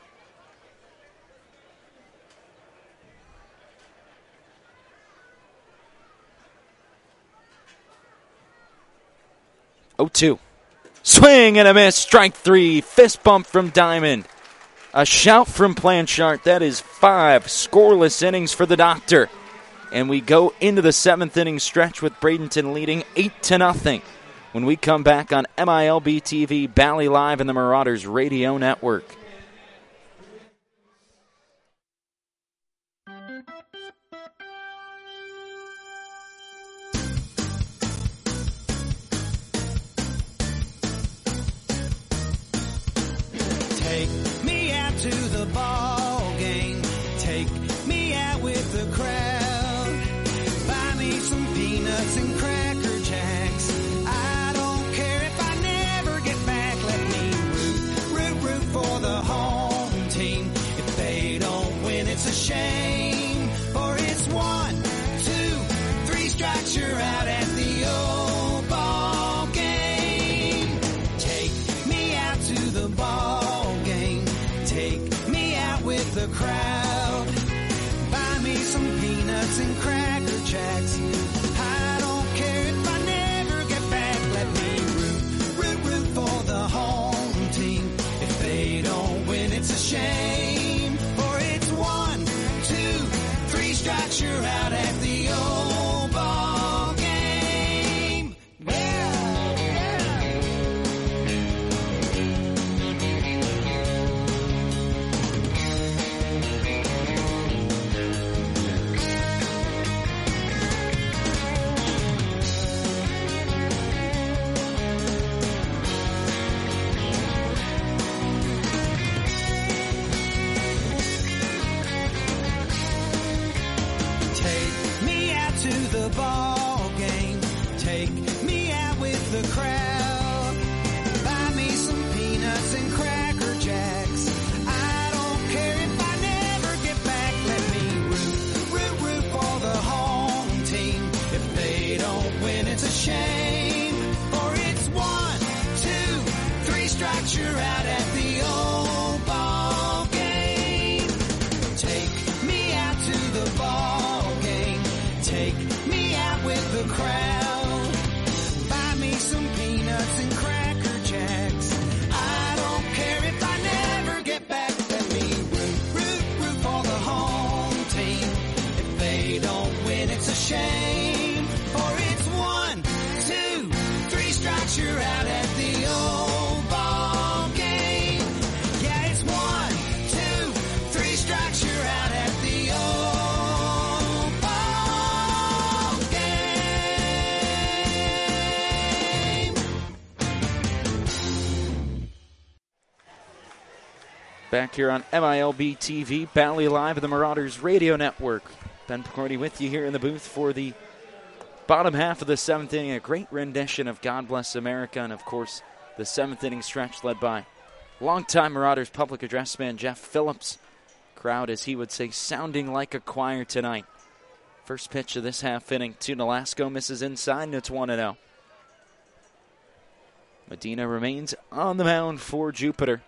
Swing and a miss. Strike 3. Fist bump from Diamond. A shout from Blanchard. That is 5 scoreless innings for the Doctor. And we go into the 7th inning stretch with Bradenton leading 8-0. When we come back on MILB TV, Bally Live, and the Marauders Radio Network. Take me out to the ball game. Take me out with the crowd. Buy me some peanuts and Cracker Jacks. I don't care if I never get back. Let me root for the home team. If they don't win, it's a shame. For it's 1, 2, 3 strikes, you're out at the old ball game. Take me out to the ball game. Take me out with the crowd. Buy me some peanuts and Cracker Jacks. I don't care if I never get back. Let me root for the home team. If they don't win, it's a shame. For it's 1, 2, 3 strikes, you're out at the old ball game. Take me out to the ball game. Take me out with the crowd. Buy me some peanuts and Cracker Jacks. I don't care if I never get back. Let me root for the home team. If they don't win, it's a shame. For it's 1, 2, 3 strikes, you're out at the old ball game. Take me out to the ball game. Take me out with the crowd. Buy me some peanuts and Cracker Jacks. I don't care if I never get back. Let me root for the home team. If they Back here on MILB TV, Bally Live, the Marauders Radio Network. Ben Picorni with you here in the booth for the bottom half of the 7th inning. A great rendition of God Bless America, and of course, the 7th inning stretch led by longtime Marauders public address man Jeff Phillips. Crowd, as he would say, sounding like a choir tonight. First pitch of this half inning to Nolasco, misses inside, and it's 1-0. Medina remains on the mound for Jupiter.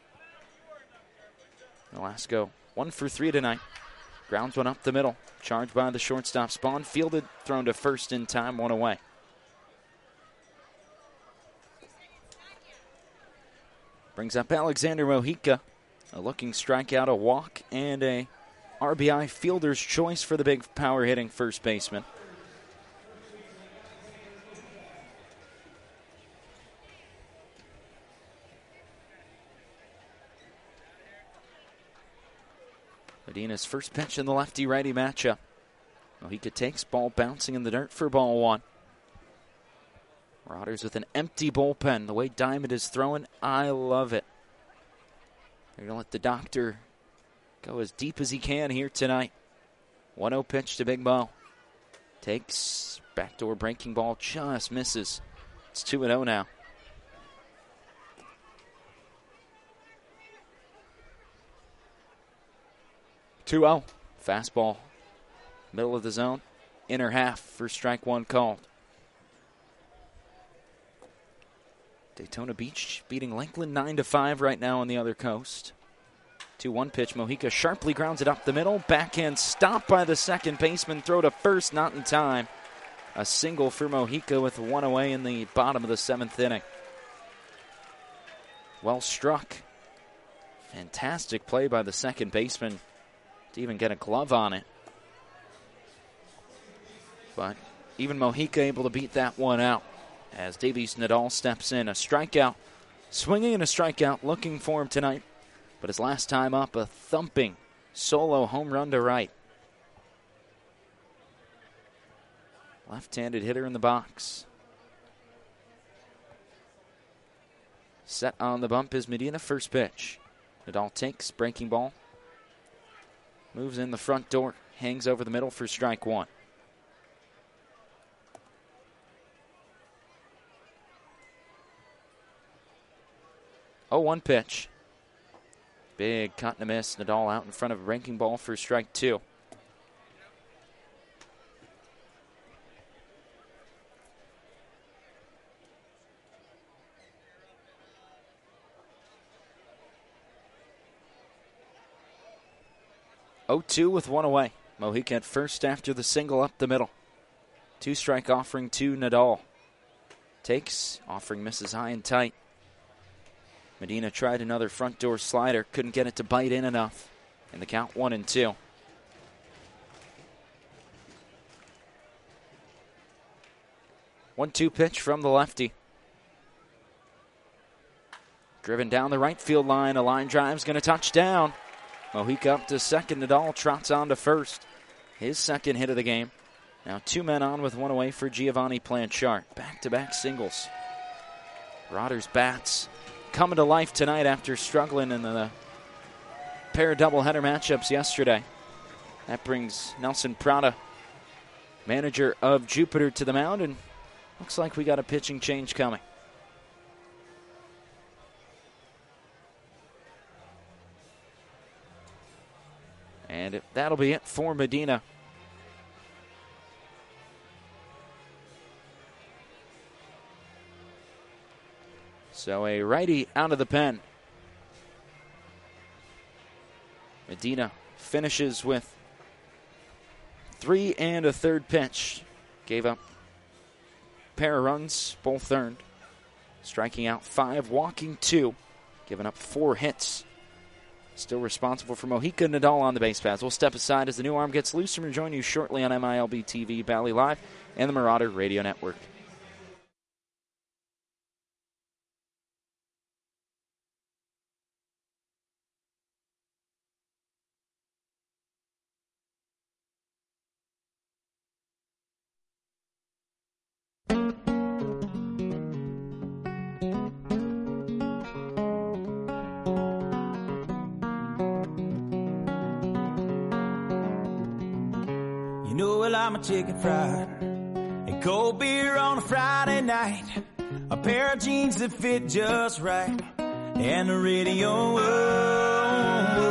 Nolasco 1 for 3 tonight. Grounds one up the middle. Charged by the shortstop. Spawn fielded, thrown to first in time, 1 away. Brings up Alexander Mojica. A looking strikeout, a walk, and a RBI fielder's choice for the big power hitting first baseman. Medina's first pitch in the lefty-righty matchup. Mojica takes, ball bouncing in the dirt for ball 1. Marauders with an empty bullpen. The way Diamond is throwing, I love it. They're going to let the doctor go as deep as he can here tonight. 1-0 pitch to Big Mo. Takes, backdoor breaking ball, just misses. It's 2-0 now. Fastball, middle of the zone, inner half for strike 1 called. Daytona Beach beating Lakeland 9-5 right now on the other coast. 2-1 pitch, Mojica sharply grounds it up the middle. Backhand stopped by the second baseman, throw to first, not in time. A single for Mojica with 1 away in the bottom of the 7th inning. Well struck. Fantastic play by the second baseman to even get a glove on it. But even Mojica able to beat that one out as Davies Nadal steps in. A strikeout, swinging and a strikeout, looking for him tonight. But his last time up, a thumping solo home run to right. Left-handed hitter in the box. Set on the bump is Medina, first pitch. Nadal takes, breaking ball. Moves in the front door, hangs over the middle for strike 1. Oh, 1 pitch. Big cut and a miss. Nadal out in front of a breaking ball for strike 2. Oh, 2 with 1 away. Mojica at first after the single up the middle. 2-strike offering to Nadal. Takes, offering misses high and tight. Medina tried another front door slider, couldn't get it to bite in enough. And the count 1-2. One-two pitch from the lefty. Driven down the right field line, a line drive's going to touch down. Mojica up to second. Nadal trots on to first. His second hit of the game. Now 2 men on with 1 away for Giovanni Planchart. Back-to-back singles. Marauders bats coming to life tonight after struggling in the pair of doubleheader matchups yesterday. That brings Nelson Prada, manager of Jupiter, to the mound, and looks like we got a pitching change coming. And that'll be it for Medina. So a righty out of the pen. Medina finishes with 3 1/3 pitch. Gave up a pair of runs, both earned. Striking out 5, walking 2. Giving up 4 hits. Still responsible for Mojica. Nadal on the base paths. We'll step aside as the new arm gets loose and rejoin you shortly on MILB TV, Bally Live, and the Marauder Radio Network. I'm a chicken fried. And cold beer on a Friday night. A pair of jeans that fit just right. And the radio. Oh, oh,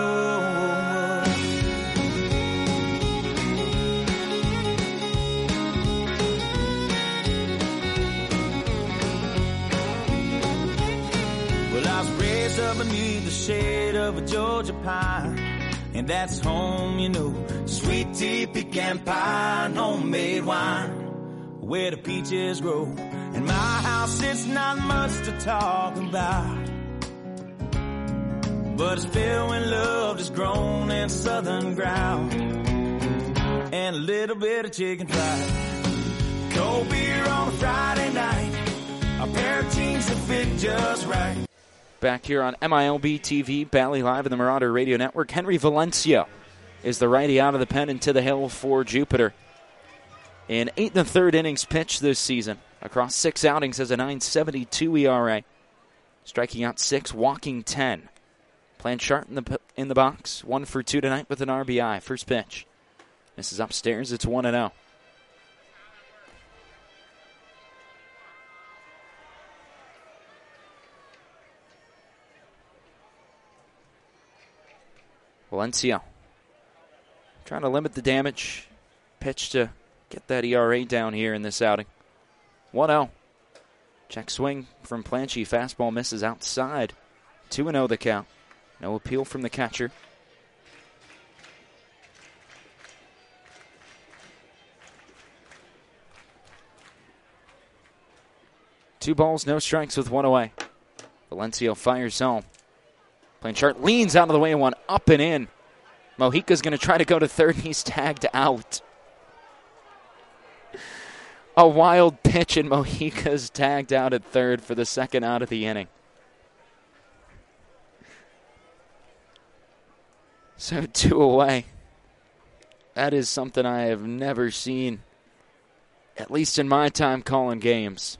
well, I was raised up beneath the shade of a Georgia pine. And that's home, you know. Sweet tea, pecan pie, and homemade wine. Where the peaches grow. In my house, it's not much to talk about. But it's filled when love is grown in southern ground. And a little bit of chicken fried. Cold beer on a Friday night. A pair of jeans that fit just right. Back here on MILB TV, Bally Live and the Marauder Radio Network, Henry Valencia is the righty out of the pen and to the hill for Jupiter. In 8 1/3 innings pitched this season, across 6 outings has a .972 ERA, striking out 6, walking 10. Blanchard in the box, 1 for 2 tonight with an RBI. First pitch. This is upstairs, it's 1-0. Valencia trying to limit the damage. Pitch to get that ERA down here in this outing. 1-0. Check swing from Planchy. Fastball misses outside. 2-0 the count. No appeal from the catcher. Two balls, no strikes with 1 away. Valencia fires home. Blanchard leans out of the way, one up and in. Mojica's going to try to go to third, and he's tagged out. A wild pitch, and Mojica's tagged out at third for the second out of the inning. So 2 away. That is something I have never seen, at least in my time calling games.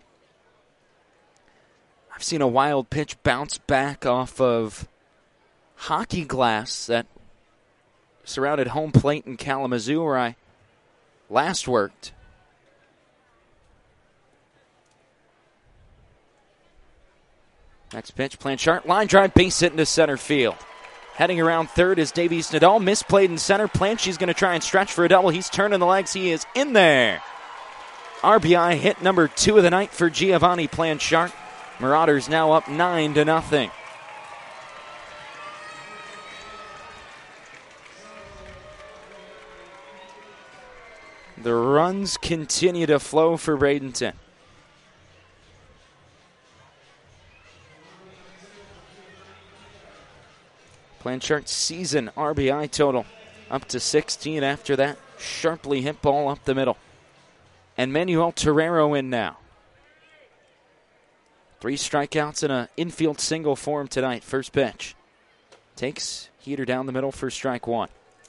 I've seen a wild pitch bounce back off of hockey glass that surrounded home plate in Kalamazoo where I last worked. Next pitch, Blanchard, line drive, base hit into center field. Heading around third is Davies Nadal, misplayed in center. Planchy's going to try and stretch for a double. He's turning the legs. He is in there. RBI hit number 2 of the night for Giovanni Blanchard. Marauders now up 9-0. The runs continue to flow for Bradenton. Blanchard's season RBI total up to 16 after that sharply hit ball up the middle. And Manuel Torrero in now. 3 strikeouts and an infield single for him tonight. First pitch. Takes heater down the middle for strike 1.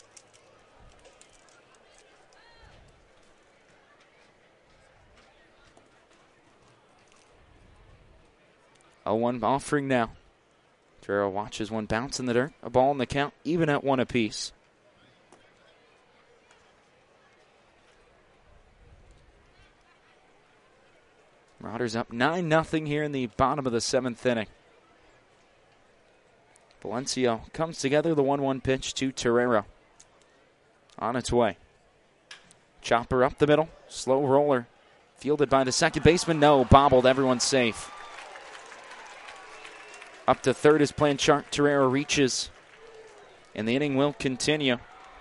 A 1 offering now. Torrero watches one bounce in the dirt. A ball in the count, even at 1 apiece. Marauders up 9-0 here in the bottom of the 7th inning. Valencia comes together, the 1-1 pitch to Torrero. On its way. Chopper up the middle, slow roller. Fielded by the second baseman, no, bobbled, everyone's safe. Up to third is Blanchard. Torrero reaches. And the inning will continue.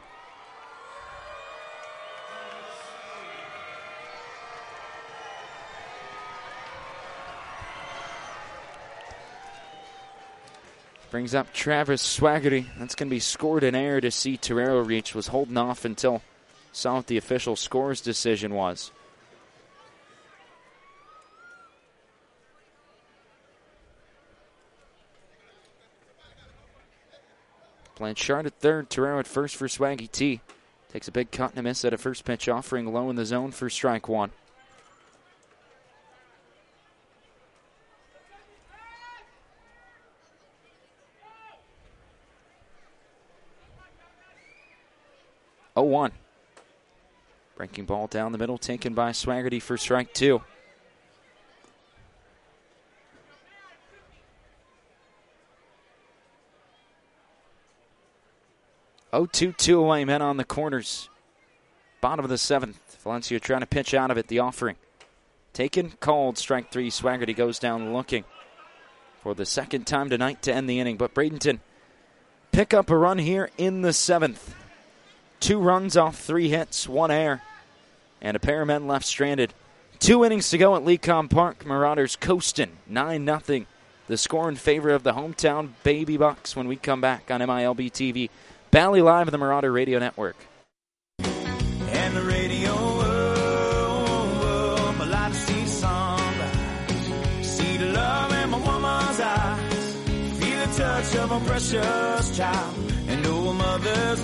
Brings up Travis Swaggerty. That's going to be scored in air to see Torrero reach. Was holding off until saw what the official scores decision was. Blanchard at third, Torrero at first for Swaggy T. Takes a big cut and a miss at a first pitch offering low in the zone for strike 1. Oh, 1. Breaking ball down the middle, taken by Swaggerty for strike 2. Oh, 2 away, men on the corners. Bottom of the 7th. Valencia trying to pitch out of it, the offering. Taken, called, strike 3. Swaggerty goes down looking for the second time tonight to end the inning. But Bradenton pick up a run here in the 7th. 2 runs off 3 hits, 1 error, and a pair of men left stranded. 2 innings to go at Lecom Park. Marauders coasting 9-0. The score in favor of the hometown Baby Bucks when we come back on MILB TV. Bally Live on the Marauder Radio Network. And the radio, I like to see the sunrise. See the love in my woman's eyes. Feel the touch of a precious child. And know a mother's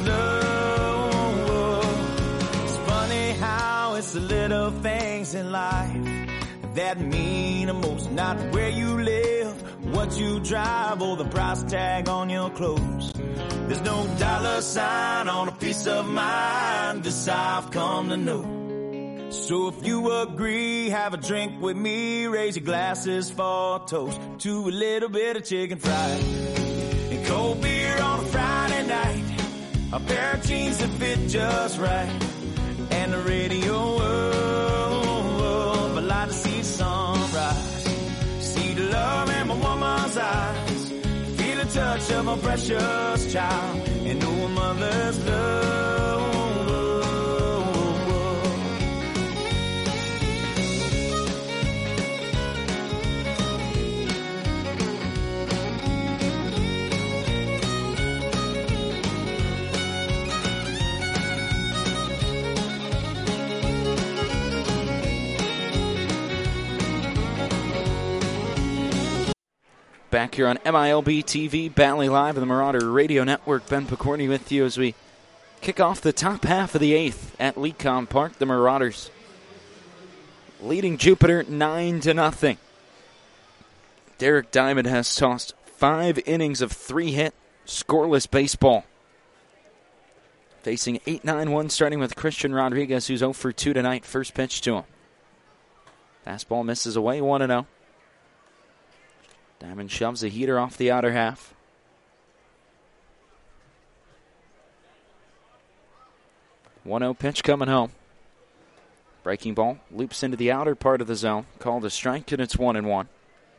love. It's funny how it's the little things in life that mean the most. Not where you live, what you drive, or the price tag on your clothes. There's no dollar sign on a piece of mind, this I've come to know. So if you agree, have a drink with me, raise your glasses for a toast to a little bit of chicken fried and cold beer on a Friday night, a pair of jeans that fit just right, and the radio. I like to see the sunrise, see the love in my woman's eyes. Feel the touch of a precious child and know a mother's love. Back here on MILB TV, Bally Live on the Marauder Radio Network. Ben Picorni with you as we kick off the top half of the 8th at Lecom Park. The Marauders leading Jupiter 9-0. Derek Diamond has tossed 5 innings of 3-hit, scoreless baseball. Facing 8-9-1, starting with Christian Rodriguez, who's 0 for 2 tonight. First pitch to him. Fastball misses away, 1-0. Diamond shoves a heater off the outer half. (1-0) pitch coming home. Breaking ball loops into the outer part of the zone. Called a strike, and it's 1-1.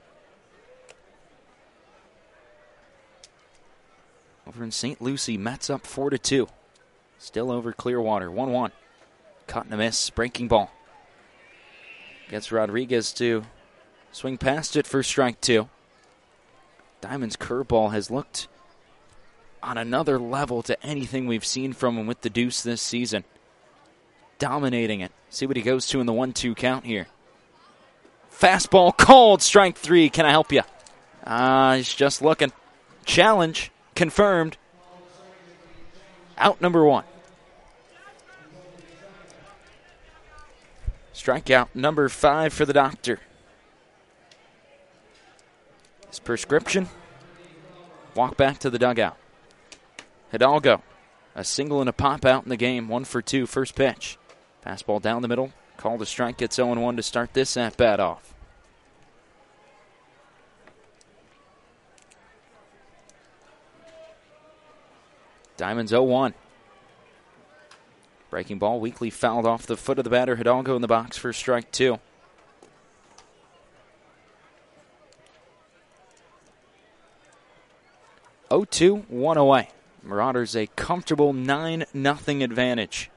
Over in St. Lucie, Mets up 4-2. Still over Clearwater, 1-1. Caught and a miss. Breaking ball. Gets Rodriguez to swing past it for strike 2. Diamond's curveball has looked on another level to anything we've seen from him with the deuce this season. Dominating it. See what he goes to in the 1-2 count here. Fastball called, strike 3. Can I help you? He's just looking. Challenge confirmed. Out number 1. Strikeout number 5 for the doctor. His prescription, walk back to the dugout. Hidalgo, a single and a pop out in the game, 1 for 2, first pitch. Fastball down the middle, called a strike, gets 0-1 to start this at-bat off. Diamond's 0-1. Breaking ball, weakly fouled off the foot of the batter. Hidalgo in the box for strike 2. (0-2), 1 away. Marauders a comfortable 9-0 advantage.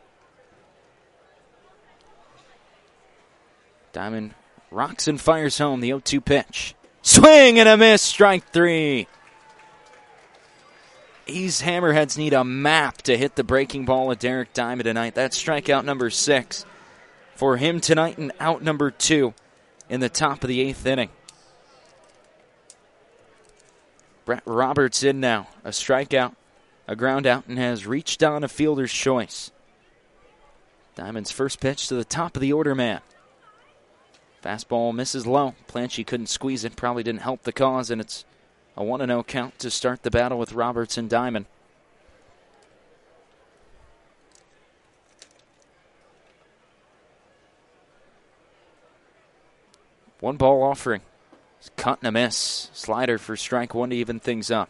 Diamond rocks and fires home the 0-2 pitch. Swing and a miss, strike 3. These hammerheads need a map to hit the breaking ball at Derek Diamond tonight. That's strikeout number 6 for him tonight, and out number 2 in the top of the 8th inning. Brett Roberts in now. A strikeout, a ground out, and has reached on a fielder's choice. Diamond's first pitch to the top of the order man. Fastball misses low. Planche couldn't squeeze it. Probably didn't help the cause, and it's a 1-0 count to start the battle with Roberts and Diamond. One ball offering. Cut and a miss. Slider for strike one to even things up.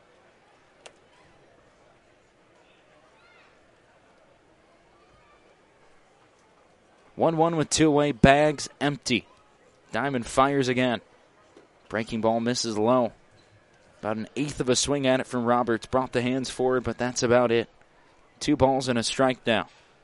One with two away. Bags empty. Diamond fires again. Breaking ball misses low. About an eighth of a swing at it from Roberts. Brought the hands forward, but that's about it. 2 balls and a strike now.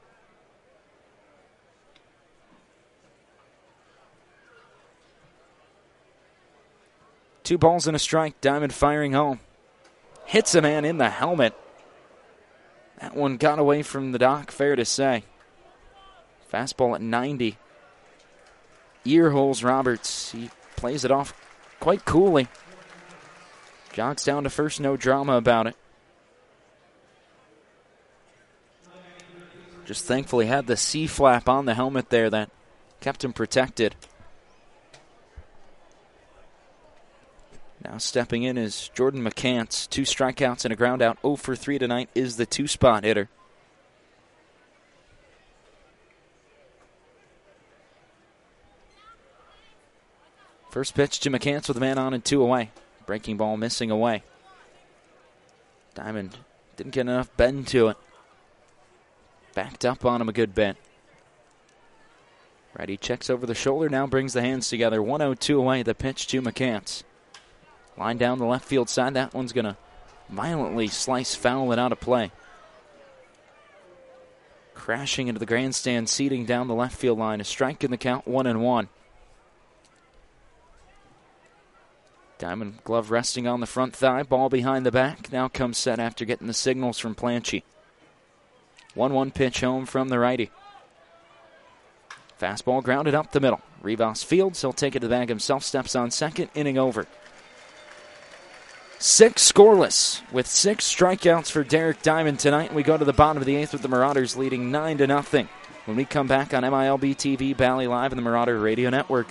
Two balls and a strike. Diamond firing home. Hits a man in the helmet. That one got away from the dock, fair to say. Fastball at 90. Ear holes Roberts. He plays it off quite coolly. Jogs down to first, no drama about it. Just thankfully had the C-flap on the helmet there that kept him protected. Now stepping in is Jordan McCants. 2 strikeouts and a ground out. 0 for 3 tonight is the 2-spot hitter. First pitch to McCants with a man on and 2 away. Breaking ball missing away. Diamond didn't get enough bend to it. Backed up on him a good bit. Righty checks over the shoulder, now brings the hands together. 1-0-2 away, the pitch to McCants. Line down the left field side. That one's going to violently slice foul it out of play. Crashing into the grandstand seating down the left field line. A strike in the count, 1-1. Diamond glove resting on the front thigh. Ball behind the back. Now comes set after getting the signals from Planchy. 1-1 pitch home from the righty. Fastball grounded up the middle. Rivas fields. He'll take it to the bag himself. Steps on second. Inning over. 6 scoreless with 6 strikeouts for Derek Diamond tonight. We go to the bottom of the 8th with the Marauders leading 9-0. When we come back on MILB TV, Bally Live, and the Marauder Radio Network.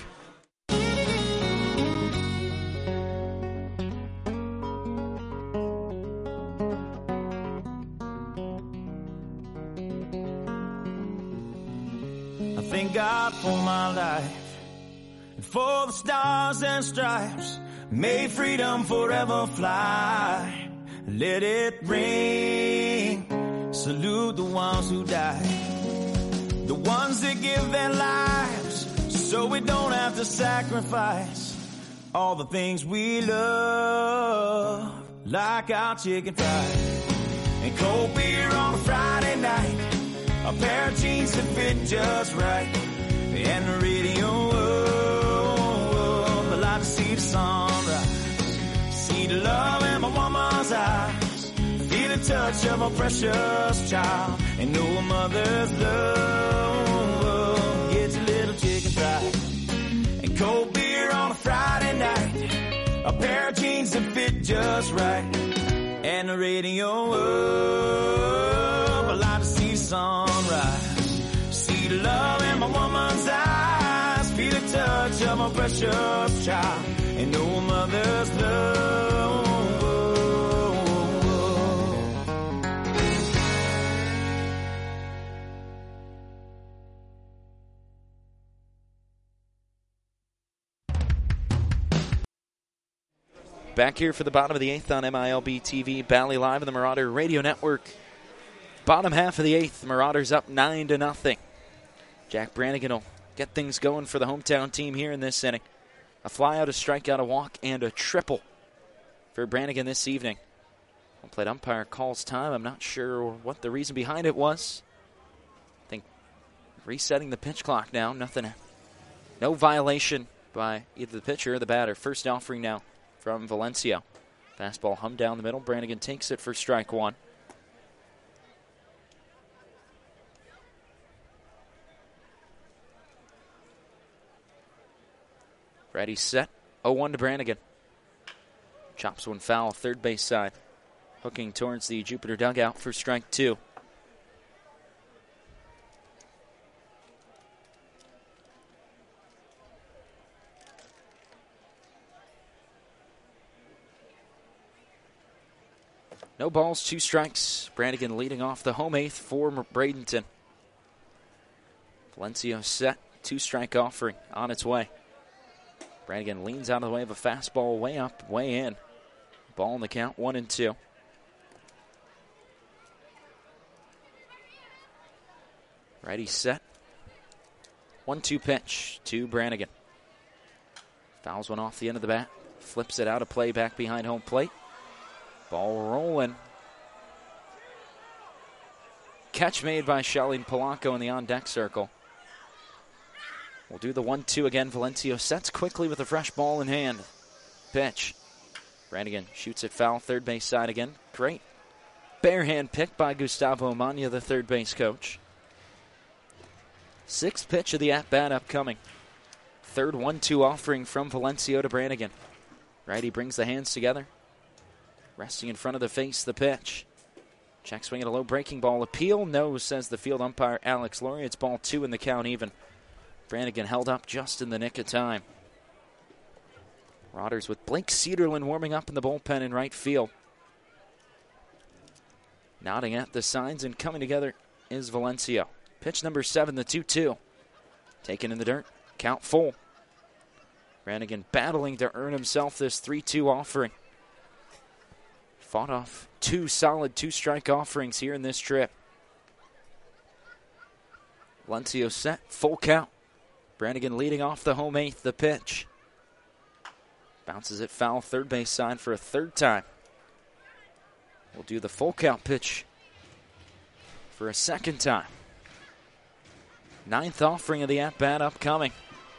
Thank God for my life and for the stars and stripes. May freedom forever fly. Let it ring. Salute the ones who died, the ones that give their lives so we don't have to sacrifice all the things we love, like our chicken fried and cold beer on a Friday night. A pair of jeans that fit just right, and the radio, I like to see the sunrise, see the love in my woman's eyes, feel the touch of a precious child, and know a mother's love gets a little chicken fried, and cold beer on a Friday night, a pair of jeans that fit just right, and the radio, I like to see the sunrise, see the love in my woman's eyes, feel the touch of my precious child, and know a mother's love. Back here for the bottom of the 8th on MILB TV, Bally Live, and the Marauder Radio Network. Bottom half of the 8th, Marauders up 9-0. Jack Brannigan will get things going for the hometown team here in this inning. A flyout, a strikeout, a walk, and a triple for Brannigan this evening. Home plate umpire calls time. I'm not sure what the reason behind it was. I think resetting the pitch clock now. Nothing, no violation by either the pitcher or the batter. First offering now from Valencia. Fastball hummed down the middle. Brannigan takes it for strike one. Ready, set. 0-1 to Brannigan. Chops one foul, third base side. Hooking towards the Jupiter dugout for strike two. No balls, 2 strikes. Brannigan leading off the home 8th for Bradenton. Valencia set, 2-strike offering on its way. Brannigan leans out of the way of a fastball, way up, way in. Ball in the count, 1-2. Righty set. 1-2 pitch to Brannigan. Fouls one off the end of the bat. Flips it out of play back behind home plate. Ball rolling. Catch made by Charlene Polanco in the on-deck circle. We'll do the 1-2 again. Valencio sets quickly with a fresh ball in hand. Pitch. Brannigan shoots it foul, third base side again. Great bare hand pick by Gustavo Amanya, the third base coach. Sixth pitch of the at-bat upcoming. Third 1-2 offering from Valencio to Brannigan. Righty brings the hands together. Resting in front of the face, the pitch. Check swing at a low breaking ball. Appeal, no, says the field umpire Alex Laurie. It's ball 2 in the count even. Brannigan held up just in the nick of time. Marauders with Blake Cederlin warming up in the bullpen in right field. Nodding at the signs and coming together is Valencio. Pitch number 7, the 2-2. Taken in the dirt, count full. Brannigan battling to earn himself this 3-2 offering. Fought off 2 solid 2-strike offerings here in this trip. Valencio set, full count. Brannigan leading off the home 8th, the pitch. Bounces it foul, third base side for a third time. We'll do the full count pitch for a second time. 9th offering of the at-bat upcoming.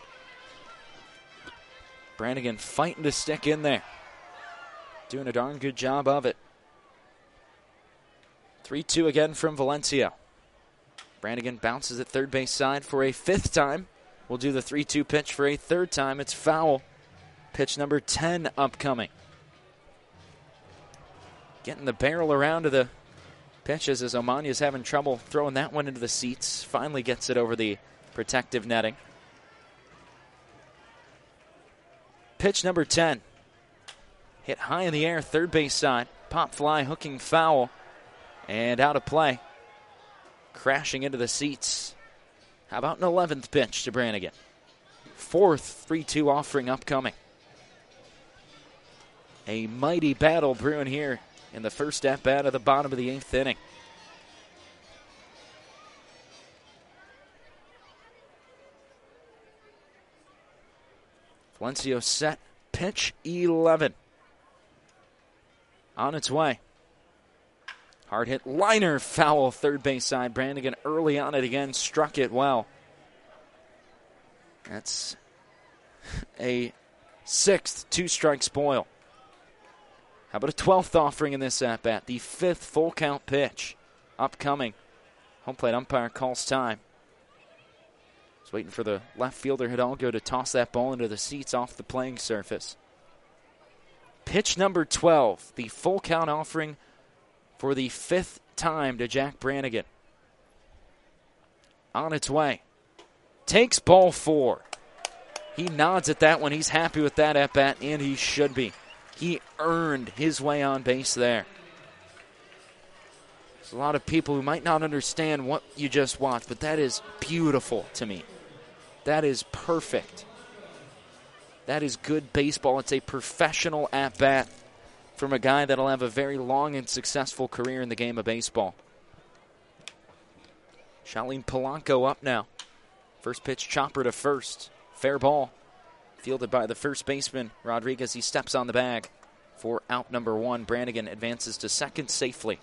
Brannigan fighting to stick in there. Doing a darn good job of it. 3-2 again from Valencio. Brannigan bounces at third base side for a 5th time. We'll do the 3-2 pitch for a 3rd time. It's foul. Pitch number 10 upcoming. Getting the barrel around to the pitches as Omanya's having trouble throwing that one into the seats. Finally gets it over the protective netting. Pitch number 10. Hit high in the air, third base side. Pop fly, hooking foul. And out of play. Crashing into the seats. How about an 11th pitch to Brannigan? 4th 3-2 offering upcoming. A mighty battle brewing here in the first at-bat of the bottom of the 8th inning. Valencio set, pitch 11. On its way. Hard hit liner, foul, third base side. Brannigan early on it again, struck it well. That's a 6th 2-strike spoil. How about a 12th offering in this at-bat? The 5th full count pitch upcoming. Home plate umpire calls time. He's waiting for the left fielder Hidalgo to toss that ball into the seats off the playing surface. Pitch number 12, the full count offering for the 5th time to Jack Brannigan. On its way. Takes ball 4. He nods at that one. He's happy with that at-bat, and he should be. He earned his way on base there. There's a lot of people who might not understand what you just watched, but that is beautiful to me. That is perfect. That is good baseball. It's a professional at-bat from a guy that'll have a very long and successful career in the game of baseball. Charlene Polanco up now. First pitch chopper to first. Fair ball. Fielded by the first baseman, Rodriguez. He steps on the bag for out number 1. Brannigan advances to second safely.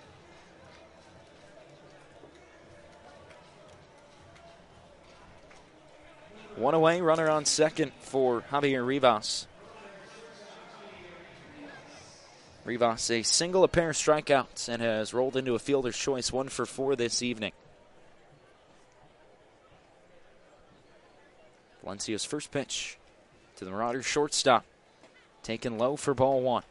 One away, runner on second for Javier Rivas. Rivas a single, a pair of strikeouts, and has rolled into a fielder's choice, 1 for 4 this evening. Valencia's first pitch to the Marauders shortstop. Taken low for ball 1.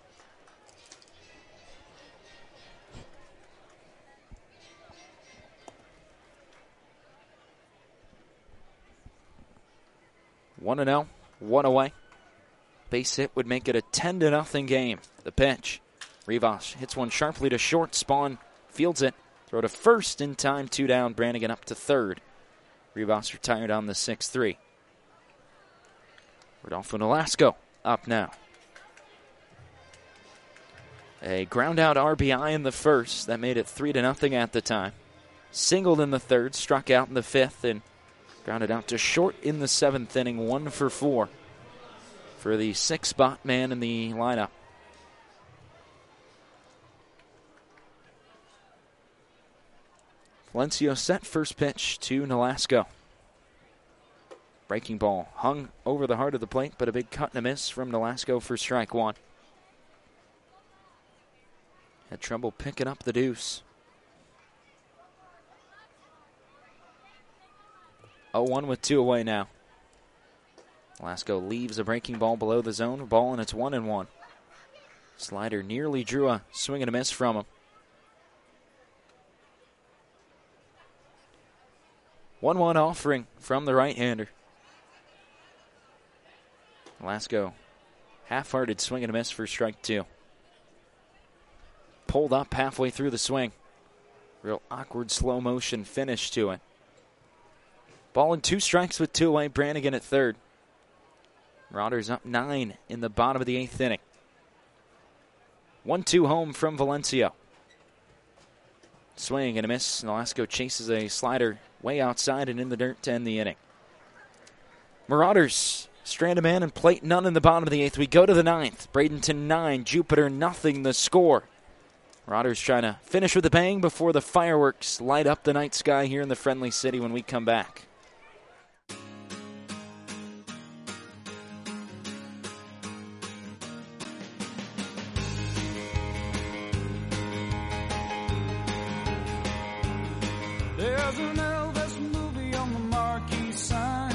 One and 0, 1 away. Base hit would make it a 10-0 game. The pitch. Rivas hits one sharply to short. Spawn fields it. Throw to first in time. 2 down. Brannigan up to third. Rivas retired on the 6-3. Rodolfo Nolasco up now. A ground-out RBI in the first. That made it 3-0 at the time. Singled in the third, struck out in the fifth, and grounded out to short in the seventh inning, 1 for 4 for the six-spot man in the lineup. Valencia set first pitch to Nolasco. Breaking ball hung over the heart of the plate, but a big cut and a miss from Nolasco for strike one. Had trouble picking up the deuce. 0-1 with 2 away now. Nolasco leaves a breaking ball below the zone. Ball, and it's 1-1. Slider nearly drew a swing and a miss from him. 1-1 offering from the right-hander. Nolasco, half-hearted swing and a miss for strike two. Pulled up halfway through the swing. Real awkward slow motion finish to it. Ball and 2 strikes with 2 away. Brannigan at third. Marauders up 9 in the bottom of the 8th inning. 1-2 home from Valencia. Swing and a miss. Nolasco chases a slider way outside and in the dirt to end the inning. Marauders strand a man and plate none in the bottom of the 8th. We go to the 9th. Bradenton 9, Jupiter nothing the score. Marauders trying to finish with a bang before the fireworks light up the night sky here in the friendly city when we come back. There's an Elvis movie on the marquee sign.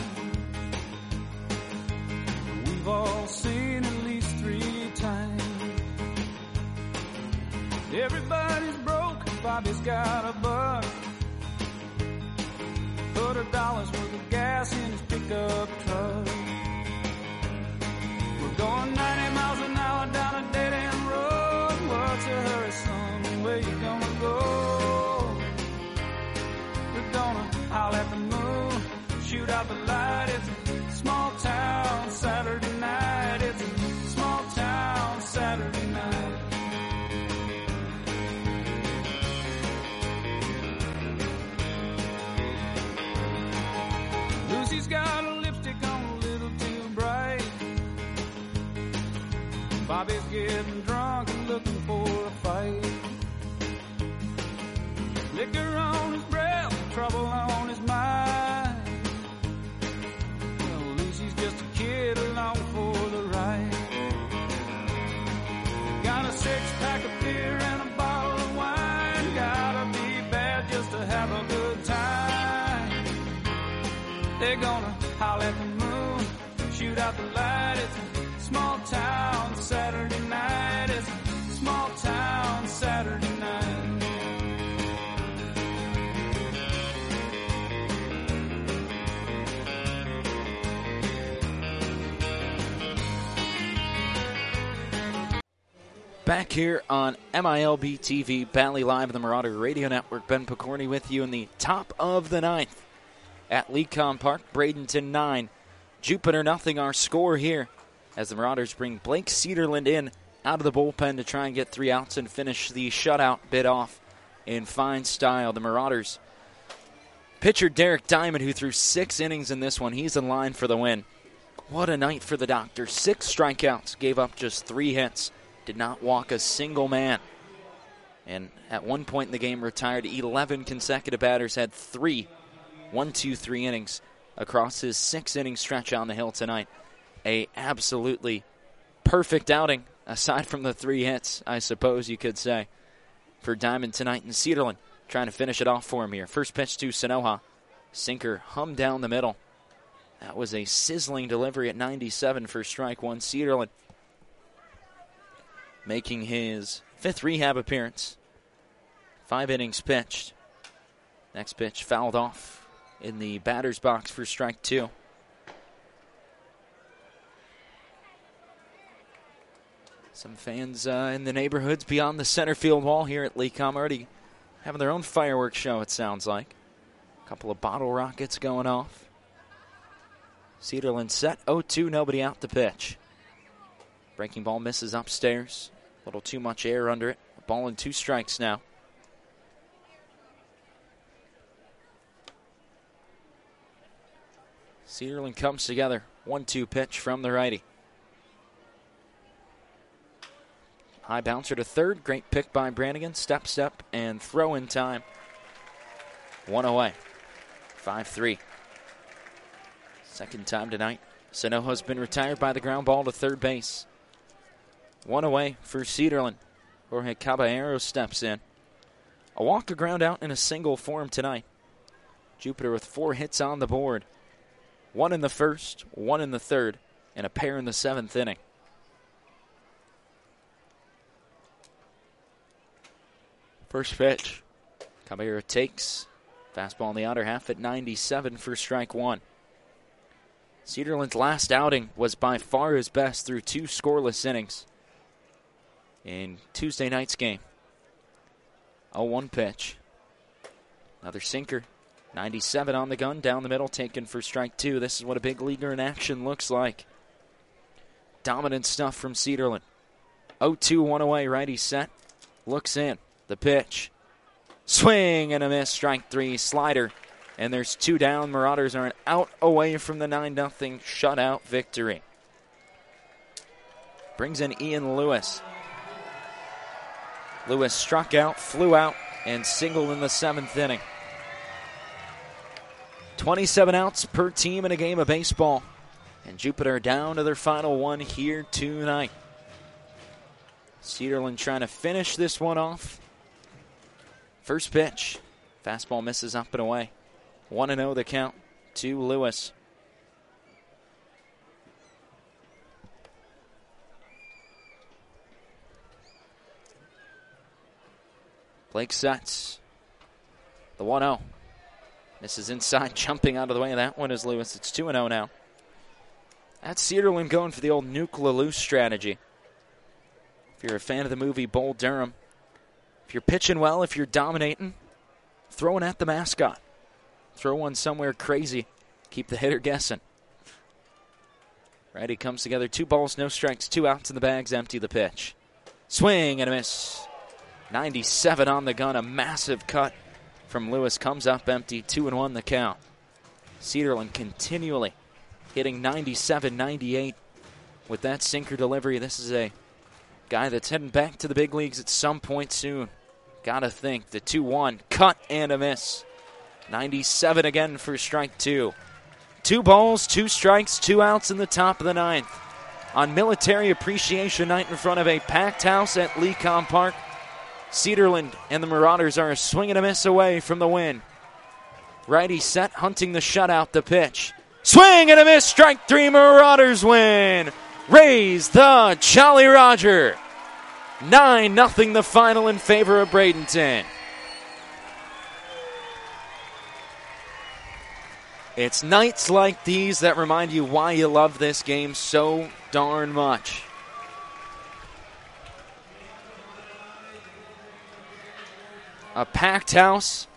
We've all seen at least 3 times. Everybody's broke, Bobby's got a buck. Put $1 worth of gas in his pickup truck. We're going 90 miles an hour down a dead-end road. What's your hurry, son? Where you gonna go? We're gonna howl at the moon, shoot out the light. It's a small town Saturday night. It's a small town Saturday night. Lucy's got a lipstick on a little too bright. Bobby's getting drunk and looking for a fight. Liquor on his breath, trouble on his mind. Well, Lucy's just a kid along for the ride. Got a 6-pack of beer and a bottle of wine. Gotta be bad just to have a good time. They're gonna howl at the moon, shoot out the light. It's a small town Saturday night. It's a small town Saturday night. Back here on MILB TV, Bally Live, the Marauder Radio Network. Ben Picorni with you in the top of the 9th at Lecom Park. Bradenton 9, Jupiter nothing. Our score here as the Marauders bring Blake Cedarland in out of the bullpen to try and get 3 outs and finish the shutout bid off in fine style. The Marauders pitcher Derek Diamond, who threw 6 innings in this one, he's in line for the win. What a night for the Doctor. 6 strikeouts, gave up just 3 hits. Did not walk a single man. And at one point in the game retired 11 consecutive batters, had 3 1-2-3 innings across his 6-inning stretch on the hill tonight. A absolutely perfect outing, aside from the 3 hits, I suppose you could say, for Diamond tonight. And Cedarland trying to finish it off for him here. First pitch to Sanoha. Sinker hummed down the middle. That was a sizzling delivery at 97 for strike one. Cedarland making his 5th rehab appearance. 5 innings pitched. Next pitch fouled off in the batter's box for strike 2. Some fans in the neighborhoods beyond the center field wall here at Lecom already having their own fireworks show, it sounds like. A couple of bottle rockets going off. Cedarland set 0-2, nobody out to pitch. Breaking ball misses upstairs. A little too much air under it. Ball and 2 strikes now. Cedarland comes together. 1-2 pitch from the righty. High bouncer to third. Great pick by Brannigan. Step, and throw in time. 1 away. 5-3. Second time tonight. Sanojo's been retired by the ground ball to third base. 1 away for Cedarland. Jorge Caballero steps in. A walk, a ground out, and a single for him tonight. Jupiter with 4 hits on the board. 1 in the first, 1 in the third, and a pair in the 7th inning. First pitch. Caballero takes. Fastball in the outer half at 97 for strike 1. Cedarland's last outing was by far his best through 2 scoreless innings in Tuesday night's game. 0-1 pitch. Another sinker. 97 on the gun, down the middle, taken for strike 2. This is what a big leaguer in action looks like. Dominant stuff from Cedarland. 0-2, 1 away, righty set. Looks in. The pitch. Swing and a miss, strike 3, slider. And there's 2 down. Marauders are an out away from the 9-0 shutout victory. Brings in Ian Lewis. Lewis struck out, flew out, and singled in the 7th inning. 27 outs per team in a game of baseball. And Jupiter down to their final one here tonight. Cedarland trying to finish this one off. First pitch. Fastball misses up and away. 1-0 the count to Lewis. Blake sets. The 1-0. This is inside, jumping out of the way of that one is Lewis. It's 2-0 now. That's Cedarland going for the old Nuke LaLoose strategy. If you're a fan of the movie Bull Durham, if you're pitching well, if you're dominating, throw one at the mascot. Throw one somewhere crazy. Keep the hitter guessing. Righty comes together. 2 balls, no strikes, 2 outs in the bags, empty the pitch. Swing and a miss. 97 on the gun, a massive cut from Lewis. Comes up empty, 2-1 the count. Cedarland continually hitting 97, 98 with that sinker delivery. This is a guy that's heading back to the big leagues at some point soon. Gotta think. The 2-1, cut and a miss. 97 again for strike 2. 2 balls, 2 strikes, 2 outs in the top of the 9th. On Military Appreciation Night in front of a packed house at Lecom Park, Cedarland and the Marauders are a swing and a miss away from the win. Righty set, hunting the shutout, the pitch. Swing and a miss, strike 3, Marauders win. Raise the Jolly Roger. 9-0 the final in favor of Bradenton. It's nights like these that remind you why you love this game so darn much. A packed house,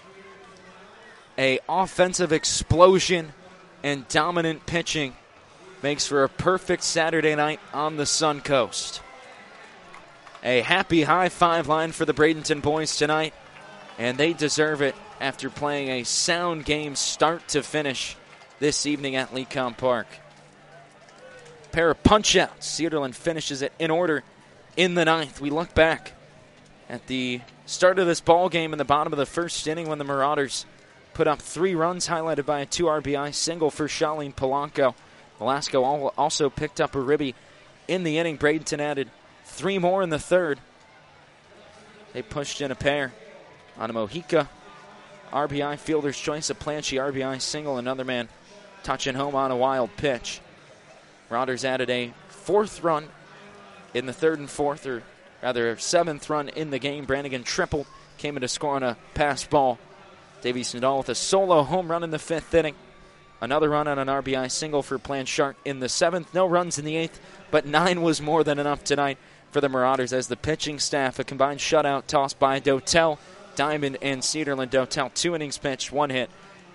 a offensive explosion, and dominant pitching makes for a perfect Saturday night on the Sun Coast. A happy high five line for the Bradenton boys tonight, and they deserve it after playing a sound game start to finish this evening at Lecom Park. Pair of punch-outs. Cedarland finishes it in order in the 9th. We look back at the start of this ball game in the bottom of the first inning when the Marauders put up 3 runs, highlighted by a 2 RBI single for Charlene Polanco. Velasco also picked up a ribby in the inning. Bradenton added 3 more in the 3rd. They pushed in a pair on a Mojica RBI, fielder's choice, a Planche RBI single, another man touching home on a wild pitch. Marauders added a 4th run in the 3rd and 4th, or rather a 7th run in the game. Brannigan tripled, came in to score on a pass ball. Davies Nadal with a solo home run in the 5th inning. Another run on an RBI single for Blanchard in the 7th. No runs in the 8th, but 9 was more than enough tonight for the Marauders as the pitching staff, a combined shutout tossed by Dotel, Diamond, and Cedarland. Dotel, 2 innings pitched, 1 hit,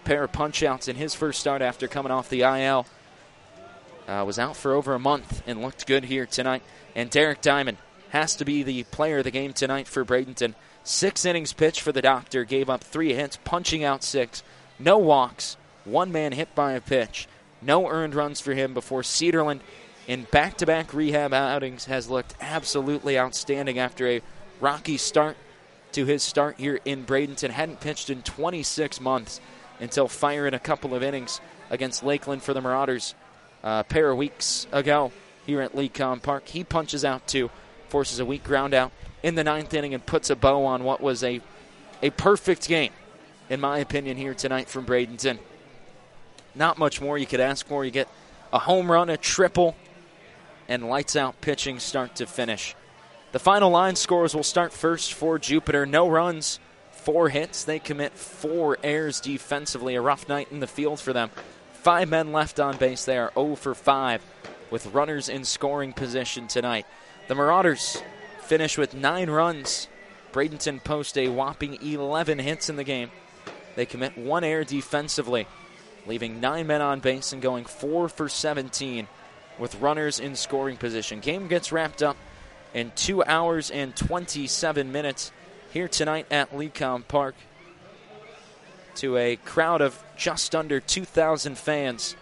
pair of punch-outs in his first start after coming off the IL. Was out for over a month and looked good here tonight. And Derek Diamond has to be the player of the game tonight for Bradenton. 6 innings pitched for the Doctor, gave up 3 hits, punching out 6. No walks, 1 man hit by a pitch. No earned runs for him before Cedarland in back-to-back rehab outings has looked absolutely outstanding after a rocky start to his start here in Bradenton. Hadn't pitched in 26 months until firing a couple of innings against Lakeland for the Marauders a pair of weeks ago here at Lecom Park. He punches out 2, forces a weak ground out in the 9th inning, and puts a bow on what was a perfect game, in my opinion, here tonight from Bradenton. Not much more you could ask for. You get a home run, a triple, and lights out pitching start to finish. The final line scores will start first for Jupiter. No runs, 4 hits. They commit 4 errors defensively. A rough night in the field for them. 5 men left on base. They are 0 for 5 with runners in scoring position tonight. The Marauders finish with 9 runs. Bradenton post a whopping 11 hits in the game. They commit 1 error defensively, leaving 9 men on base and going 4 for 17 with runners in scoring position. Game gets wrapped up in 2 hours and 27 minutes here tonight at Lecom Park to a crowd of just under 2,000 fans.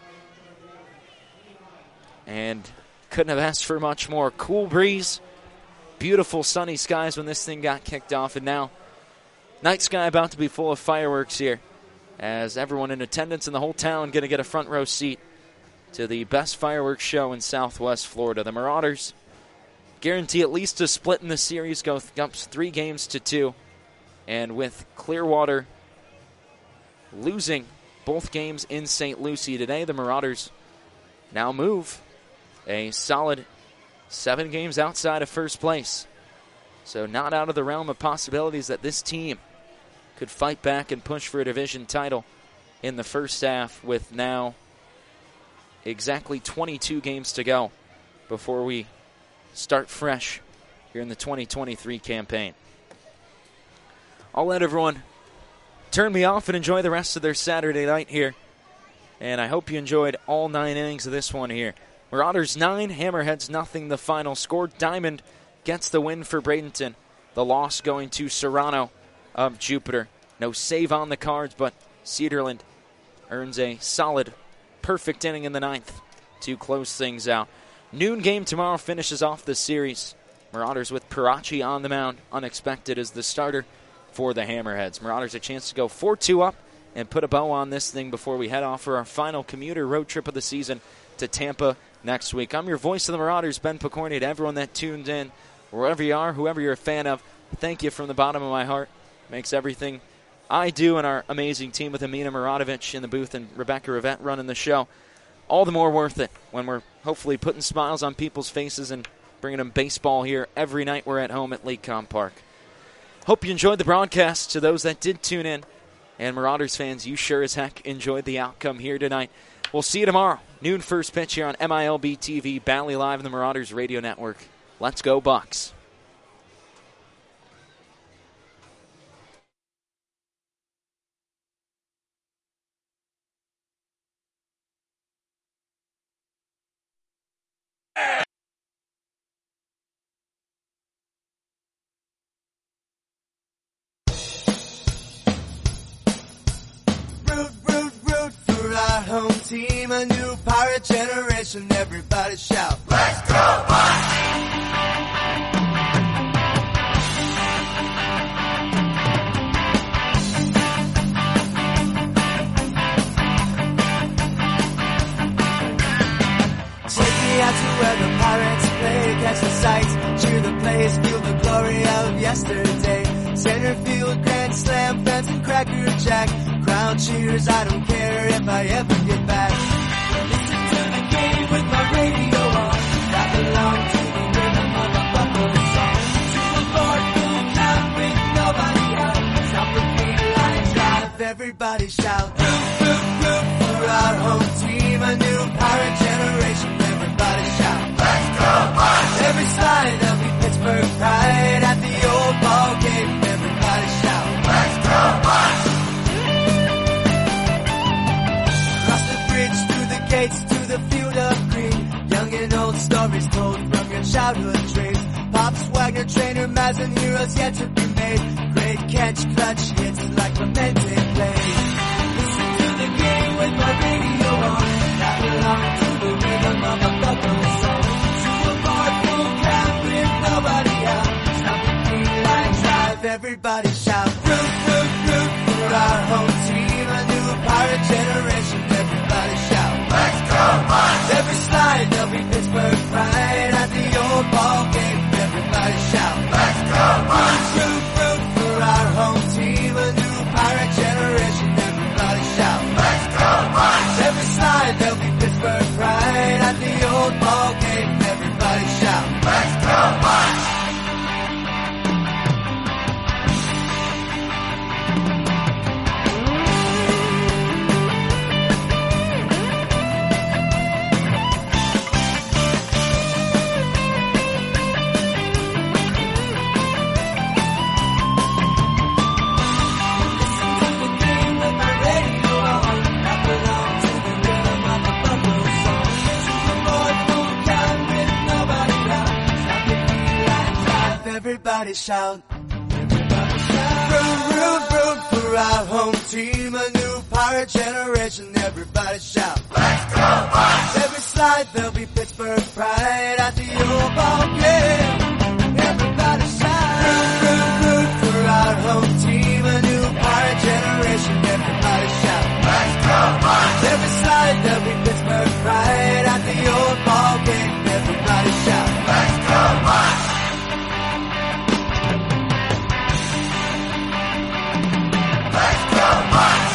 And couldn't have asked for much more. Cool breeze, beautiful sunny skies when this thing got kicked off, and now night sky about to be full of fireworks here as everyone in attendance in the whole town going to get a front row seat to the best fireworks show in Southwest Florida. The Marauders guarantee at least a split in the series, go up 3 games to 2. And with Clearwater losing both games in St. Lucie today, the Marauders now move a solid 7 games outside of first place. So not out of the realm of possibilities that this team could fight back and push for a division title in the first half, with now exactly 22 games to go before we start fresh here in the 2023 campaign. I'll let everyone turn me off and enjoy the rest of their Saturday night here. And I hope you enjoyed all 9 innings of this one here. Marauders 9, Hammerheads nothing the final score. Diamond gets the win for Bradenton. The loss going to Serrano of Jupiter. No save on the cards, but Cedarland earns a solid, perfect inning in the 9th to close things out. Noon game tomorrow finishes off the series. Marauders with Parachi on the mound, unexpected as the starter for the Hammerheads. Marauders a chance to go 4-2 up and put a bow on this thing before we head off for our final commuter road trip of the season to Tampa next week. I'm your voice of the Marauders, Ben Picorni. To everyone that tuned in, wherever you are, whoever you're a fan of, thank you from the bottom of my heart. Makes everything I do and our amazing team with Amina Muradovic in the booth and Rebecca Rivette running the show all the more worth it when we're hopefully putting smiles on people's faces and bringing them baseball here every night we're at home at Lecom Park. Hope you enjoyed the broadcast. To those that did tune in, and Marauders fans, you sure as heck enjoyed the outcome here tonight. We'll see you tomorrow, noon first pitch here on MILB TV, Bally Live, and the Marauders Radio Network. Let's go Bucks. Our home team, a new pirate generation, everybody shout, let's go Bucks! Take me out to where the pirates play, catch the sights, cheer the plays, feel the glory of yesterday. Center field, grand slam, fence and cracker jack. Crowd cheers, I don't care if I ever get back. Listen to the game with my radio on. I belong to the rhythm of a buffalo song. To a Lord full count with nobody out. Stop the beat line drive, everybody shout. Boop, boop, boop for our home team, a new pirate generation, everybody shout. Let's go Bucks! Every slide of the Pittsburgh pride at the old ball game, everybody shout. Let's go Bucks! skies and heroes yet to be made. Great catch, clutch hits like lamented plays. Listen to the game with my radio on. I belong to the rhythm of a buckle song. Superboard full count with nobody out. Stop the beat line drive, everybody shout. Root, root, root for our home team. A new pirate generation, everybody shout. Let's go, Mars! Every slide there'll be Pittsburgh pride at the old ball game. Everybody shout. Let's go, Mars! Root, root for our home team. A new pirate generation. Everybody shout. Let's go, Mars! Every slide there'll be Pittsburgh pride at the old ball game. Everybody shout. Let's go, Mars! Everybody shout. Everybody shout. Root, root, root for our home team. A new pirate generation. Everybody shout. Let's go, Mars! Every slide there'll be Pittsburgh pride at the old ball game. Everybody shout. Root, root, root for our home team. A new pirate generation. Everybody shout. Let's go, Mars! Every slide there'll be